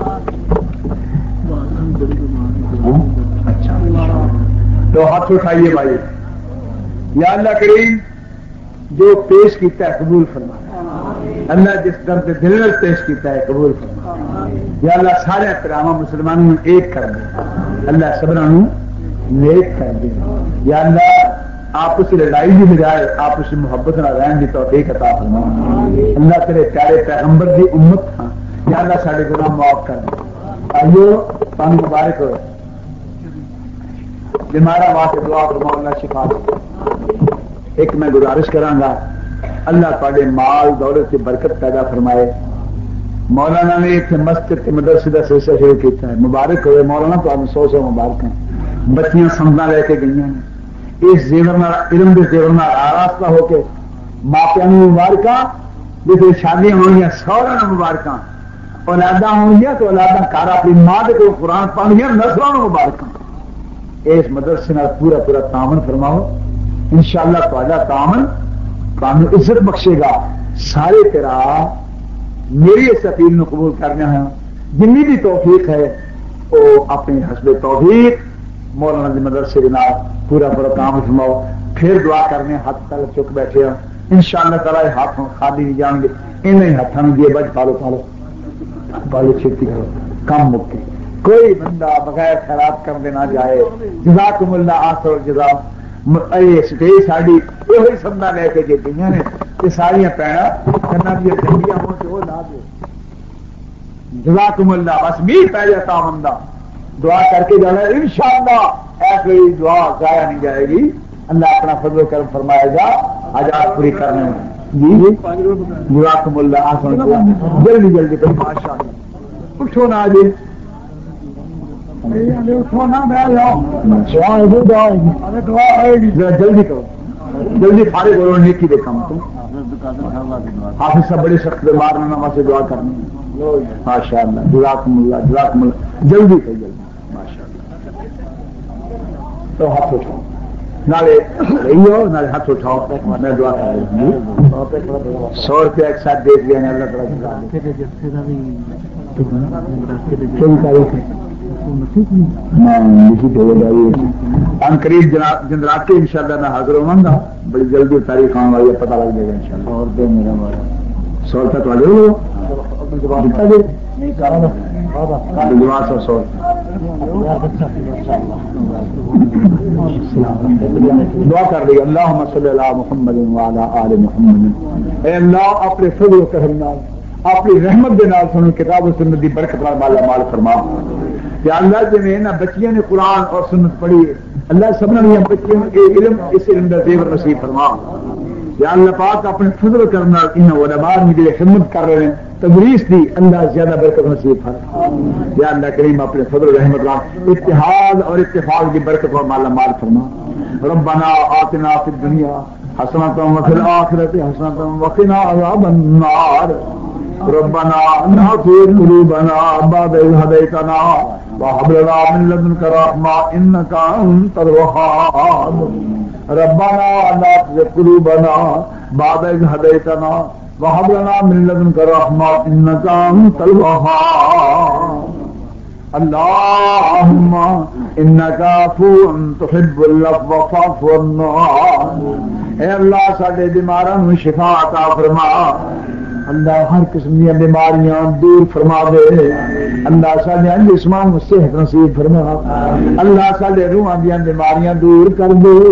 تو ہاتھ اٹھائیے بھائی یا اللہ کریم جو پیش کیتا ہے قبول فرما اللہ جس درد دل میں پیش کیتا ہے قبول فرما یا اللہ سارے احترام مسلمانوں ایک کر دے اللہ سبرا نیک کر دے یا اللہ آپس لڑائی بھی بجائے آپس محبت نہ رہن کی توفیق عطا فرما اللہ تیرے پیارے پیغمبر کی امت ہاں یا اللہ سارے گناہ معاف کر دے آئیو پانی مبارک ہو بیمارہ واسطے دعا فرما اللہ شفا دے ایک میں گزارش کراں گا اللہ تعالی مال دولت کی برکت پیدا فرمائے مولانا نے ایک مسجد کے مدرسے کا سلسلہ شروع کیا ہے مبارک ہوئے مولانا تو آپ 100 مبارک ہیں بچیاں سمجھا لے کے گئی ہیں اس زیور علم کے زیور آراستہ ہو کے ماپیا مبارک جیسے شادیاں ہونی سہرا مبارک اولادا ہونگیا تو اولادا کار اپنی ماں کے قرآن پڑھنگیا نسلوں مبارک اس مدرسے پورا پورا تعاون فرماؤ انشاءاللہ تہاڈا تعاون تمہیں عزت بخشے گا سارے تیرا میری اس اپیل کو قبول کرنا ہے جنی بھی توفیق ہے وہ اپنے حسب توفیق مولانا دی مدرسے کے نال پورا پورا کام فرماؤ پھر دعا کرنے ہاتھ تک چک بیٹھے ہوں انشاءاللہ تعالی ہاتھ خالی نہیں جان گے انہیں ہاتھوں میں جیب پالو چھتی کرو کام مکے کوئی بندہ بغیر خیرات کر دینا جائے جزاکم اللہ آخر جزا سٹیج ساری یہ سمجھا لے کے جی گئی نے یہ ساریا پیڑا کرنا دیا جنگیاں ہو تو وہ لا دو جزاکم اللہ بس میل پہ جاتا بندہ دعا کر کے جانا انشاءاللہ ایسے دعا ضائع نہیں جائے گی اللہ اپنا فضل و کرم فرمائے گا حاجات پوری کرنے میں جی جزاکم اللہ جلدی جلدی کرو ماشاءاللہ اٹھو نہ جی جلدی کرو جلدی فارغ کرو نیکی دے کام تو حافظ صاحب بڑے سخت بیمار نے واسطے دعا کرنی ماشاءاللہ جزاکم اللہ جلدی کرو جلدی ماشاءاللہ تو ہاتھ اٹھاؤ نالے رہیو نالے ہاتھ اٹھاؤ میں دعا کر رہی ہوں 100 روپیہ ایک ساتھ دے دیا اللہ تعالیٰ قریب جنرات کے انشاءاللہ میں حاضر ہوں گا بڑی جلدی تاریخ آنے والی ہے پتہ لگ جائے گا انشاءاللہ اور دے میرا مارا 100 روپیہ تو والے ہو دعا کر رہی اللہم صلی اللہ محمد وعلی آل محمد اے اللہ اپنے فضل و کرم نال اپنی رحمت دے نال سنو کتاب و سنت دی برکت نال مالا مال فرما یا اللہ جی میں نہ بچیاں نے قرآن اور سنت پڑھی اللہ سب نے بچیوں کے علم اس علم کا زیور نصیب فرما یا اللہ پاک اپنے فضل کرنا ان علماء میں جو خدمت کر رہے ہیں تدریس دی اللہ زیادہ برکت نصیب فرما یا اللہ کریم اپنے فضل رحمت اللہ اتحاد اور اتفاق کی برکت اور مالا مال فرما ربنا آتنا فی الدنیا حسنۃ وفی الآخرۃ حسنۃ وقنا عذاب النار ربنا لا تزغ قلوبنا بعد إذ هديتنا وهب لنا من لدنك رحمة إنك أنت الوهاب ربنا لا تزغ قلوبنا بعد إذ هديتنا وهب لنا من لدنك رحمة إنك أنت الوهاب اللهم إنك عفو تحب العفو فاعف عنا اے اللہ ساڈے بیماراں نوں شفا عطا فرما اللہ ہر قسم کی بیماریاں دور فرما دے اللہ سارے جسماں صحت نصیب فرما اللہ سارے روحاں دیاں بیماریاں دور کر دے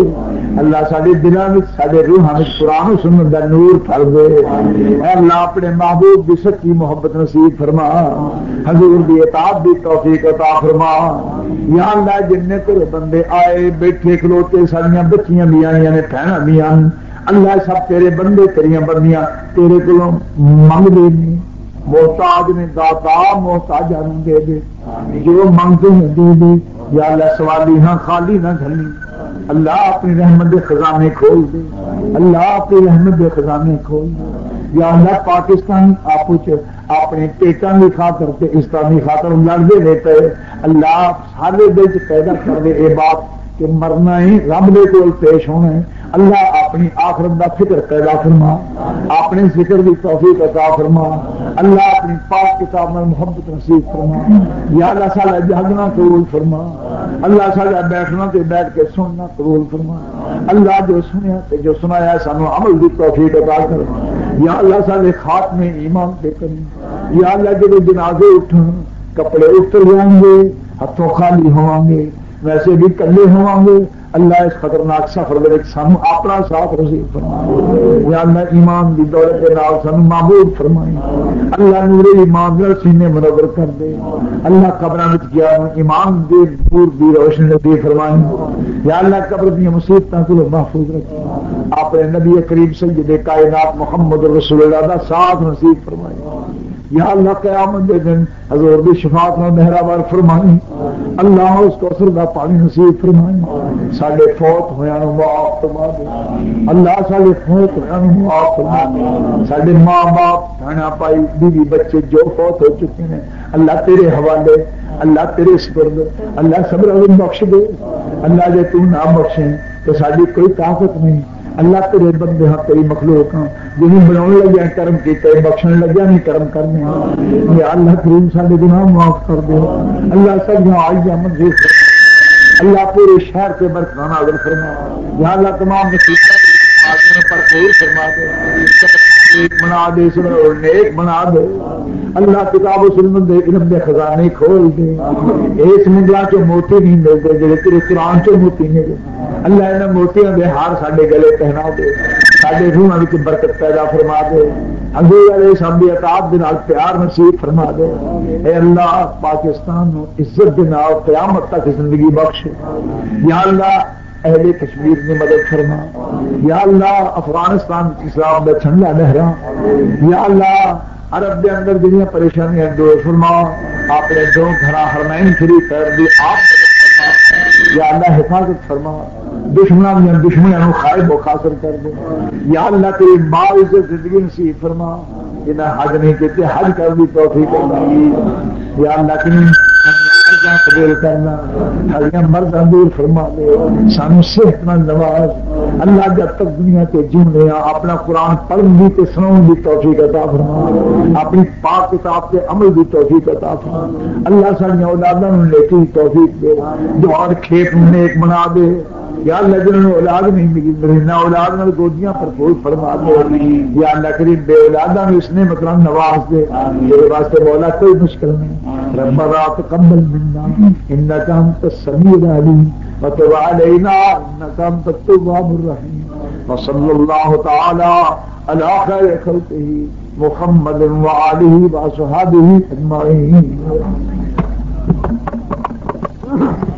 اللہ سارے دلوں میں سارے روحاں میں قرآن سنن دا نور بھر دے. اے اللہ اپنے محبوب کی سچی محبت نصیب فرما, حضور دی اطاعت دی توفیق عطا فرما. یا اللہ جن تیرے بندے آئے بیٹھے کھلوتے ساریاں بچیاں بھی آئیاں نے بہناں بھی آن, اللہ سب تیرے بندے تیریاں بندیاں تیرے کولوں منگدے نے, محتاج نے, داتا محتاجاں نوں دے دے, جو منگتے ہیں دے دے. یا اللہ سوالی ہاں خالی نہ گھلی, اللہ اپنی رحمت دے خزانے کھول دے, اللہ اپنی رحمت دے خزانے کھول دے. یا اللہ پاکستان آپ اپنے پیٹاں کی خاطر تے اسلامی خاطر لڑتے رہتے, اللہ سارے دل پیدا کر دے یہ بات کہ مرنا ہی رب دے کول پیش ہونا ہے. اللہ اپنی آخرت دا فکر پیدا فرما, اپنے ذکر کی توفیق عطا فرما. اللہ اپنی پاک کتاب میں محبت نصیب فرما. یا اللہ سارا جاگنا قبول فرما, اللہ سارا بیٹھنا تے بیٹھ کے سننا قبول فرما. اللہ جو سنیا تے جو سنایا سانو عمل کی توفیق عطا کر. یا اللہ سارے خاتمے ایمان دے کریں. یا اللہ جب جنازے اٹھن کپڑے اتر جائیں گے, ہاتھوں خالی ہوں گے, ویسے بھی کلے ہوں گے, اللہ اس خطرناک سفر میں سانو اپنا ساتھ نصیب فرما. یا اللہ ایمان دی دولت کے نال سانو معبود فرمائے. اللہ نور ایمان دے سینے منور کر دے. اللہ قبراں وچ گیا ایمان دے نور دی روشنی دی فرمائے. یا اللہ قبر دی مصیبتاں کو محفوظ رکھ. اپنے نبی کریم سید کائنات محمد رسول اللہ دا ساتھ نصیب فرمائے. یا اللہ قیامت دے دن حضور دی شفاعت میں مہربان فرمائی. اللہ اس کو اثر دا پانی نصیب فرمائی. ساڈے فوت ہویا نو معاف فرما دے. اللہ ساڈے فوت ہویا نو معاف فرما دے. ساڈے ماں باپ بہنا پائی بیوی بچے جو فوت ہو چکے ہیں اللہ تیرے حوالے, اللہ تیرے سپرد, اللہ صبر عظیم بخش دے. اللہ جے تو نہ بخشے تو ساری کوئی طاقت نہیں. اللہ تیرے بندے ہاں تیری مخلوق ہاں جنہیں بنانے لگیا کرم کیتے بخشنے لگیا نہیں کرم کرنے. یا اللہ کریم سارے گناہ معاف کر دے. اللہ سب آئی منظور کر. اللہ پورے شہر سے برکت نازل فرما. یا اللہ تمام مصیبتوں پر خیر فرما دے, بنا دے, نیک بنا دے. اللہ کتاب و سنت دے علم دے خزانے کھول دے. اس منگلا چ موتی نہیں ملتے جڑے تیرے قرآن چ موتی ملے. اللہ انہاں موتیاں دے ہار ساڈے گلے پہنا دے. ساڈے روحاں وچ برکت پیدا فرما دے. حضور علیہ السلام دی اطاعت دے نال پیار نصیب فرما دے. اے اللہ پاکستان نو عزت دے نال قیامت تک زندگی بخش. یا اللہ اہل کشمیر کی مدد فرما. یا اللہ افغانستان اسلام دا جھنڈا لہرا. یا اللہ عرب دے اندر جنیاں پریشانیاں دور فرما. اپنے دو گھر حرمین شریف کر دی آپ. یا اللہ حفاظت فرما. دشمنوں خائب و خاصر کر دے. یا اللہ تیری مال سے زندگی نصیب فرما. جنہیں حج نہیں کہتے حج کر دی توفیق عطا. یا اللہ کی قبول کرنا. ہریاں مرد دور فرما دے. سانو صحت مند نواز. اللہ جب تک دنیا کے جینے اپنا قرآن پڑھنے کی سناؤں کی توفیق عطا فرما. اپنی پاک کتاب کے عمل کی توفیق عطا فرما. اللہ ساری اولادوں نے نیکی توفیق دے. جو اور کھیت نیک بنا دے. یا اللہ جنہوں نے اولاد نہیں ملی مرنا اولاد میں گودیاں پر پھول فرما دے. یا اللہ کریم بے اولادہ میں اس نے مطلب نواز دے. میرے واسطے مولا کوئی مشکل نہیں. ربنا تقبل منا انك انت السميع العليم وتب علينا انك انت التواب الرحيم. وصلى الله تعالى على خير خلقه محمد وآله وصحبه اجمعين.